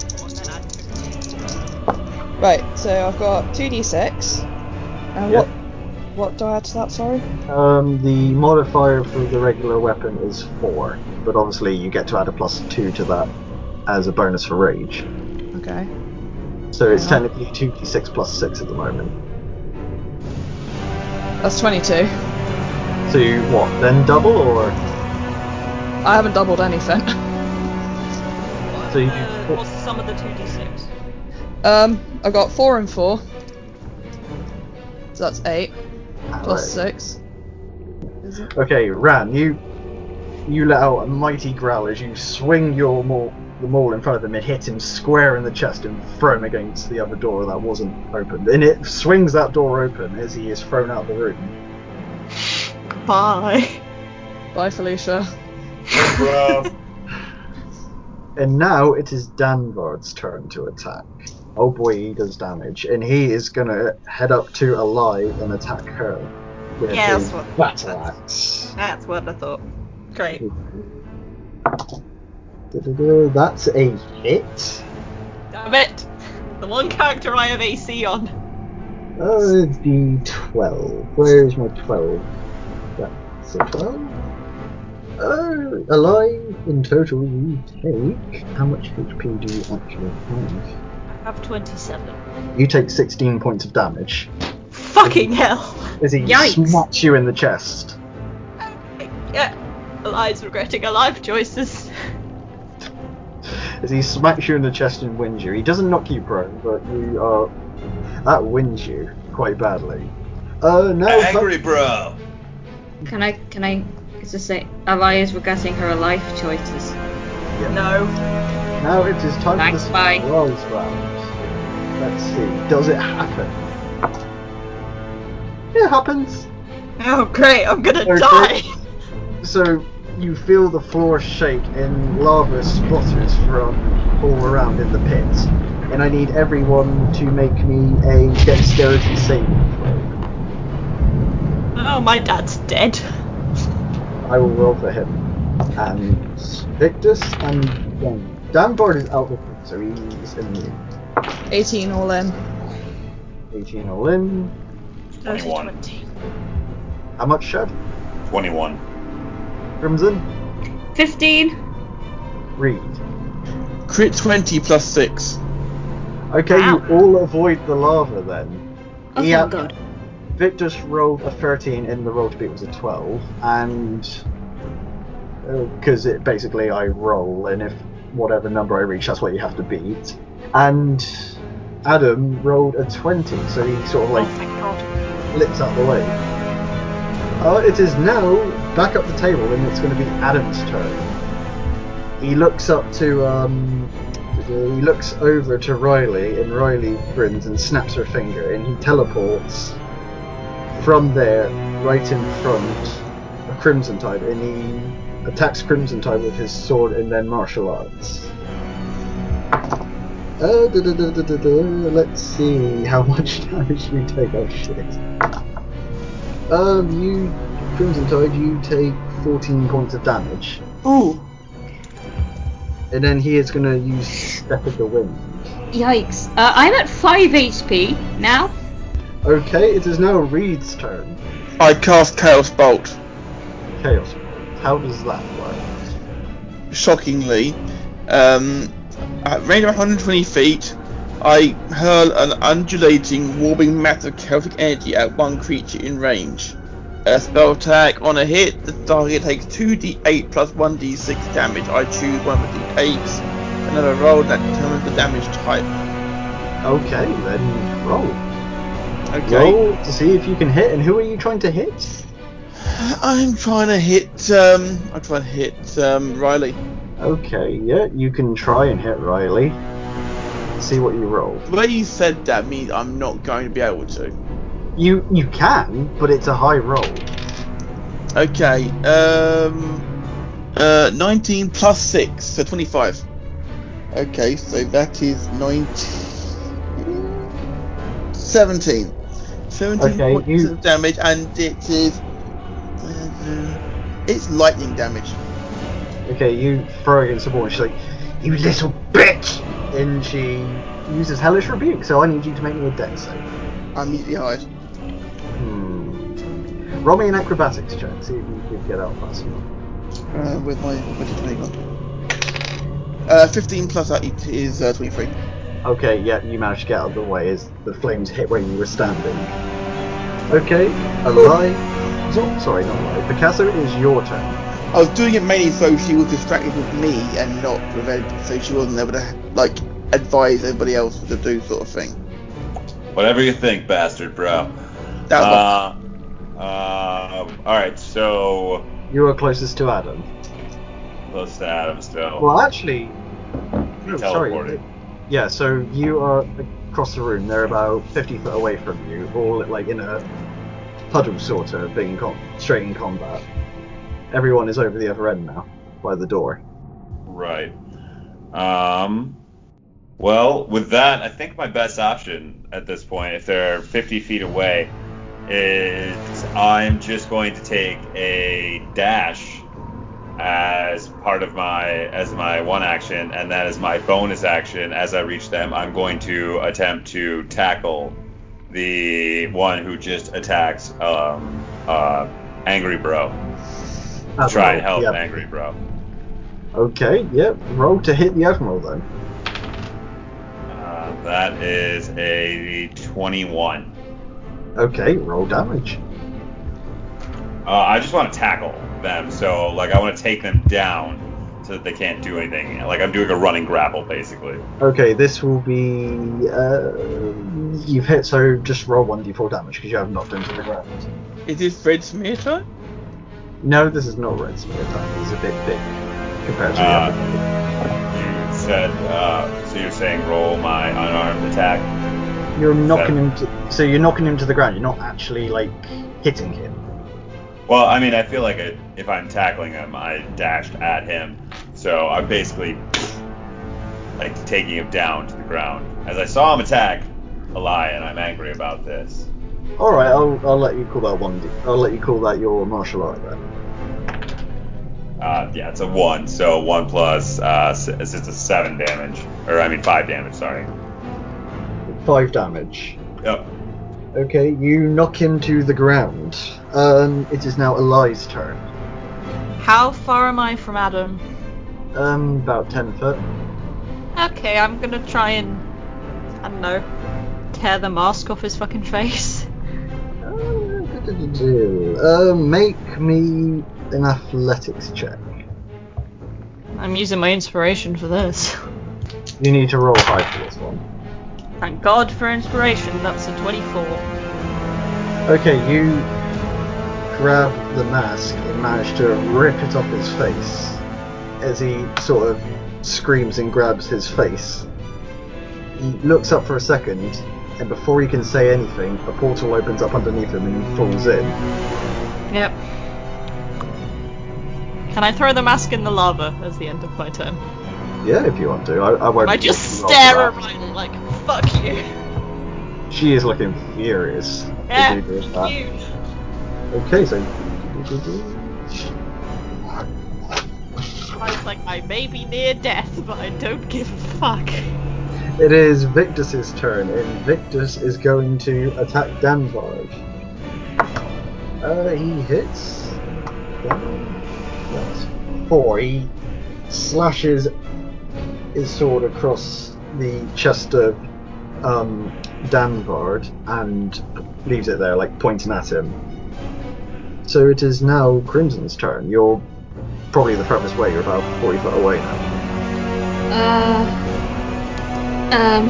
Right, so I've got two d six. And Yep. what what do I add to that, sorry? Um, the modifier for the regular weapon is four, but obviously you get to add a plus two to that as a bonus for rage. Okay. So it's Hang on. technically two d six plus six at the moment. That's twenty-two. So you, what, then double or? I haven't doubled anything. So you do Uh, four- what's the sum of the two d six? Um, I've got four and four. So that's eight. Plus Alright. six. Is it? Okay, Ran, you you let out a mighty growl as you swing your maul, the maul in front of him and hit him square in the chest and throw him against the other door that wasn't opened. And it swings that door open as he is thrown out the room. Bye. Bye, Felicia. Bro. And now it is Danvard's turn to attack. Oh boy, he does damage. And he is gonna head up to Ally and attack her with Yeah, his that's what- battle axe. That's what I thought. Great. Da-da-da, that's a hit. Damn it! The one character I have A C on. Uh, D twelve. Where's my twelve? That's a twelve. Uh, alive in total, you take. How much H P do you actually have? I have twenty-seven. You take sixteen points of damage Fucking hell! as he Yikes. smacks you in the chest. Yeah. Eli's regretting her life choices. As he smacks you in the chest and wins you. He doesn't knock you prone, but you are. That wins you quite badly. Uh, now. Angry bro. Can I, can I, is this say, Ally is regretting her life choices? Yeah. No. Now it is time Thanks, for the bye. surprise round. Let's see. Does it happen? It happens. Oh great, I'm gonna Okay. die! So you feel the floor shake and lava splutters from all around in the pit. And I need everyone to make me a dexterity saving throw. Oh, my dad's dead. I will roll for him. And Victus and Dan. Danbard is out of the pit, so he's immune. eighteen all in. eighteen all in. twenty-one. twenty. How much, Shad? twenty-one. Crimson? fifteen. Reed. Crit twenty plus six. Okay, Wow. you all avoid the lava then. Oh, Yeah. thank God. Victus rolled a thirteen and the roll to beat was a twelve, and because it basically I roll, and if whatever number I reach, that's what you have to beat. And Adam rolled a twenty, so he sort of Oh, like thank God. flips out the way. Uh, it is now back up the table, and it's going to be Adam's turn. He looks up to um, he looks over to Riley, and Riley grins and snaps her finger, and he teleports from there, right in front of Crimson Tide, and he attacks Crimson Tide with his sword and then martial arts. Uh, da, da, da, da, da, da. Let's see how much damage you take. Oh shit. Um, you, Crimson Tide, you take fourteen points of damage. Ooh. And then he is going to use Step of the Wind. Yikes. Uh, I'm at five H P now. Okay, it is now Reed's turn. I cast Chaos Bolt. Chaos. How does that work? Shockingly, um, at range of one hundred twenty feet, I hurl an undulating, warping mass of chaotic energy at one creature in range. A spell attack on a hit, the target takes two d eight plus one d six damage. I choose one of the d eights, another roll that determines the damage type. Okay, then roll. Okay. Roll to see if you can hit. And who are you trying to hit? I'm trying to hit. Um, I'm trying to hit um, Riley. Okay, yeah, you can try and hit Riley. See what you roll. The way you said that means I'm not going to be able to. You you can, but it's a high roll. Okay. Um. Uh. nineteen plus six, so twenty-five. Okay, so that is nineteen. seventeen. seventeen Okay, points you- of damage, and it is. Uh, it's lightning damage. Okay, you throw against the wall and she's like, "You little bitch!" And she uses Hellish Rebuke, so I need you to make me a dex save. I'm immediately hired. Hmm. Roll me an acrobatics check, see if you can get out fast enough. Uh, with my with the twenty gone. Uh, fifteen plus that is uh, twenty-three. Okay, yeah, you managed to get out of the way as the flames hit where you were standing. Okay, Eli. So, sorry, not Eli. Picasso, it is your turn. I was doing it mainly so she was distracted with me and not with ed- so she wasn't able to like advise everybody else what to do, sort of thing. Whatever you think, bastard, bro. That uh, uh, all right, so You are closest to Adam. close to Adam still. Well, actually, He no, sorry. teleported. Yeah, so you are across the room. They're about fifty foot away from you, all like in a huddle, sort of, being com- straight in combat. Everyone is over the other end now, by the door. Right. Um. Well, with that, I think my best option at this point, if they're fifty feet away, is I'm just going to take a dash as part of my as my one action, and then as my bonus action, as I reach them, I'm going to attempt to tackle the one who just attacked um, uh, Angry Bro. Try and help Yep. Angry Bro. Okay, yep. Roll to hit the Admiral then. Uh, that is a twenty-one. Okay, roll damage. Uh, I just want to tackle them, so like I want to take them down so that they can't do anything. Like I'm doing a running grapple, basically. Okay, this will be. Uh, you've hit, so just roll one d four damage because you have knocked him to the ground. Is this Red Smear time? No, this is not Red Smear time. He's a bit big compared to the Uh, other. You said, uh, so you're saying roll my unarmed attack? You're knocking that- him. To, so you're knocking him to the ground. You're not actually like hitting him. Well, I mean, I feel like it, if I'm tackling him, I dashed at him, so I'm basically like taking him down to the ground. As I saw him attack a lion, I'm angry about this. All right, I'll I'll let you call that one. D- I'll let you call that your martial art then. Uh, yeah, it's a one, so one plus, uh, it's it's a seven damage, or I mean five damage. Sorry. Five damage. Yep. Okay, you knock him to the ground. Um, it is now Eli's turn. How far am I from Adam? Um, about ten foot. Okay, I'm gonna try and, I don't know, tear the mask off his fucking face. Uh, make me an athletics check. I'm using my inspiration for this. You need to roll high for this one. Thank God for inspiration, that's a twenty-four. Okay, you grab the mask and manage to rip it off his face as he sort of screams and grabs his face. He looks up for a second, and before he can say anything, a portal opens up underneath him and he falls in. Yep. Can I throw the mask in the lava as the end of my turn? Yeah, if you want to. I, I won't. I just roll for stare that. at Riley like, fuck you. She is looking furious. Yeah, to do that. huge. Okay, so. I was like, I may be near death, but I don't give a fuck. It is Victus's turn, and Victus is going to attack Danvarg. Uh, he hits. That's four. He slashes his sword across the chest of um, Danvard and leaves it there, like pointing at him. So it is now Crimson's turn. You're probably the furthest way. You're about forty foot away now. Uh, um,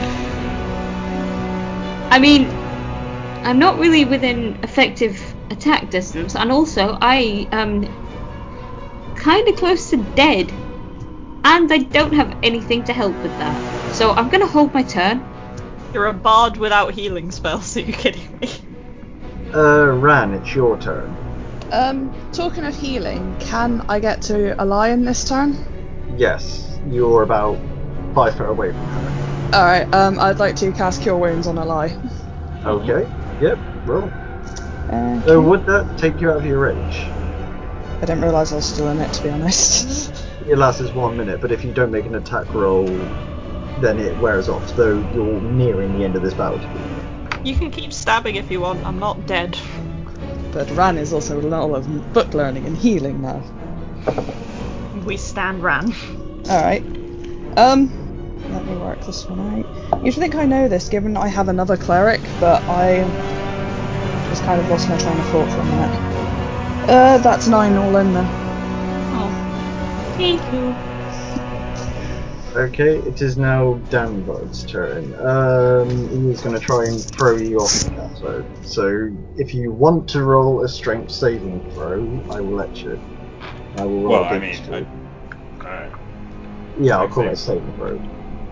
I mean, I'm not really within effective attack distance, and also I am kind of close to dead, and I don't have anything to help with that. So I'm gonna hold my turn. You're a bard without healing spells, are you kidding me? Uh, Ran, it's your turn. Um, talking of healing, can I get to a lion this turn? Yes, you're about five foot away from her. Alright, um, I'd like to cast Cure Wounds on Ally. Okay, yep, roll. Okay. Uh, would that take you out of your range? I didn't realise I was still in it, to be honest. It lasts us one minute, but if you don't make an attack roll, then it wears off, though you're nearing the end of this battle. You can keep stabbing if you want, I'm not dead. But Ran is also a lot of book learning and healing now. We stand Ran. Alright. Um, let me work this one out. You'd think I know this, given I have another cleric, but I just kind of lost my train of thought for a minute. Uh, that's nine all in then. Oh, thank you. Okay, it is now Danvard's turn. Um, he's going to try and throw you off the castle. So, if you want to roll a strength saving throw, I will let you. I will roll Well, I against mean, you. I, alright. Yeah, I'll Strength call it a saving. saving throw.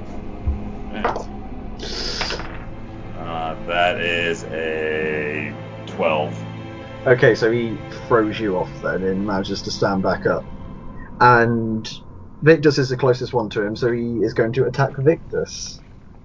Uh, that is a twelve. Okay, so he throws you off then and manages to stand back up. And Victus is the closest one to him, so he is going to attack Victus.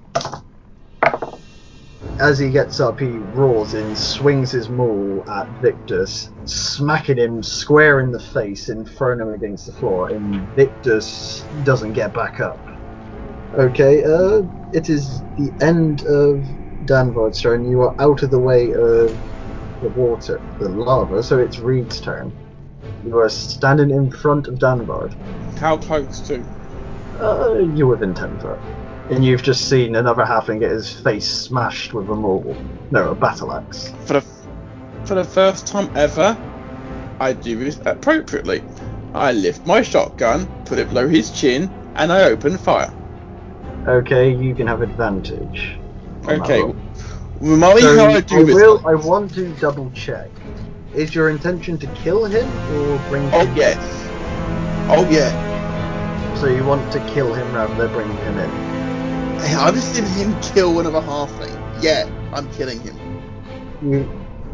As he gets up, he roars and swings his maul at Victus, smacking him square in the face and throwing him against the floor, and Victus doesn't get back up. Okay, uh, it is the end of Danvard's turn. You are out of the way of the water, the lava, so it's Reed's turn. You are standing in front of Danvard. How close to? Uh, you're within ten foot. And you've just seen another halfling get his face smashed with a maul. No, a battle axe. For the for the first time ever, I do this appropriately. I lift my shotgun, put it below his chin, and I open fire. Okay, you can have advantage. on that Okay, roll. remind me So how I do I this. will. I want to double check. Is your intention to kill him or bring Oh him? yes. Oh yeah. So you want to kill him rather than bring him in? I've just seen him kill one of a halfling. Yeah, I'm killing him. You.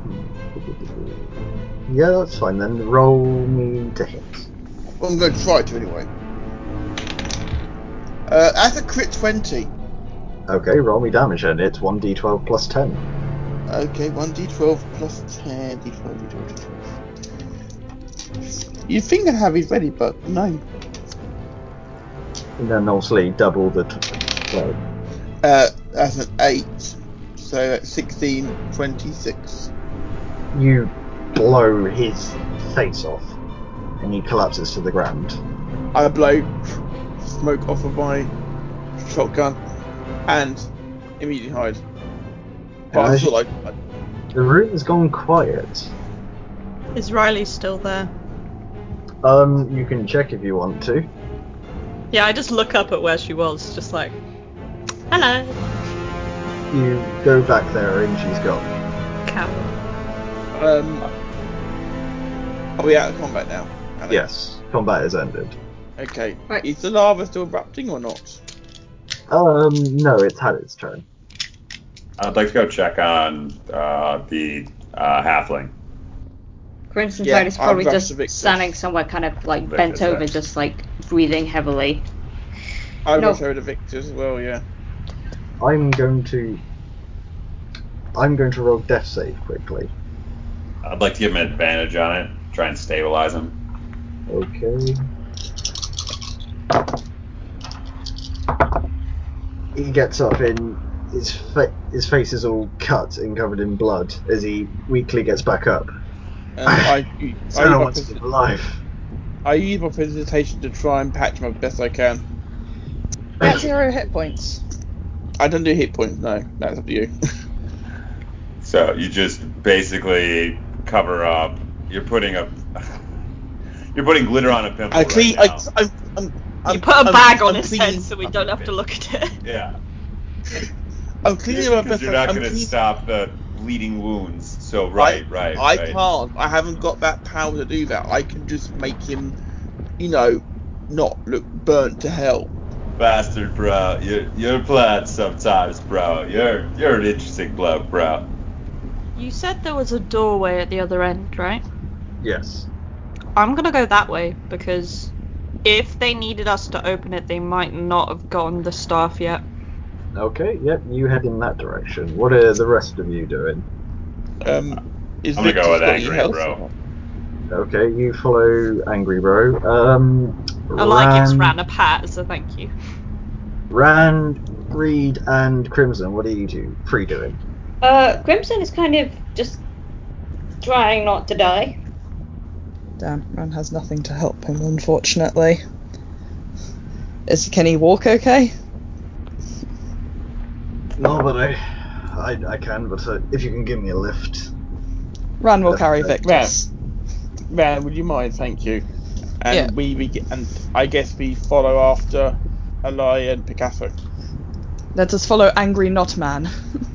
Yeah, that's fine then. Roll me to hit. Well, I'm going to try to anyway. Uh, that's a crit twenty. Okay, roll me damage and it's one d twelve plus ten. Okay, one d twelve plus ten, d twelve, d twelve, d twelve. You'd think I'd have it ready, but no. And then obviously double the t- twelve. Uh, that's an eight. So that's sixteen, twenty-six. You blow his face off and he collapses to the ground. I blow smoke off of my shotgun and immediately hide. But I As feel like The room has gone quiet. Is Riley still there? Um, you can check if you want to. Yeah, I just look up at where she was, just like, hello. You go back there and she's gone. Cow. um, are we out of combat now? Alex? Yes, combat has ended. Okay. Right. Is the lava still erupting or not? Um, no, it's had its turn. I'd like to go check on uh, the uh, halfling. Crimson Yeah, Tide is I'll probably rush just to Victus. standing somewhere kind of like Victus, bent over, yeah. just like breathing heavily. I No. rush over to Victor as well, yeah. I'm going to. I'm going to roll death save quickly. I'd like to give him advantage on it, try and stabilize him. Okay. He gets up and his fa- his face is all cut and covered in blood as he weakly gets back up. And I, I, So use no my one's pres- alive. I use my presentation to try and patch him up best I can. At zero hit points. I don't do hit points, no. That's up to you. So you just basically cover up. You're putting a. You're putting glitter on a pimple I clean. right now. I, I'm, I'm, You I'm, put a I'm, bag on I'm his cleaning, head so we don't have to look at it. Yeah. I'm cleaning my Because best. you're not I'm going to cleaning, stop the bleeding wounds. So right, right, I right. can't. I haven't got that power to do that. I can just make him, you know, not look burnt to hell. Bastard, bro. You're you're plaid sometimes, bro. You're you're an interesting bloke, bro. You said there was a doorway at the other end, right? Yes. I'm gonna go that way because if they needed us to open it, they might not have gotten the staff yet. Okay, yep, you head in that direction. What are the rest of you doing? Um, is I'm gonna go Victor's with got any angry, health? bro. Okay, you follow Angry Bro. Um, Eli gives Ran, Ran a pat as a thank you. Rand, Reed, and Crimson, what are you two three doing? Uh, Crimson is kind of just trying not to die. Damn, Ran has nothing to help him, unfortunately. Is can he walk okay? No, but I, I, I can, but uh, if you can give me a lift. Ran will That's carry okay. Victus. Man, would you mind? Thank you. And Yeah. we, we get, and I guess we follow after Eli and Picasso. Let us follow Angry Not Man.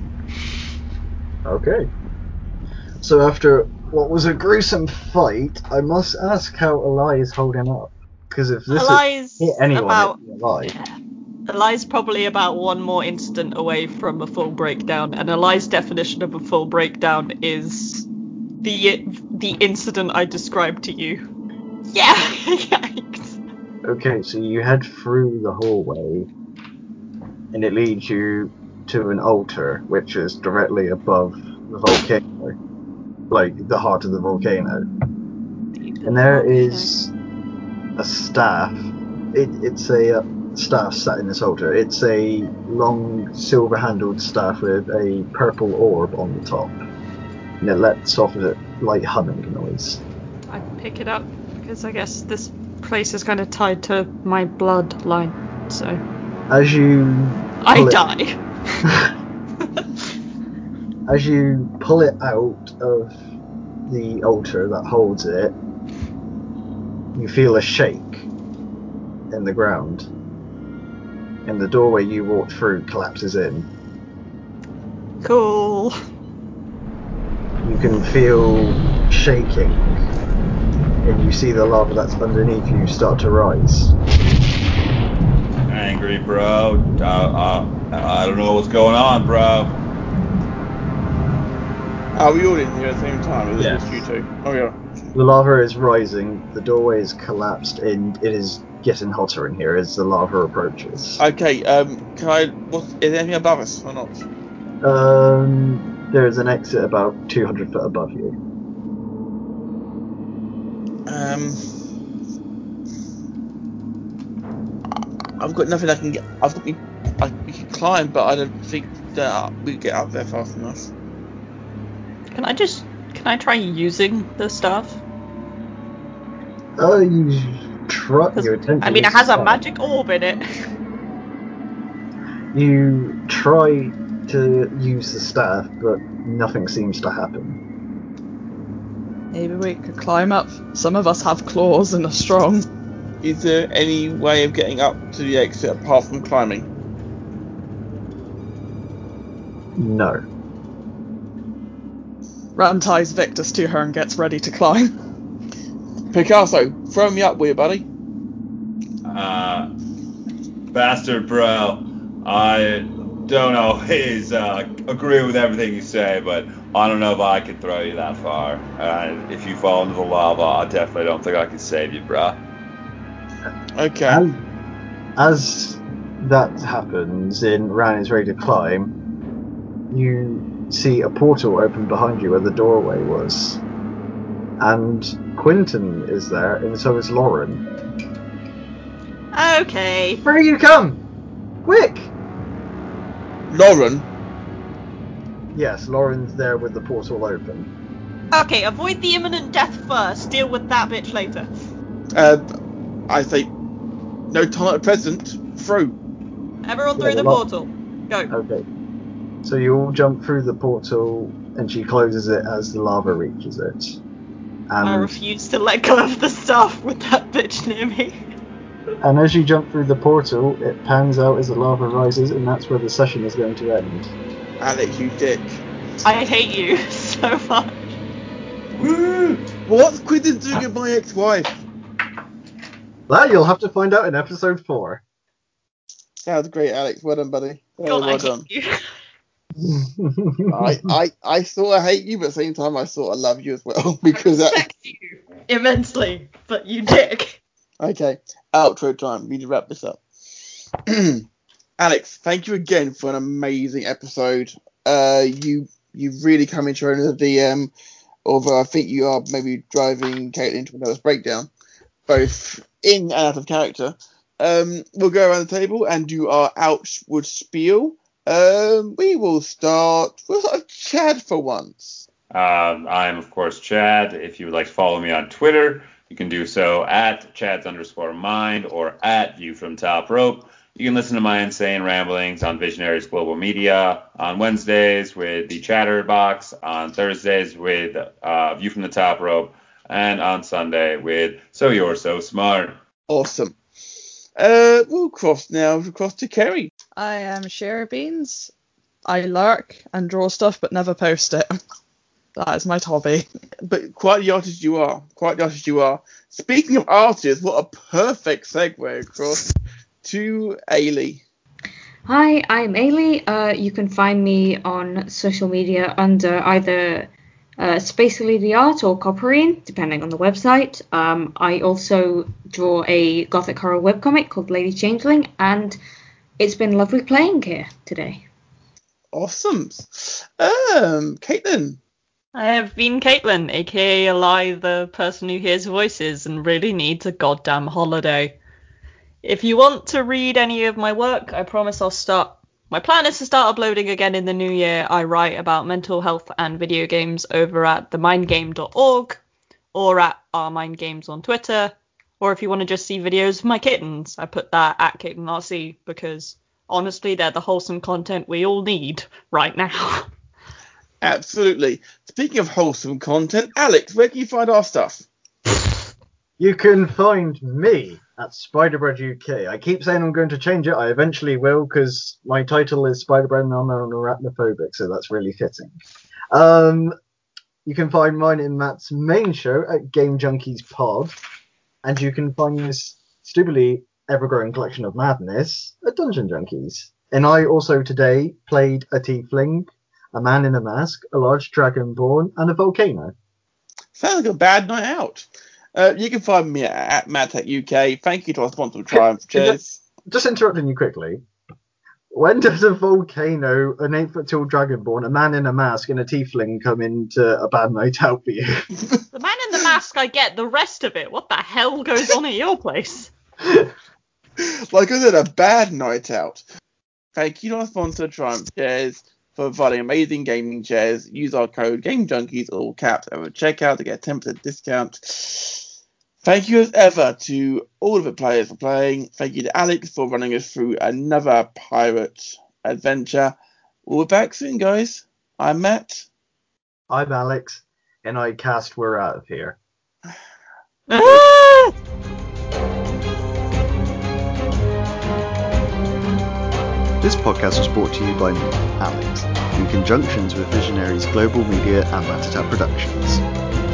Okay. So after what was a gruesome fight, I must ask how Eli is holding up. Because if this Eli's hit anyone, about it'd be Eli. Eli's probably about one more instant away from a full breakdown, and Eli's definition of a full breakdown is the the incident I described to you. Yeah. Yikes. Okay, so you head through the hallway, and it leads you to an altar, which is directly above the volcano, like the heart of the volcano. And there is a staff. It, it's a uh, staff sat in this altar. It's a long silver-handled staff with a purple orb on the top, and it lets off a light humming noise. I pick it up because I guess this place is kind of tied to my bloodline, so As you I pull it- die. As you pull it out of the altar that holds it, you feel a shake in the ground, and the doorway you walked through collapses in. Cool. You can feel shaking, and you see the lava that's underneath you start to rise. Angry, bro. Uh, uh, I don't know what's going on, bro. Are we all in here at the same time? Or is Yes. it just you two? Oh yeah. The lava is rising, the doorway is collapsed, and it is getting hotter in here as the lava approaches. Okay. Um. Can I? What? Is there anything above us or not? Um, there is an exit about two hundred foot above you. Um. I've got nothing I can get. I've got me. I, we can climb, but I don't think that we get up there fast enough. Can I just can I try using the staff? Oh, you try. 'Cause, You attempt to I mean, it use has the a staff. magic orb in it. You try to use the staff, but nothing seems to happen. Maybe we could climb up. Some of us have claws and are strong. Is there any way of getting up to the exit apart from climbing? No. Ran ties Victus to her and gets ready to climb. Picasso, throw me up, will you, buddy? Uh, bastard, bro. I don't always uh, agree with everything you say, but I don't know if I can throw you that far. And if you fall into the lava, I definitely don't think I can save you, bro. Okay. As, as that happens and Ran is ready to climb, you see a portal open behind you where the doorway was. And Quinton is there, and so is Lauren. Okay. Where do you come? Quick! Lauren, Yes, Lauren's there with the portal open. Okay, avoid the imminent death first. Deal with that bitch later. Uh, I say, no time at present. Through. Everyone Yeah, through the the lock- portal. Go. Okay. So you all jump through the portal, and she closes it as the lava reaches it. I And, refuse to let go of the staff with that bitch near me. and as you jump through the portal, it pans out as the lava rises, and that's where the session is going to end. Alex, you dick. I hate you so much. What's Quinton doing with my ex-wife? That you'll have to find out in episode four. Sounds great, Alex. Well done, buddy. Very God, well I hate done. you. I, I, I sort of hate you, but at the same time, I sort of love you as well because that. Respect you immensely, but you dick. Okay, outro time. We need to wrap this up. Alex, thank you again for an amazing episode. Uh, you you've really come into your own as a D M, although I think you are maybe driving Caitlin into a nervous breakdown, both in and out of character. Um, we'll go around the table and do our outward spiel. Um, we will start with sort of Chad for once. Um, I'm, of course, Chad. If you would like to follow me on Twitter, you can do so at Chad's underscore mind or at View from Top Rope. You can listen to my insane ramblings on Visionaries Global Media on Wednesdays with the Chatterbox, on Thursdays with uh, View from the Top Rope, and on Sunday with So You're So Smart. Awesome. Uh, we'll cross now across to Kerry. I am Shara Beans. I lurk and draw stuff but never post it. That is my hobby. But quite the artist you are. Quite the artist you are. Speaking of artists, what a perfect segue across to Ailey. Hi, I'm Ailey. Uh, you can find me on social media under either uh, Space Lady Art or Copperine, depending on the website. Um, I also draw a gothic horror webcomic called Lady Changeling, and it's been lovely playing here today. Awesome. Um, Caitlin. I have been Caitlin, aka Eli, the person who hears voices and really needs a goddamn holiday. If you want to read any of my work, I promise I'll start. My plan is to start uploading again in the new year. I write about mental health and video games over at the mind game dot org or at our mind games on Twitter. Or if you want to just see videos of my kittens, I put that at Kitten R C because honestly, they're the wholesome content we all need right now. Absolutely. Speaking of wholesome content, Alex, where can you find our stuff? You can find me at Spiderbread U K. I keep saying I'm going to change it. I eventually will, because my title is Spiderbread and I'm an arachnophobic, so that's really fitting. Um, you can find mine in Matt's main show at Game Junkies Pod, and you can find this stupidly ever-growing collection of madness at Dungeon Junkies. And I also today played a tiefling, a man in a mask, a large dragonborn, and a volcano. Sounds like a bad night out. Uh, you can find me at MadTech U K. Thank you to our sponsor, Triumph. Cheers. Just interrupting you quickly. When does a volcano, an eight-foot tall dragonborn, a man in a mask, and a tiefling come into a bad night out for you? The man in the mask, I get. The rest of it, what the hell goes on at your place? Like I said, a bad night out. Thank you to our sponsor, Triumph Chairs, for providing amazing gaming chairs. Use our code GameJunkies, all caps, over checkout to get a ten percent discount. Thank you as ever to all of the players for playing. Thank you to Alex for running us through another pirate adventure. We'll be back soon, guys. I'm Matt. I'm Alex, and I cast We're Out of Here. This podcast was brought to you by me, Alex, in conjunction with Visionaries Global Media and Matatap Productions.